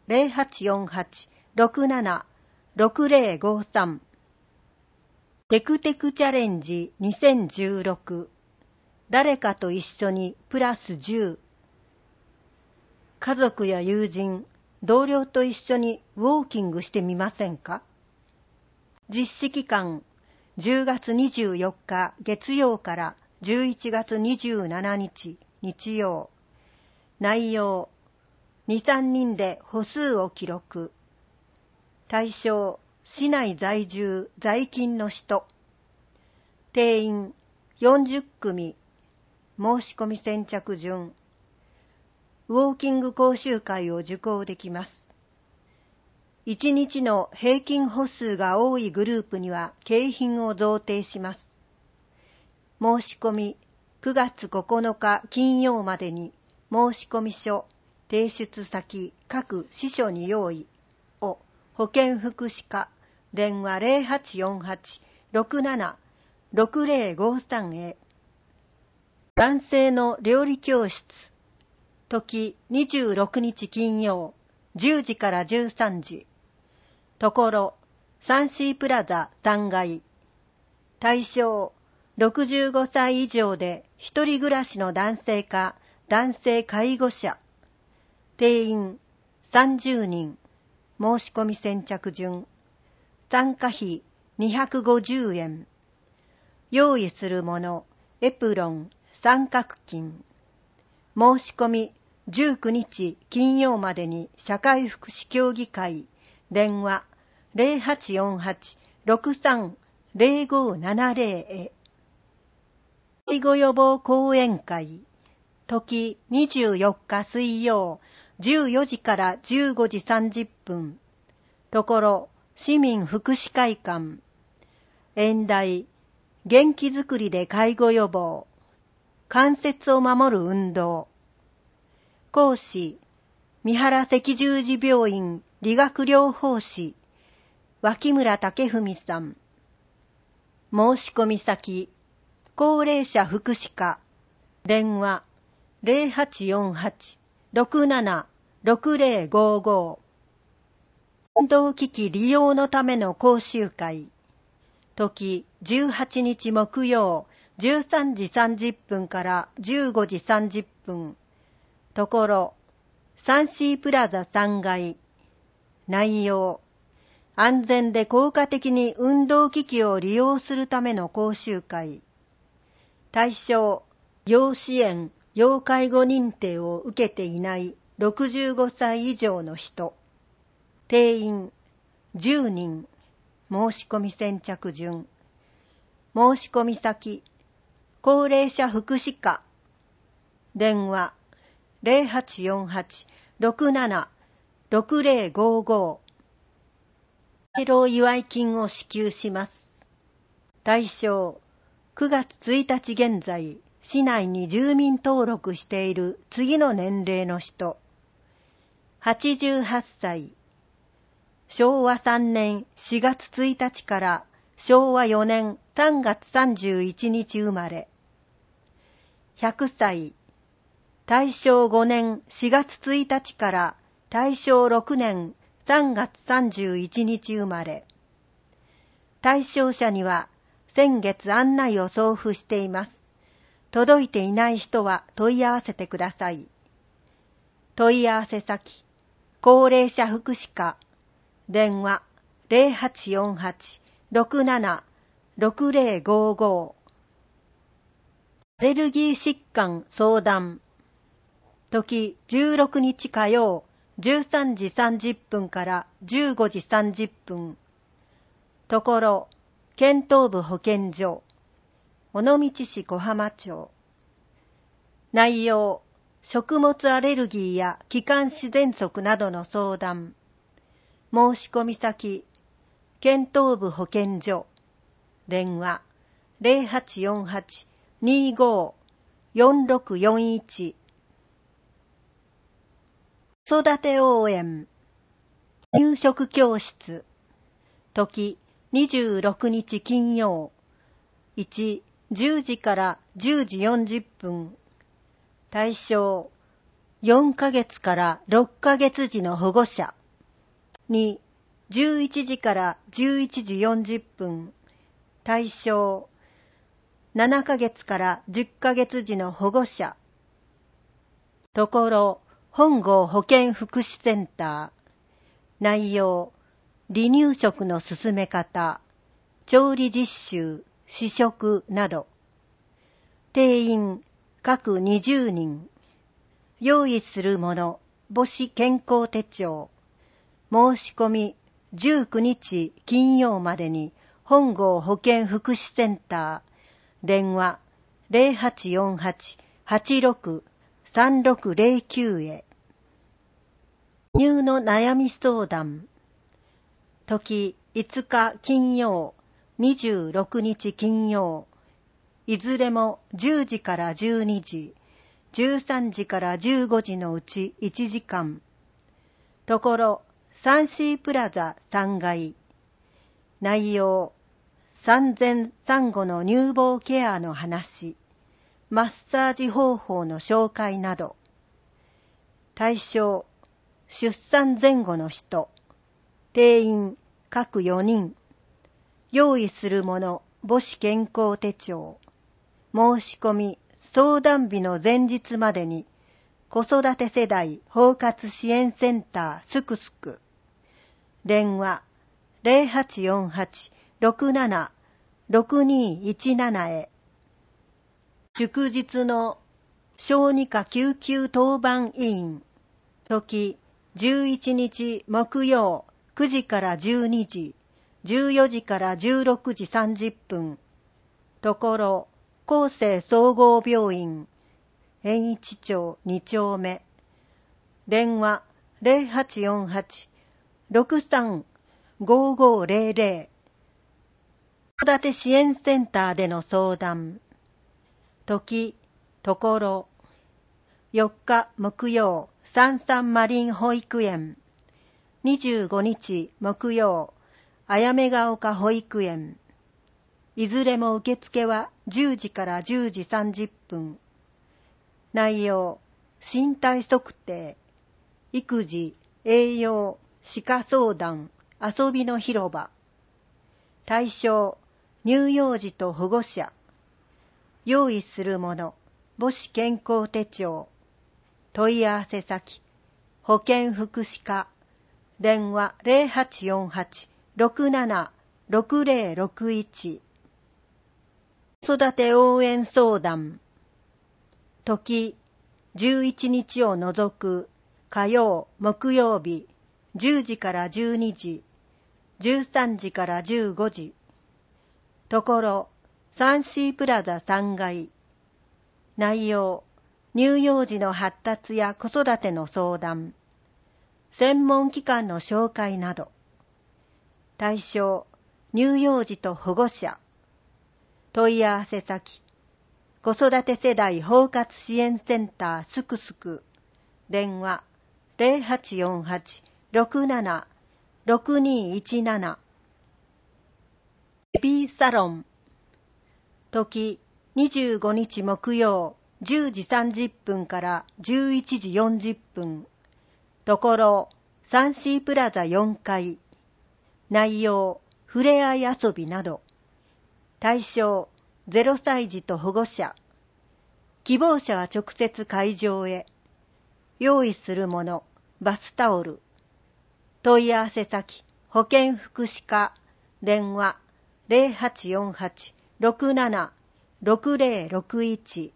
0848-67-6053。テクテクチャレンジ2016。誰かと一緒にプラス10。家族や友人、同僚と一緒にウォーキングしてみませんか？実施期間、10月24日月曜から11月27日日曜。内容、2、3人で歩数を記録。対象、市内在住在勤の人。定員40組。申し込み先着順。ウォーキング講習会を受講できます。 1日の平均歩数が多いグループには景品を贈呈します。申し込み9月9日金曜までに申込書、提出先、各支所に用意を保健福祉課、電話 0848-67-6053 へ。男性の料理教室、時26日金曜、10時から13時。ところ、サンシープラザ3階。対象、65歳以上で一人暮らしの男性か男性介護者。定員30人。申し込み先着順。参加費250円。用意するもの、エプロン、三角巾。申し込み19日金曜までに社会福祉協議会、電話 0848-630570 へ。介護予防講演会、時24日水曜、14時から15時30分。ところ、市民福祉会館。演題、元気づくりで介護予防。関節を守る運動。講師、三原赤十字病院理学療法士、脇村武文さん。申し込み先、高齢者福祉課、電話 0848-67-6055。運動機器利用のための講習会、時18日木曜、13時30分から15時30分。ところ、サンシープラザ3階。内容、安全で効果的に運動機器を利用するための講習会。対象、要支援・要介護認定を受けていない65歳以上の人。定員10人。申し込み先着順。申し込み先、高齢者福祉課。電話0848-67-6055。敬老祝い金を支給します。対象、9月1日現在、市内に住民登録している次の年齢の人。88歳。昭和3年4月1日から昭和4年3月31日生まれ。100歳。大正5年4月1日から大正6年3月31日生まれ。対象者には先月案内を送付しています。届いていない人は問い合わせてください。問い合わせ先、高齢者福祉課、電話 0848-67-6055。アレルギー疾患相談。時16日火曜、13時30分から15時30分。ところ、県東部保健所、尾道市小浜町。内容、食物アレルギーや気管支喘息などの相談。申し込み先、県東部保健所、電話 0848-25-4641。子育て応援、入食教室、時26日金曜、1、10時から10時40分。対象、4ヶ月から6ヶ月児の保護者。2、11時から11時40分。対象、7ヶ月から10ヶ月児の保護者。ところ、本郷保健福祉センター。内容、離乳食の進め方、調理実習、試食など。定員、各20人。用意するもの、母子健康手帳。申し込み、19日金曜までに、本郷保健福祉センター。電話、0848-86-3609へ。乳の悩み相談。 時5日金曜、26日金曜、いずれも10時から12時、13時から15時のうち1時間。ところ、サンシープラザ3階。内容、産前産後の乳房ケアの話、マッサージ方法の紹介など。対象、出産前後の人。定員、各4人。用意するもの、母子健康手帳。申し込み、相談日の前日までに、子育て世代包括支援センターすくすく。電話、0848-67-6217へ。祝日の小児科救急当番委員。時、11日木曜9時から12時、14時から16時30分。ところ、厚生総合病院、延一町2丁目。電話0848-635500。子育て支援センターでの相談。時、ところ、4日木曜、サンサンマリン保育園。25日木曜、あやめが丘保育園。いずれも受付は10時から10時30分。内容、身体測定、育児、栄養、歯科相談、遊びの広場。対象、乳幼児と保護者。用意するもの、母子健康手帳。問い合わせ先、保健福祉課。電話0848-67-6061。子育て応援相談。時、11日を除く火曜、木曜日、10時から12時、13時から15時。ところ、サンシープラザ3階。内容、乳幼児の発達や子育ての相談。専門機関の紹介など。対象、乳幼児と保護者。問い合わせ先、子育て世代包括支援センターすくすく。電話0848-67-6217。ベビーサロン。時、25日木曜、10時30分から11時40分。ところ、サンシープラザ4階。内容、ふれあい遊びなど。対象、0歳児と保護者。希望者は直接会場へ。用意するもの、バスタオル。問い合わせ先、保健福祉課。電話0848-67-6061。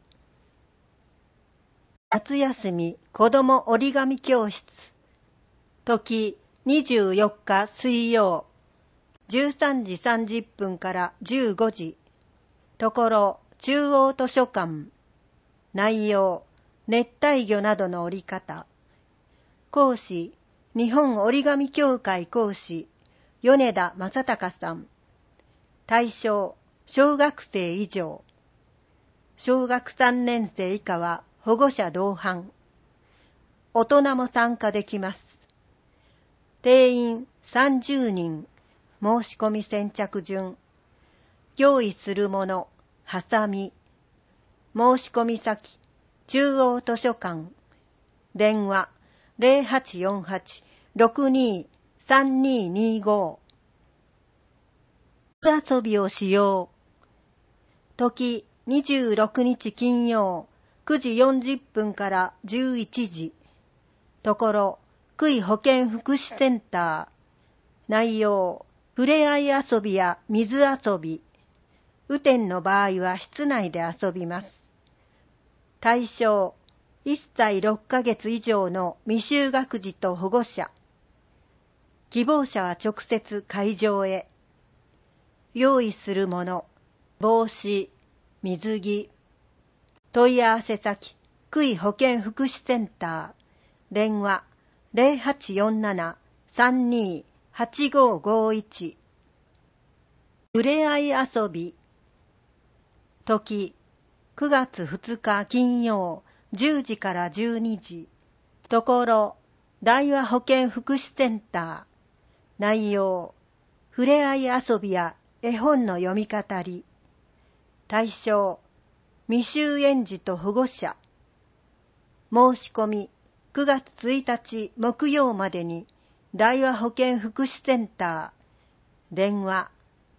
夏休み子ども折り紙教室。時、24日水曜。13時30分から15時。ところ、中央図書館。内容、熱帯魚などの折り方。講師、日本折り紙協会講師、米田正隆さん。対象、小学生以上。小学3年生以下は保護者同伴。大人も参加できます。定員30人。申し込み先着順。用意するもの、ハサミ。申し込み先、中央図書館。電話0848-623225。遊びをしよう。時、26日金曜、9時40分から11時。ところ、区医保健福祉センター。内容、ふれあい遊びや水遊び。雨天の場合は室内で遊びます。対象、1歳6ヶ月以上の未就学児と保護者。希望者は直接会場へ。用意するもの、帽子、水着。問い合わせ先、区医保健福祉センター。電話0847-32 8551ふれあい遊び時9月2日金曜10時から12時ところ大和保健福祉センター内容ふれあい遊びや絵本の読み語り対象未就園児と保護者申し込み9月1日木曜までに大和保健福祉センター電話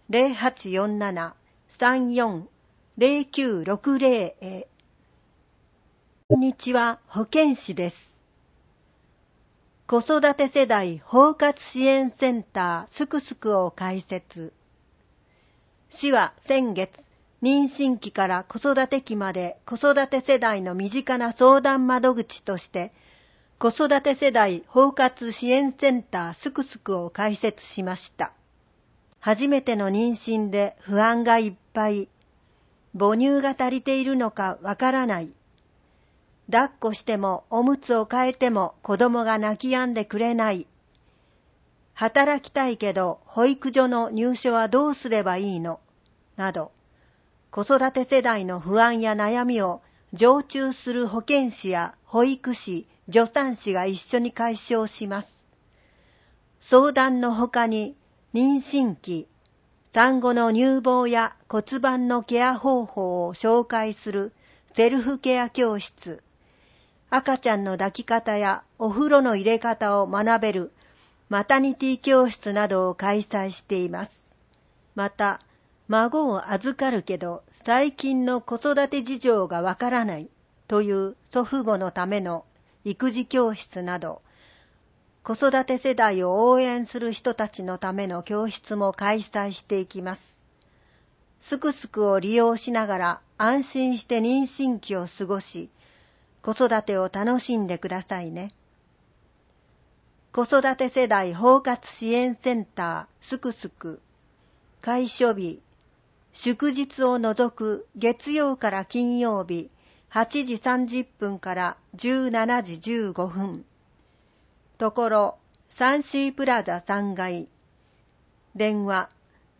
0847-34-0960 へ。こんにちは、保健師です。子育て世代包括支援センターすくすくを開設。市は先月、妊娠期から子育て期まで子育て世代の身近な相談窓口として、子育て世代包括支援センターすくすくを開設しました。初めての妊娠で不安がいっぱい。母乳が足りているのかわからない。抱っこしてもおむつを替えても子供が泣き止んでくれない。働きたいけど保育所の入所はどうすればいいのなど、子育て世代の不安や悩みを常駐する保健師や保育士、助産師が一緒に解消します。相談のほかに、妊娠期、産後の乳房や骨盤のケア方法を紹介するセルフケア教室、赤ちゃんの抱き方やお風呂の入れ方を学べるマタニティ教室などを開催しています。また、孫を預かるけど最近の子育て事情がわからないという祖父母のための育児教室など、子育て世代を応援する人たちのための教室も開催していきます。すくすくを利用しながら安心して妊娠期を過ごし、子育てを楽しんでくださいね。子育て世代包括支援センターすくすく、開所日、祝日を除く月曜から金曜日8時30分から17時15分。ところ、サンシープラザ3階。電話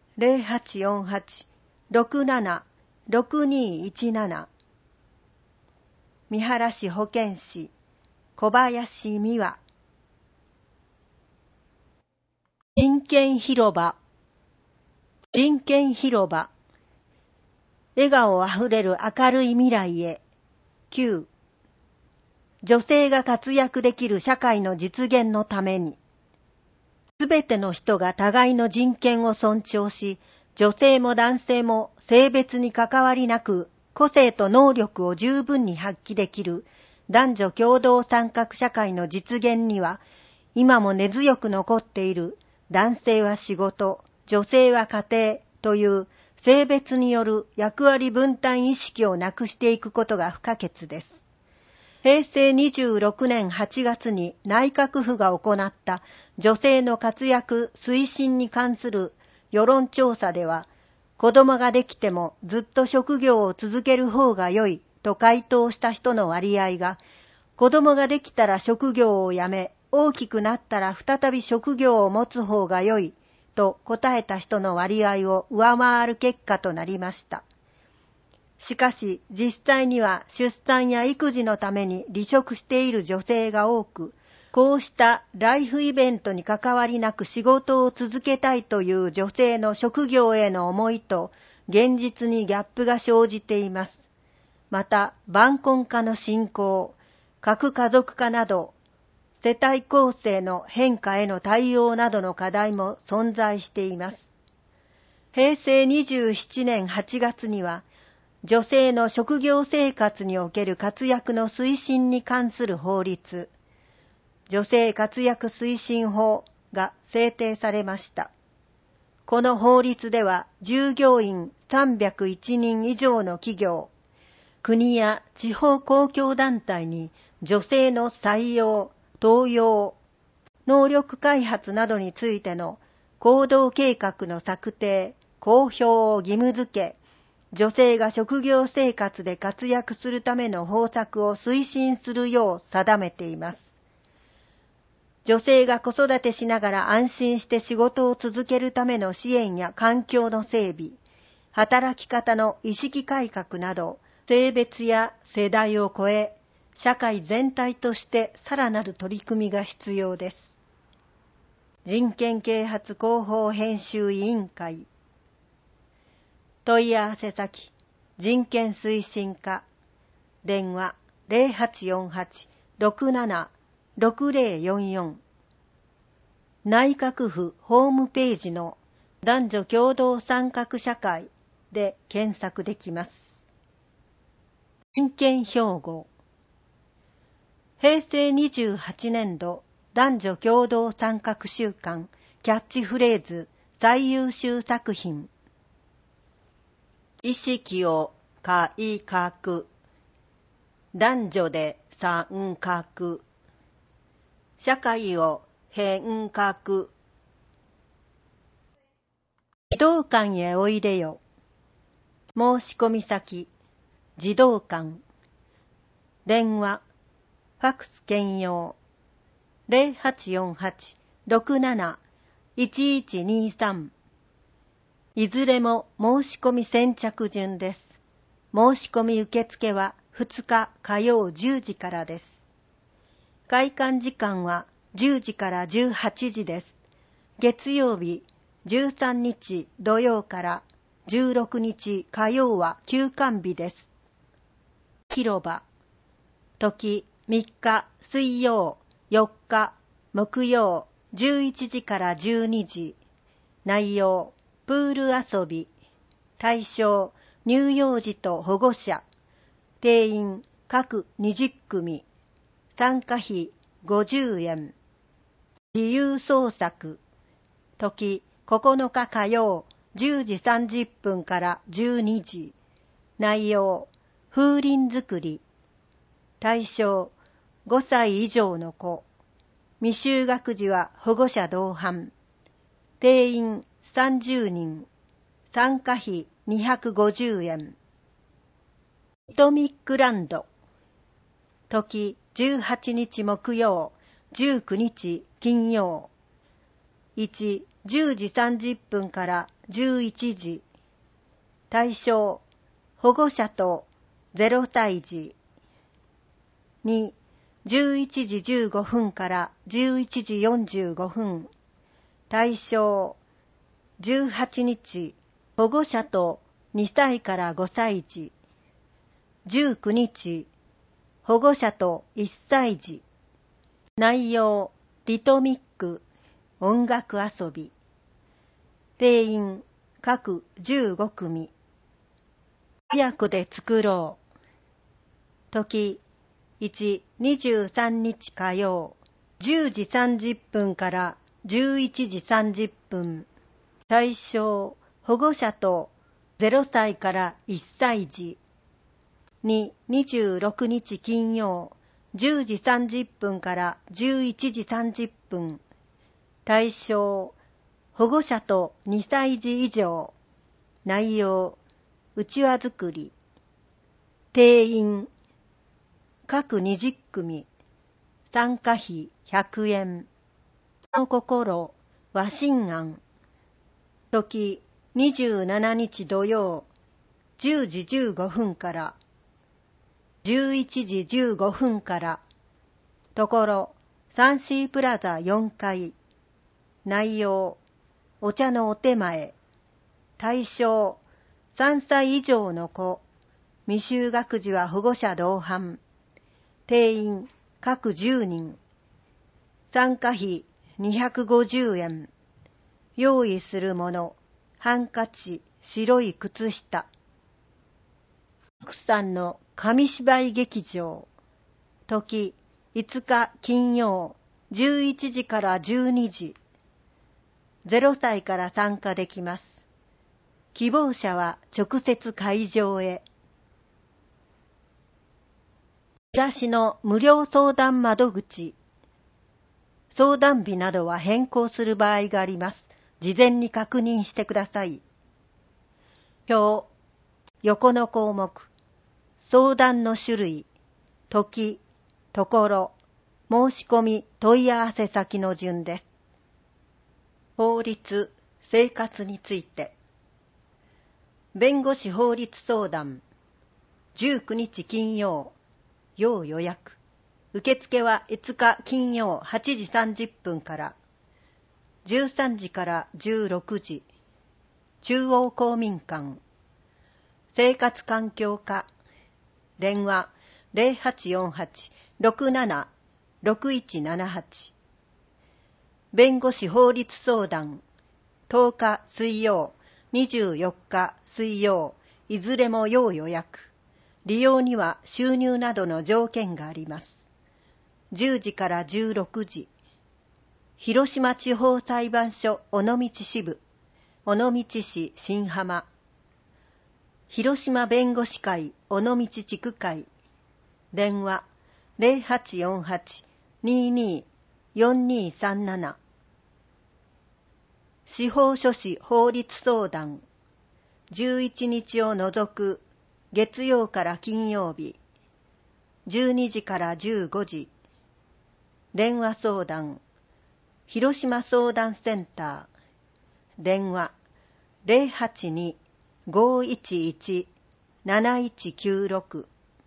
0848-67-6217。三原市保健師小林美和。人権広場。人権広場。笑顔あふれる明るい未来へ。9。女性が活躍できる社会の実現のために。すべての人が互いの人権を尊重し、女性も男性も性別に関わりなく、個性と能力を十分に発揮できる男女共同参画社会の実現には、今も根強く残っている男性は仕事、女性は家庭という性別による役割分担意識をなくしていくことが不可欠です。平成26年8月に内閣府が行った女性の活躍推進に関する世論調査では、子供ができてもずっと職業を続ける方が良いと回答した人の割合が、子供ができたら職業を辞め、大きくなったら再び職業を持つ方が良いと答えた人の割合を上回る結果となりました。しかし実際には出産や育児のために離職している女性が多く、こうしたライフイベントに関わりなく仕事を続けたいという女性の職業への思いと現実にギャップが生じています。また晩婚化の進行、核家族化など、世帯構成の変化への対応などの課題も存在しています。平成27年8月には、女性の職業生活における活躍の推進に関する法律、女性活躍推進法が制定されました。この法律では、従業員301人以上の企業、国や地方公共団体に女性の採用、登用、能力開発などについての行動計画の策定、公表を義務付け、女性が職業生活で活躍するための方策を推進するよう定めています。 女性が子育てしながら安心して仕事を続けるための支援や環境の整備、働き方の意識改革など、性別や世代を超え、社会全体としてさらなる取り組みが必要です。人権啓発広報編集委員会。問い合わせ先、人権推進課。電話0848-67-6044。内閣府ホームページの男女共同参画社会で検索できます。人権標語。平成28年度男女共同参画週間キャッチフレーズ最優秀作品。意識を改革。男女で参画。社会を変革。児童館へおいでよ。申し込み先、児童館。電話、ファクス兼用。0848-67-1123。いずれも申し込み先着順です。申し込み受付は2日火曜10時からです。開館時間は10時から18時です。月曜日13日土曜から16日火曜は休館日です。広場。時3日水曜、4日木曜11時から12時。内容、プール遊び。対象、乳幼児と保護者。定員各20組。参加費50円。自由創作。時9日火曜10時30分から12時。内容、風鈴作り。対象、5歳以上の子。未就学児は保護者同伴。定員30人。参加費250円。リトミックランド。時18日木曜、19日金曜。1、10時30分から11時。対象、保護者と0歳児。2、11時15分から11時45分。対象、18日、保護者と2歳から5歳児。19日、保護者と1歳児。内容、リトミック、音楽遊び。定員、各15組。親子で作ろう。時、1、23日火曜、10時30分から11時30分。対象、保護者と0歳から1歳児。2、26日金曜、10時30分から11時30分。対象、保護者と2歳児以上。内容、うちわ作り。定員、各20組。参加費100円。の心、和心庵。時、27日土曜、10時15分から、11時15分から。ところ、サンシープラザ4階。内容、お茶のお手前。対象、3歳以上の子。未就学児は保護者同伴。定員、各10人。参加費250円。用意するもの、ハンカチ、白い靴下。福さんの紙芝居劇場。時、5日金曜、11時から12時。0歳から参加できます。希望者は直接会場へ。チラシの無料相談窓口。相談日などは変更する場合があります。事前に確認してください。表、横の項目、相談の種類、時、ところ、 申し込み問い合わせ先の順です。法律・生活について。弁護士法律相談。19日金曜。要予約。受付は5日金曜8時30分から。13時から16時。中央公民館。生活環境課。電話0848-67-6178。弁護士法律相談。10日水曜、24日水曜、いずれも要予約。利用には収入などの条件があります。10時から16時。広島地方裁判所尾道支部、尾道市新浜。広島弁護士会尾道地区会。電話0848-22-4237。司法書士法律相談。11日を除く月曜から金曜日。12時から15時。電話相談。広島相談センター。電話082-511-7196。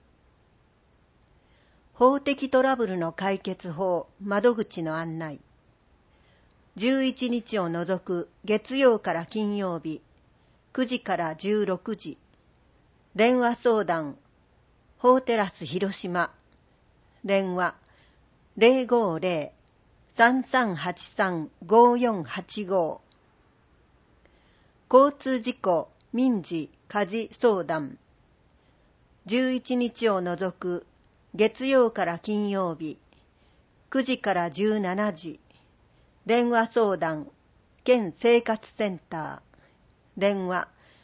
法的トラブルの解決法窓口の案内。11日を除く月曜から金曜日、9時から16時。電話相談。法テラス広島。電話050-3383-5485。交通事故、民事、家事相談。11日を除く月曜から金曜日、9時から17時。電話相談、県生活センター。電話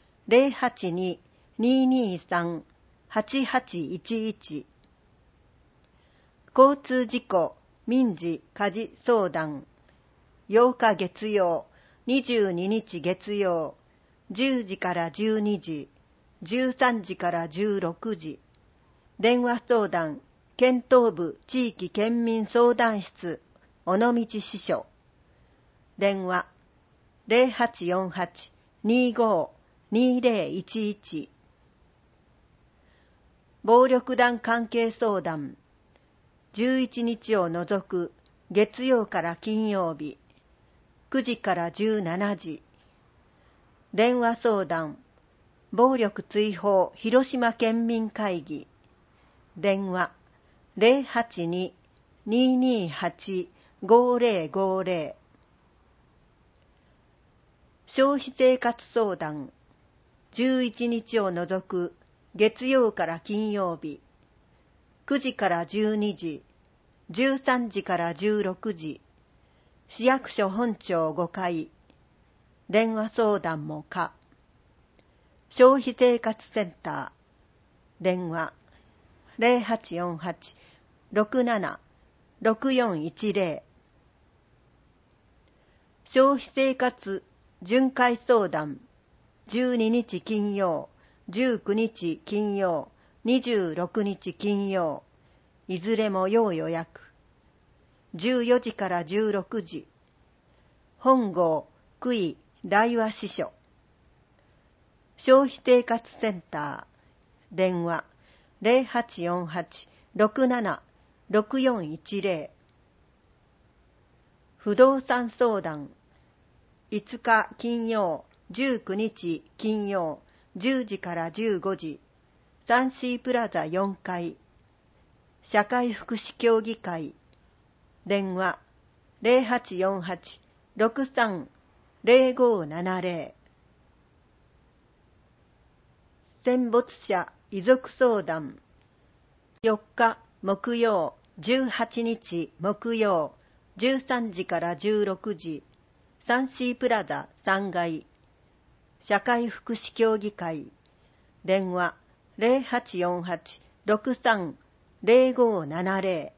082-223-8811。交通事故、民事、家事相談。8日月曜、22日月曜、10時から12時、13時から16時。電話相談、県東部地域県民相談室、尾道支所。電話0848-25-2011。暴力団関係相談。11日を除く月曜から金曜日、9時から17時。電話相談。暴力追放広島県民会議。電話082-228-5050。消費生活相談。11日を除く月曜から金曜日、9時から12時、13時から16時。市役所本庁5階。電話相談も可。消費生活センター。電話0848-67-6410。消費生活巡回相談。12日金曜、19日金曜、26日金曜。いずれも要予約。14時から16時。本郷区井大和支所。消費生活センター。電話0848-67-6410。不動産相談。5日金曜、19日金曜、10時から15時。サンシープラザ4階。社会福祉協議会。電話0848-63-0570。戦没者遺族相談。4日木曜、18日木曜、13時から16時。サンシープラザ3階。社会福祉協議会。電話0848-63-0570。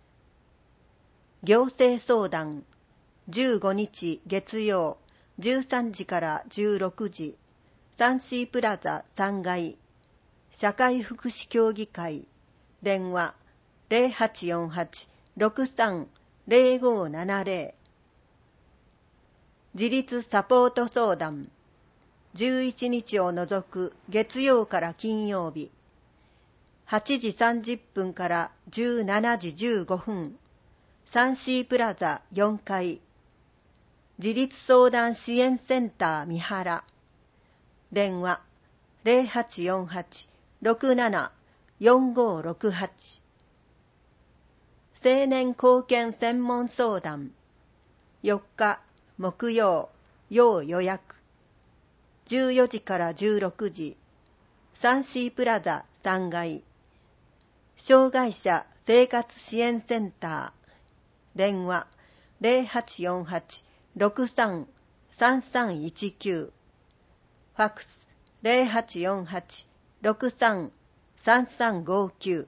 行政相談。15日月曜、13時から16時。サンシープラザ3階。社会福祉協議会。電話 630570。自立サポート相談。11日を除く月曜から金曜日。8時30分から17時15分。サンシープラザ4階。自立相談支援センター三原。電話 0848-674568。青年貢献専門相談。4日木曜、要予約。14時から16時。サンシープラザ3階。障害者生活支援センター。電話 0848-633319。ファックス 0848-633359。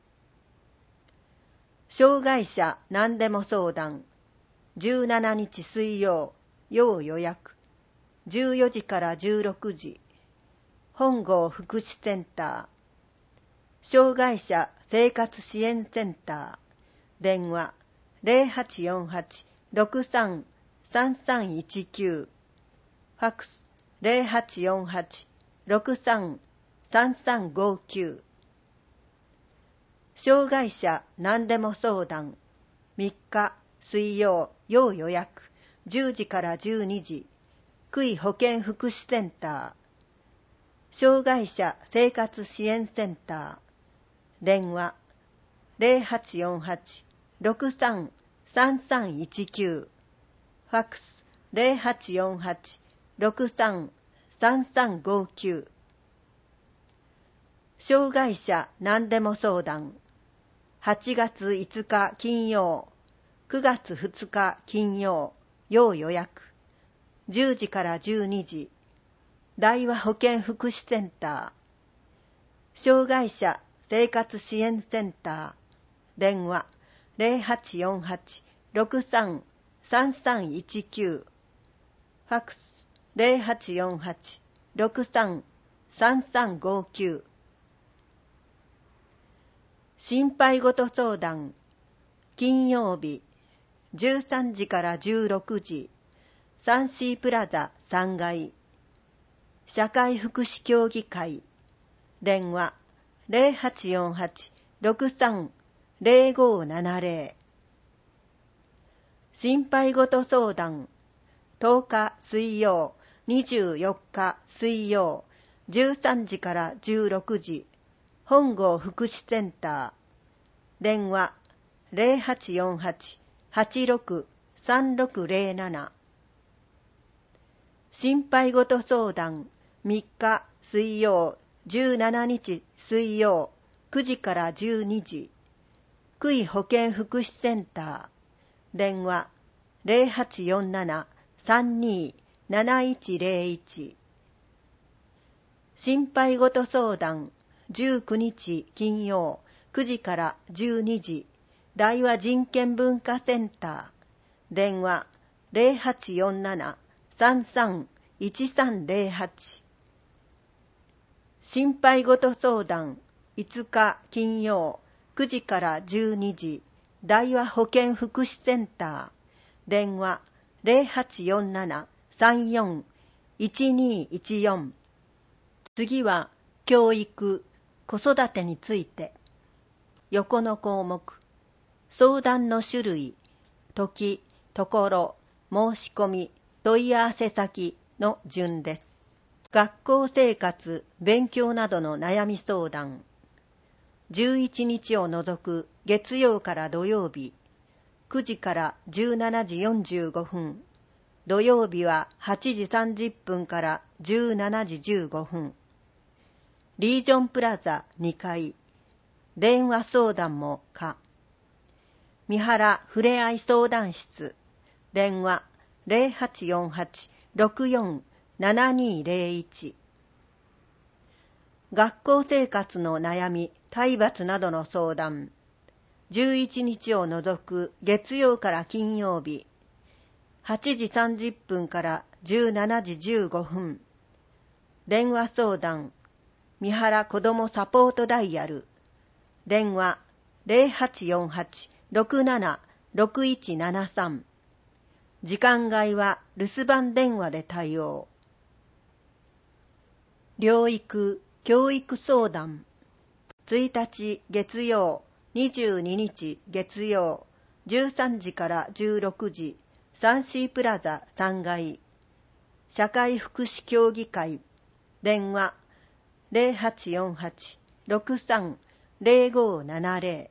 障害者何でも相談。17日水曜、要予約。14時から16時。本郷福祉センター。障害者生活支援センター。電話 0848-633319。ファックス 0848-633359。障害者何でも相談。3日水曜、要予約。10時から12時。区医保健福祉センター。障害者生活支援センター。電話 0848-633319。ファックス 0848-633359。障害者何でも相談。8月5日金曜、9月2日金曜、要予約。10時から12時。大和保健福祉センター。障害者生活支援センター。電話 0848-633319。ファックス 0848-633359。心配事相談。金曜日13時から16時。サンシープラザ3階。社会福祉協議会。電話 0848-630570。心配事相談。10日水曜、24日水曜、13時から16時。本郷福祉センター。電話 0848-863607。心配事相談。3日水曜、17日水曜、9時から12時。区医保健福祉センター。電話 0847-32-7101。心配事相談。19日金曜、9時から12時。大和人権文化センター。電話 0847-331308。心配事相談。5日金曜、9時から12時。大和保健福祉センター。電話 0847-341214。次は教育、子育てについて。横の項目。相談の種類、時、ところ、申し込み、問い合わせ先の順です。学校生活、勉強などの悩み相談。11日を除く月曜から土曜日、9時から17時45分。土曜日は8時30分から17時15分。リージョンプラザ2階。電話相談も可。三原ふれあい相談室。電話 0848-647201。学校生活の悩み、体罰などの相談。11日を除く月曜から金曜日。8時30分から17時15分。電話相談。三原子どもサポートダイヤル。電話 676173。時間外は留守番電話で対応。療育・教育相談。1日月曜、22日月曜、13時から16時、サンシープラザ3階。社会福祉協議会。電話 0848-630570。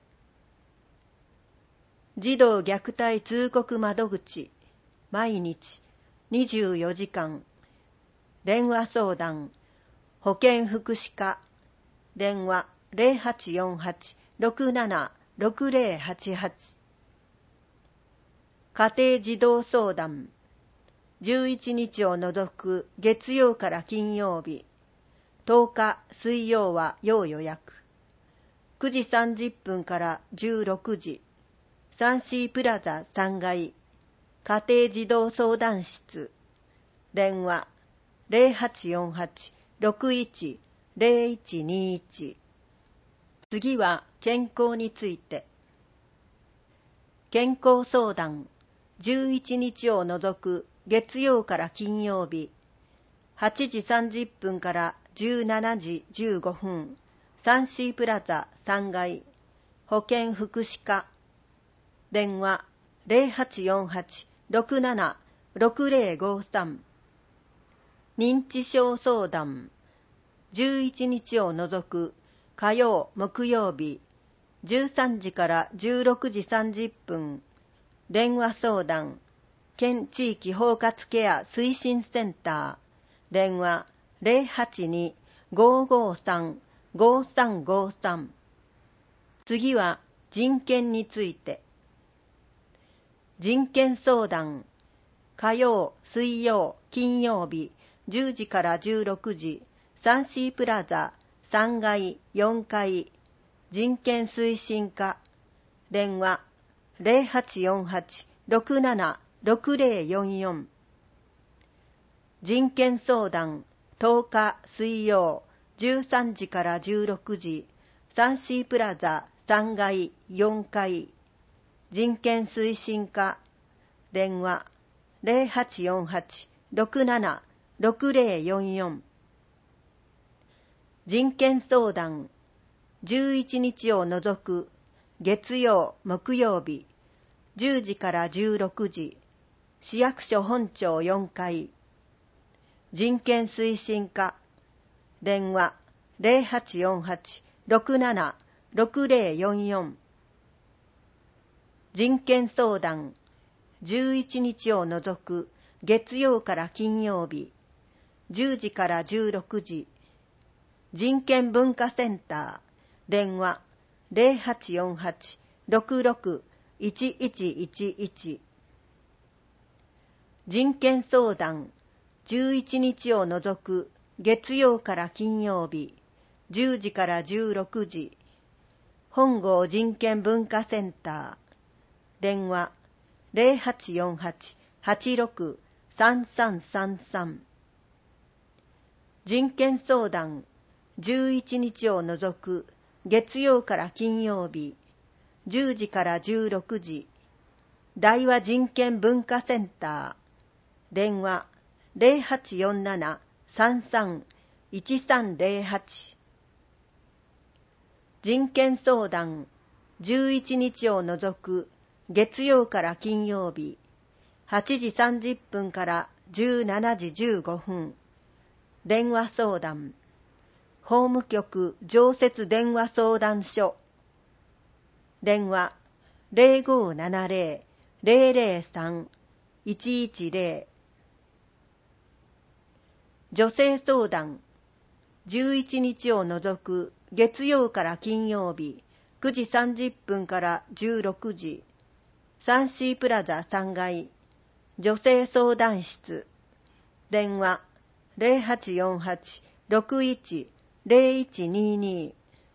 児童虐待通告窓口。毎日24時間。電話相談。保健福祉課。電話0848-676088。家庭児童相談。11日を除く月曜から金曜日。10日水曜は要予約。9時30分から16時。サンシープラザ3階。家庭児童相談室。電話0848-610121。次は健康について。健康相談。11日を除く月曜から金曜日。8時30分から17時15分。サンシープラザ3階。保健福祉課。電話0848-676053。認知症相談。11日を除く火曜木曜日。13時から16時30分。電話相談。県地域包括ケア推進センター。電話082-553-5353。次は人権について。人権相談。火曜、水曜、金曜日、10時から16時、サンシープラザ、3階、4階、人権推進課。電話0848-676044。人権相談。10日水曜、13時から16時、サンシープラザ、3階、4階、人権推進課。電話0848-676044。人権相談。11日を除く月曜木曜日。10時から16時。市役所本庁4階。人権推進課。電話0848-676044。人権相談。11日を除く月曜から金曜日。10時から16時。人権文化センター。電話0848-661111。人権相談。11日を除く月曜から金曜日。10時から16時。本郷人権文化センター。電話0848-863333。人権相談。11日を除く月曜から金曜日。10時から16時。大和人権文化センター。電話0847-33-1308。人権相談。11日を除く月曜から金曜日。8時30分から17時15分。電話相談。法務局常設電話相談所。電話0570-003-110。女性相談。11日を除く月曜から金曜日。9時30分から16時。サンシープラザ3階。女性相談室。電話0848-610122。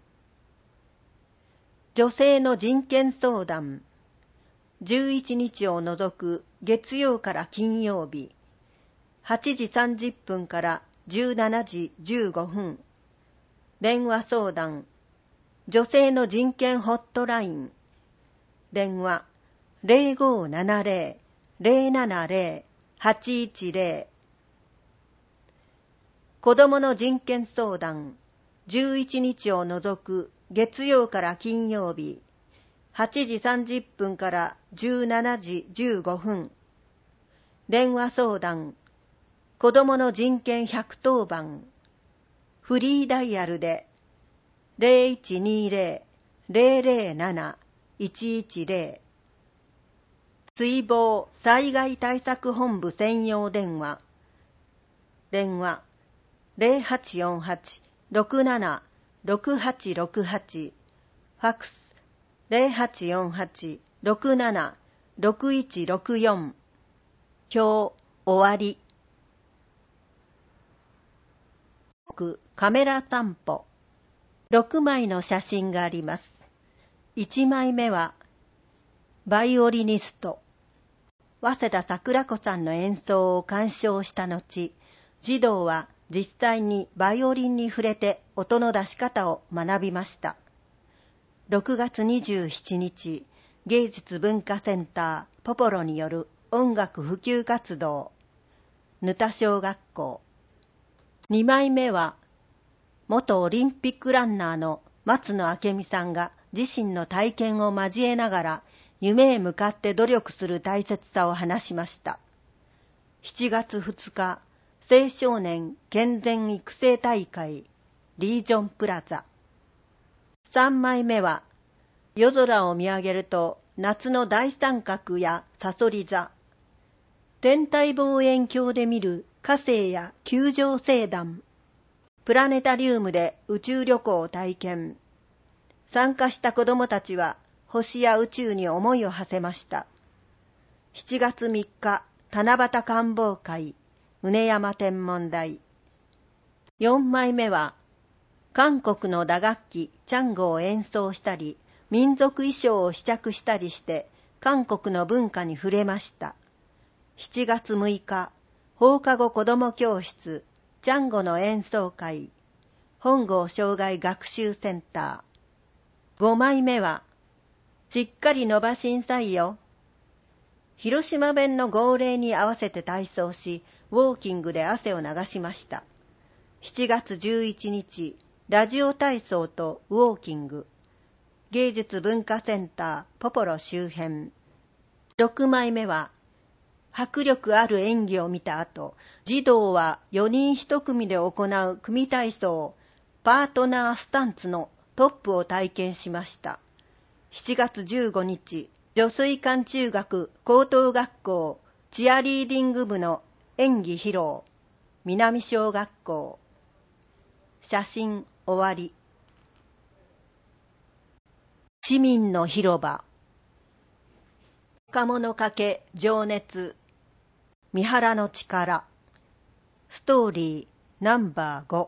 女性の人権相談。11日を除く月曜から金曜日。8時30分から17時15分。電話相談。女性の人権ホットライン。 電話 0570-070-810。子どもの人権相談、11日を除く月曜から金曜日、8時30分から17時15分。電話相談、子どもの人権110番、フリーダイヤルで 0120-007-110。水防災害対策本部専用電話、電話0848-67-6868、ファックス0848-67-6164。今日終わり。カメラ散歩。6枚の写真があります。1枚目はバイオリニスト早稲田桜子さんの演奏を鑑賞した後、児童は実際にバイオリンに触れて音の出し方を学びました。6月27日、芸術文化センターポポロによる音楽普及活動、沼田小学校。2枚目は、元オリンピックランナーの松野明美さんが自身の体験を交えながら夢へ向かって努力する大切さを話しました。7月2日、青少年健全育成大会、リージョンプラザ。3枚目は、夜空を見上げると夏の大三角やさそり座、天体望遠鏡で見る火星や球状星団、プラネタリウムで宇宙旅行を体験。参加した子どもたちは星や宇宙に思いを馳せました。7月3日、七夕観望会、畝山天文台。4枚目は、韓国の打楽器チャンゴを演奏したり、民族衣装を試着したりして、韓国の文化に触れました。7月6日、放課後子ども教室、チャンゴの演奏会、本郷障害学習センター。5枚目は、しっかり伸ばしんさいよ。広島弁の号令に合わせて体操し、ウォーキングで汗を流しました。7月11日、ラジオ体操とウォーキング。芸術文化センターポポロ周辺。6枚目は、迫力ある演技を見た後、児童は4人1組で行う組体操、パートナースタンツのトップを体験しました。7月15日、女水館中学高等学校チアリーディング部の演技披露、南小学校。写真終わり。市民の広場。若者かけ情熱、三原の力。ストーリーナンバー5。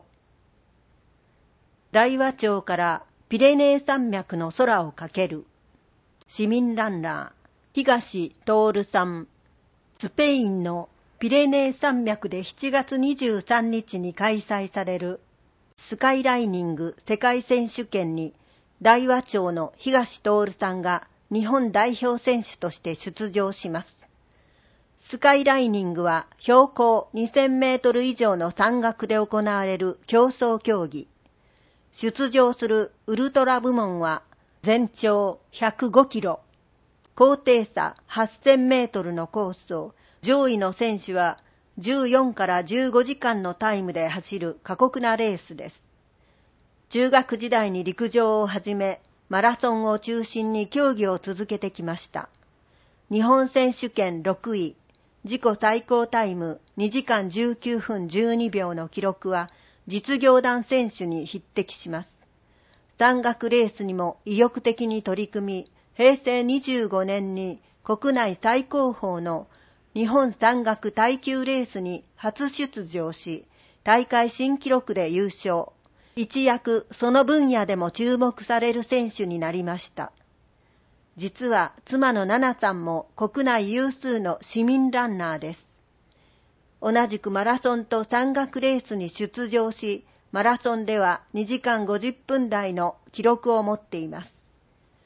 大和町からピレネー山脈の空をかける。市民ランナー、東徹さん。スペインのピレネー山脈で7月23日に開催されるスカイライニング世界選手権に大和町の東徹さんが日本代表選手として出場します。スカイライニングは標高2000メートル以上の山岳で行われる競争競技。出場するウルトラ部門は全長105キロ、高低差8000メートルのコースを上位の選手は14から15時間のタイムで走る過酷なレースです。中学時代に陸上をはじめ、マラソンを中心に競技を続けてきました。日本選手権6位、自己最高タイム2時間19分12秒の記録は実業団選手に匹敵します。山岳レースにも意欲的に取り組み、平成25年に国内最高峰の日本山岳耐久レースに初出場し、大会新記録で優勝。一躍その分野でも注目される選手になりました。実は妻の奈々さんも国内有数の市民ランナーです。同じくマラソンと山岳レースに出場し、マラソンでは2時間50分台の記録を持っています。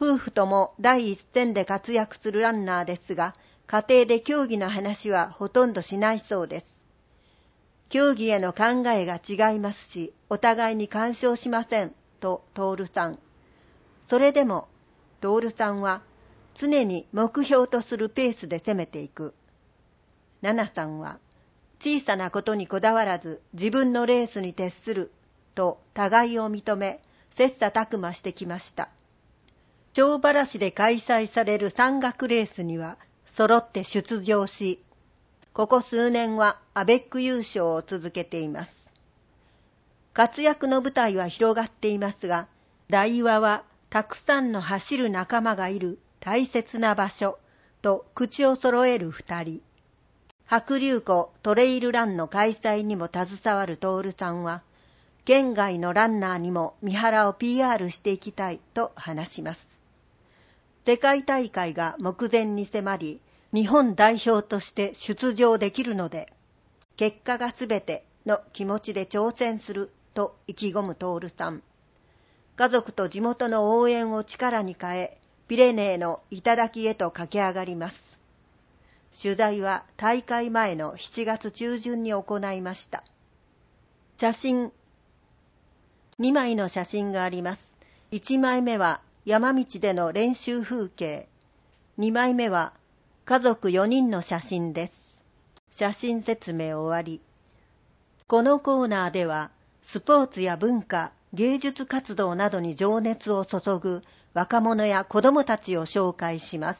夫婦とも第一線で活躍するランナーですが、家庭で競技の話はほとんどしないそうです。競技への考えが違いますし、お互いに干渉しません、と徹さん。それでも、徹さんは常に目標とするペースで攻めていく。奈々さんは、小さなことにこだわらず自分のレースに徹する、と互いを認め、切磋琢磨してきました。庄原市で開催される山岳レースには揃って出場し、ここ数年はアベック優勝を続けています。活躍の舞台は広がっていますが、大和はたくさんの走る仲間がいる大切な場所と口を揃える二人。白竜湖トレイルランの開催にも携わる徹さんは、県外のランナーにも三原を PR していきたいと話します。世界大会が目前に迫り、日本代表として出場できるので、結果がすべての気持ちで挑戦すると意気込む徹さん。家族と地元の応援を力に変え、ピレネーの頂へと駆け上がります。取材は大会前の7月中旬に行いました。写真。2枚の写真があります。1枚目は山道での練習風景。2枚目は家族4人の写真です。写真説明終わり。このコーナーでは、スポーツや文化、芸術活動などに情熱を注ぐ若者や子どもたちを紹介します。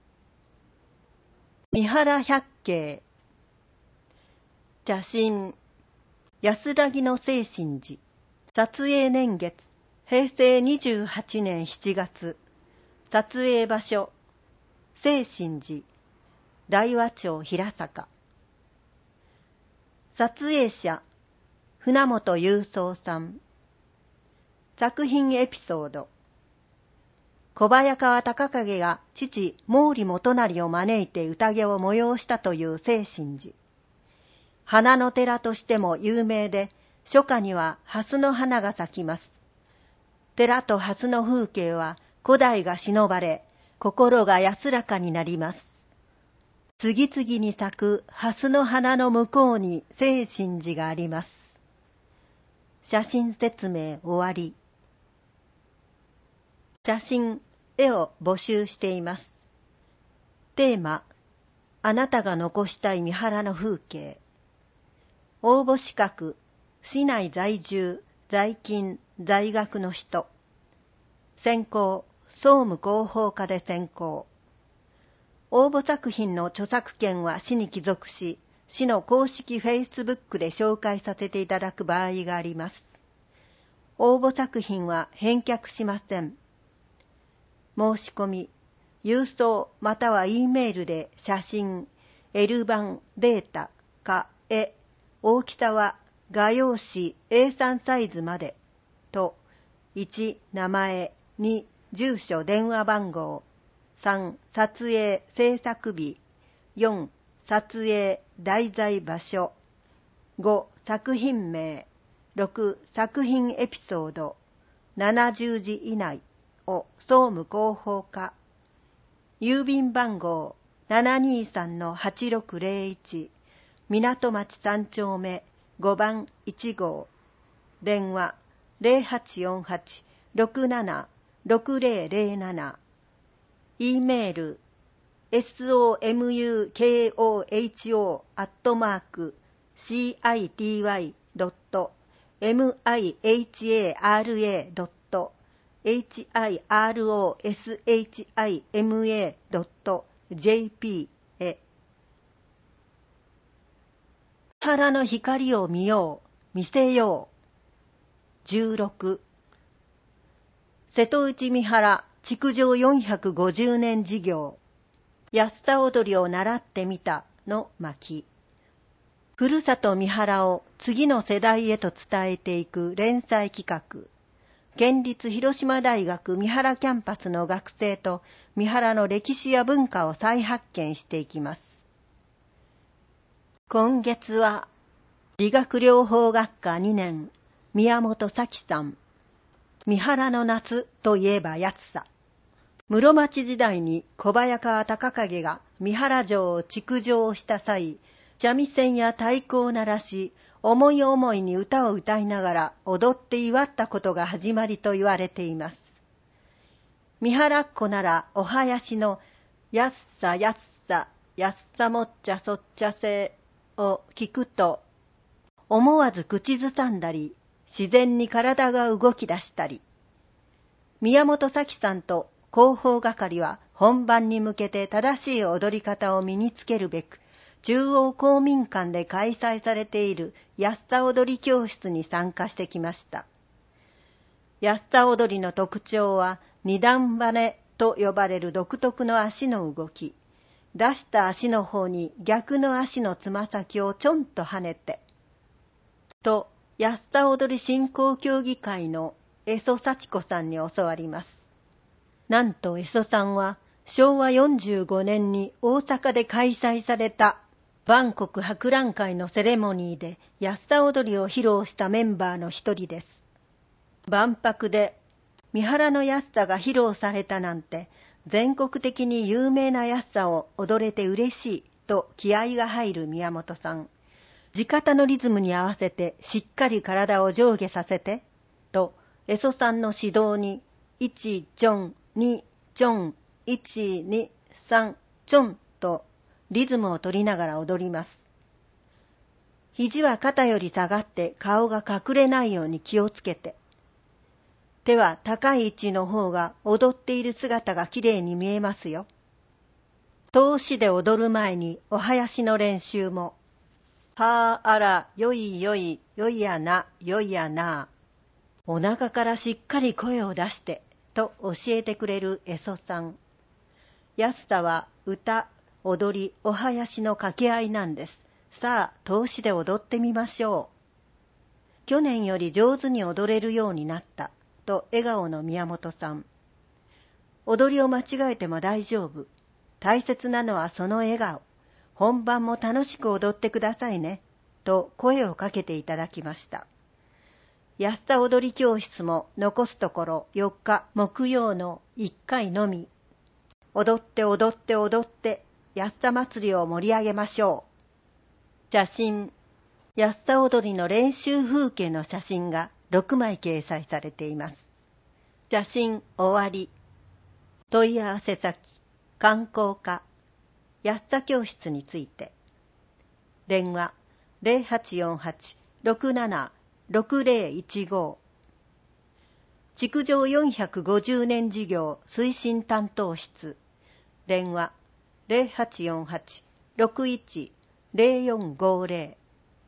三原百景。写真。安らぎの清心寺。撮影年月。平成28年7月。撮影場所。清心寺。大和町平坂。撮影者。船本雄三さん。作品エピソード。小早川隆景が父毛利元就を招いて宴を催したという清心寺。花の寺としても有名で、初夏には蓮の花が咲きます。寺と蓮の風景は古代が忍ばれ、心が安らかになります。次々に咲く蓮の花の向こうに清心寺があります。写真説明終わり。写真、絵を募集しています。テーマ、あなたが残したい三原の風景。応募資格、市内在住、在勤、在学の人。専攻、総務広報課で専攻。応募作品の著作権は市に帰属し、市の公式フェイスブックで紹介させていただく場合があります。応募作品は返却しません。申し込み、郵送または E メールで写真、L 版データか絵、大きさは画用紙 A3 サイズまでと、1、名前、2、住所電話番号、3、撮影制作日、4、撮影題材場所、5、作品名、6、作品エピソード、70字以内を総務広報課、郵便番号 723-8601、港町3丁目5番1号、電話 0848-67-6007、E メール somyuki.hira.mihara.jp へ。三原の光を見よう、見せよう。16、瀬戸内三原築城450年事業、安田踊りを習ってみたの巻。ふるさと三原を次の世代へと伝えていく連載企画。県立広島大学三原キャンパスの学生と三原の歴史や文化を再発見していきます。今月は理学療法学科2年宮本咲さん。三原の夏といえば暑さ。 室町時代に小早川隆景が三原城を築城した際、三味線や太鼓を鳴らし、思い思いに歌を歌いながら踊って祝ったことが始まりと言われています。三原っ子ならお囃子のやっさやっさやっさもっちゃそっちゃせを聞くと、思わず口ずさんだり、自然に体が動き出したり、宮本咲さんと広報係は本番に向けて正しい踊り方を身につけるべく、中央公民館で開催されているやっさ踊り教室に参加してきました。やっさ踊りの特徴は、二段バネと呼ばれる独特の足の動き、出した足の方に逆の足のつま先をちょんと跳ねて、と、やっさ踊り振興協議会の江曽幸子さんに教わります。なんと江曽さんは、昭和45年に大阪で開催された万国博覧会のセレモニーでやっさ踊りを披露したメンバーの一人です。万博で三原のやっさが披露されたなんて、全国的に有名なやっさを踊れて嬉しいと気合が入る宮本さん。地方のリズムに合わせてしっかり体を上下させて、と江曽さんの指導に1チョン2チョン1、2、3チョンとリズムを取りながら踊ります。肘は肩より下がって顔が隠れないように気をつけて、手は高い位置の方が踊っている姿がきれいに見えますよ。通しで踊る前にお囃子の練習も、はーあら、よいよい、よいやな、よいやな。お腹からしっかり声を出して、と教えてくれる江曽さん。やっさは歌、踊り、お囃子の掛け合いなんです。さあ、通しで踊ってみましょう。去年より上手に踊れるようになった。と笑顔の宮本さん。踊りを間違えても大丈夫。大切なのはその笑顔。本番も楽しく踊ってくださいね。と声をかけていただきました。やっさ踊り教室も残すところ4日木曜の1回のみ。踊って踊って踊って、やっさ祭りを盛り上げましょう。写真。やっさ踊りの練習風景の写真が6枚掲載されています。写真終わり。問い合わせ先、観光課、やっさ教室について。電話 0848-676015。築城450年事業推進担当室。電話 0848-610450。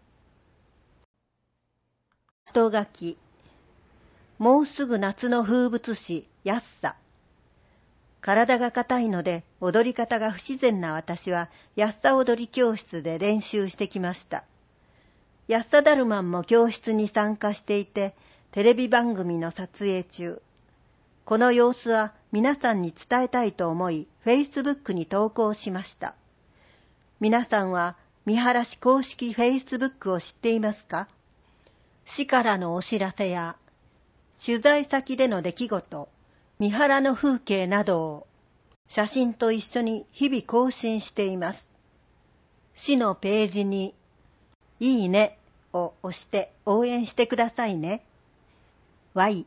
後書き。もうすぐ夏の風物詩、やっさ。体が硬いので踊り方が不自然な私はやっさ踊り教室で練習してきました。やっさだるまんも教室に参加していて、テレビ番組の撮影中。この様子は皆さんに伝えたいと思い、Facebook に投稿しました。皆さんは三原市公式 Facebook を知っていますか？市からのお知らせや、取材先での出来事、三原の風景などを写真と一緒に日々更新しています。市のページに、いいねを押して応援してくださいね。Y。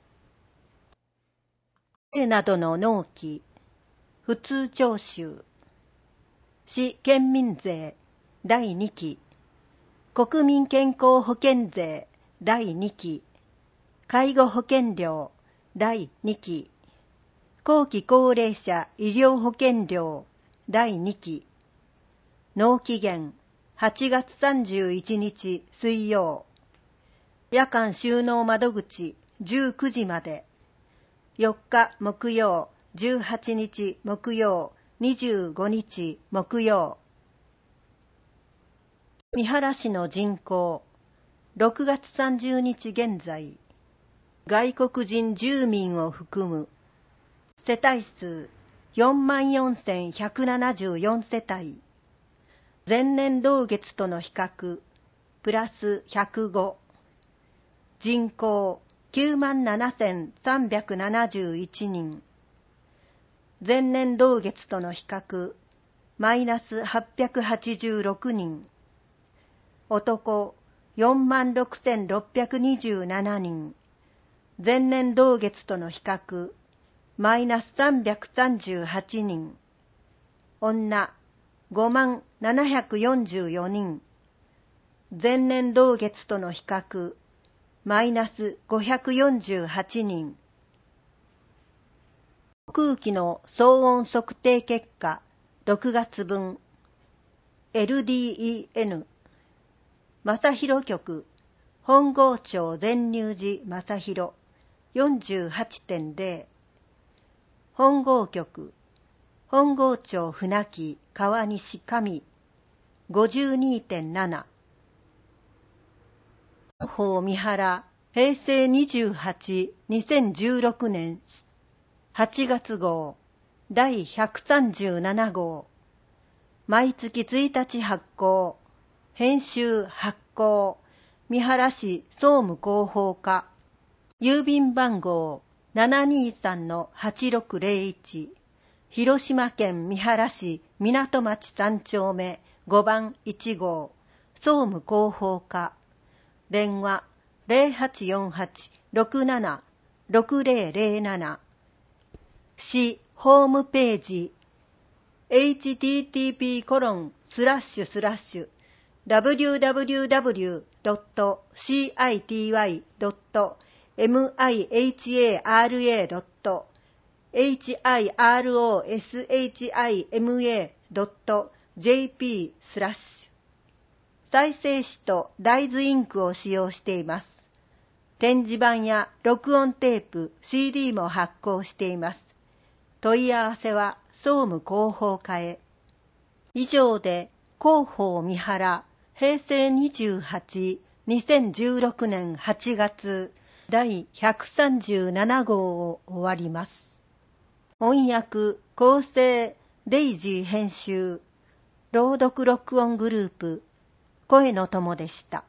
などの納期、普通徴収、市県民税第2期、国民健康保険税第2期、介護保険料第2期、後期高齢者医療保険料第2期、納期限8月31日水曜、夜間収納窓口19時まで、4日木曜、18日木曜、25日木曜。三原市の人口、6月30日現在、外国人住民を含む、世帯数 44,174 世帯、前年同月との比較、プラス105、人口 97,371 人、 前年同月との比較、マイナス886人。男、46,627人。前年同月との比較、マイナス338人。女、57,744人。前年同月との比較、マイナス548人。空気の騒音測定結果、6月分。LDEN、正広局、本郷町全入寺正広、48.0。本郷局、本郷町船木川西上、52.7。広報三原、平成28、2016年8月号、第137号。毎月1日発行。編集発行。三原市総務広報課。郵便番号 723-8601。広島県三原市港町3丁目5番1号。総務広報課。電話 0848-67-6007。市ホームページ www.city.mihara-hirosHIMA.jp 再生紙と大豆インクを使用しています。展示板や録音テープ、CD も発行しています。問い合わせは総務広報課へ。以上で広報三原平成28、2016年8月第137号を終わります。翻訳、構成、デイジー編集、朗読録音グループ、声の友でした。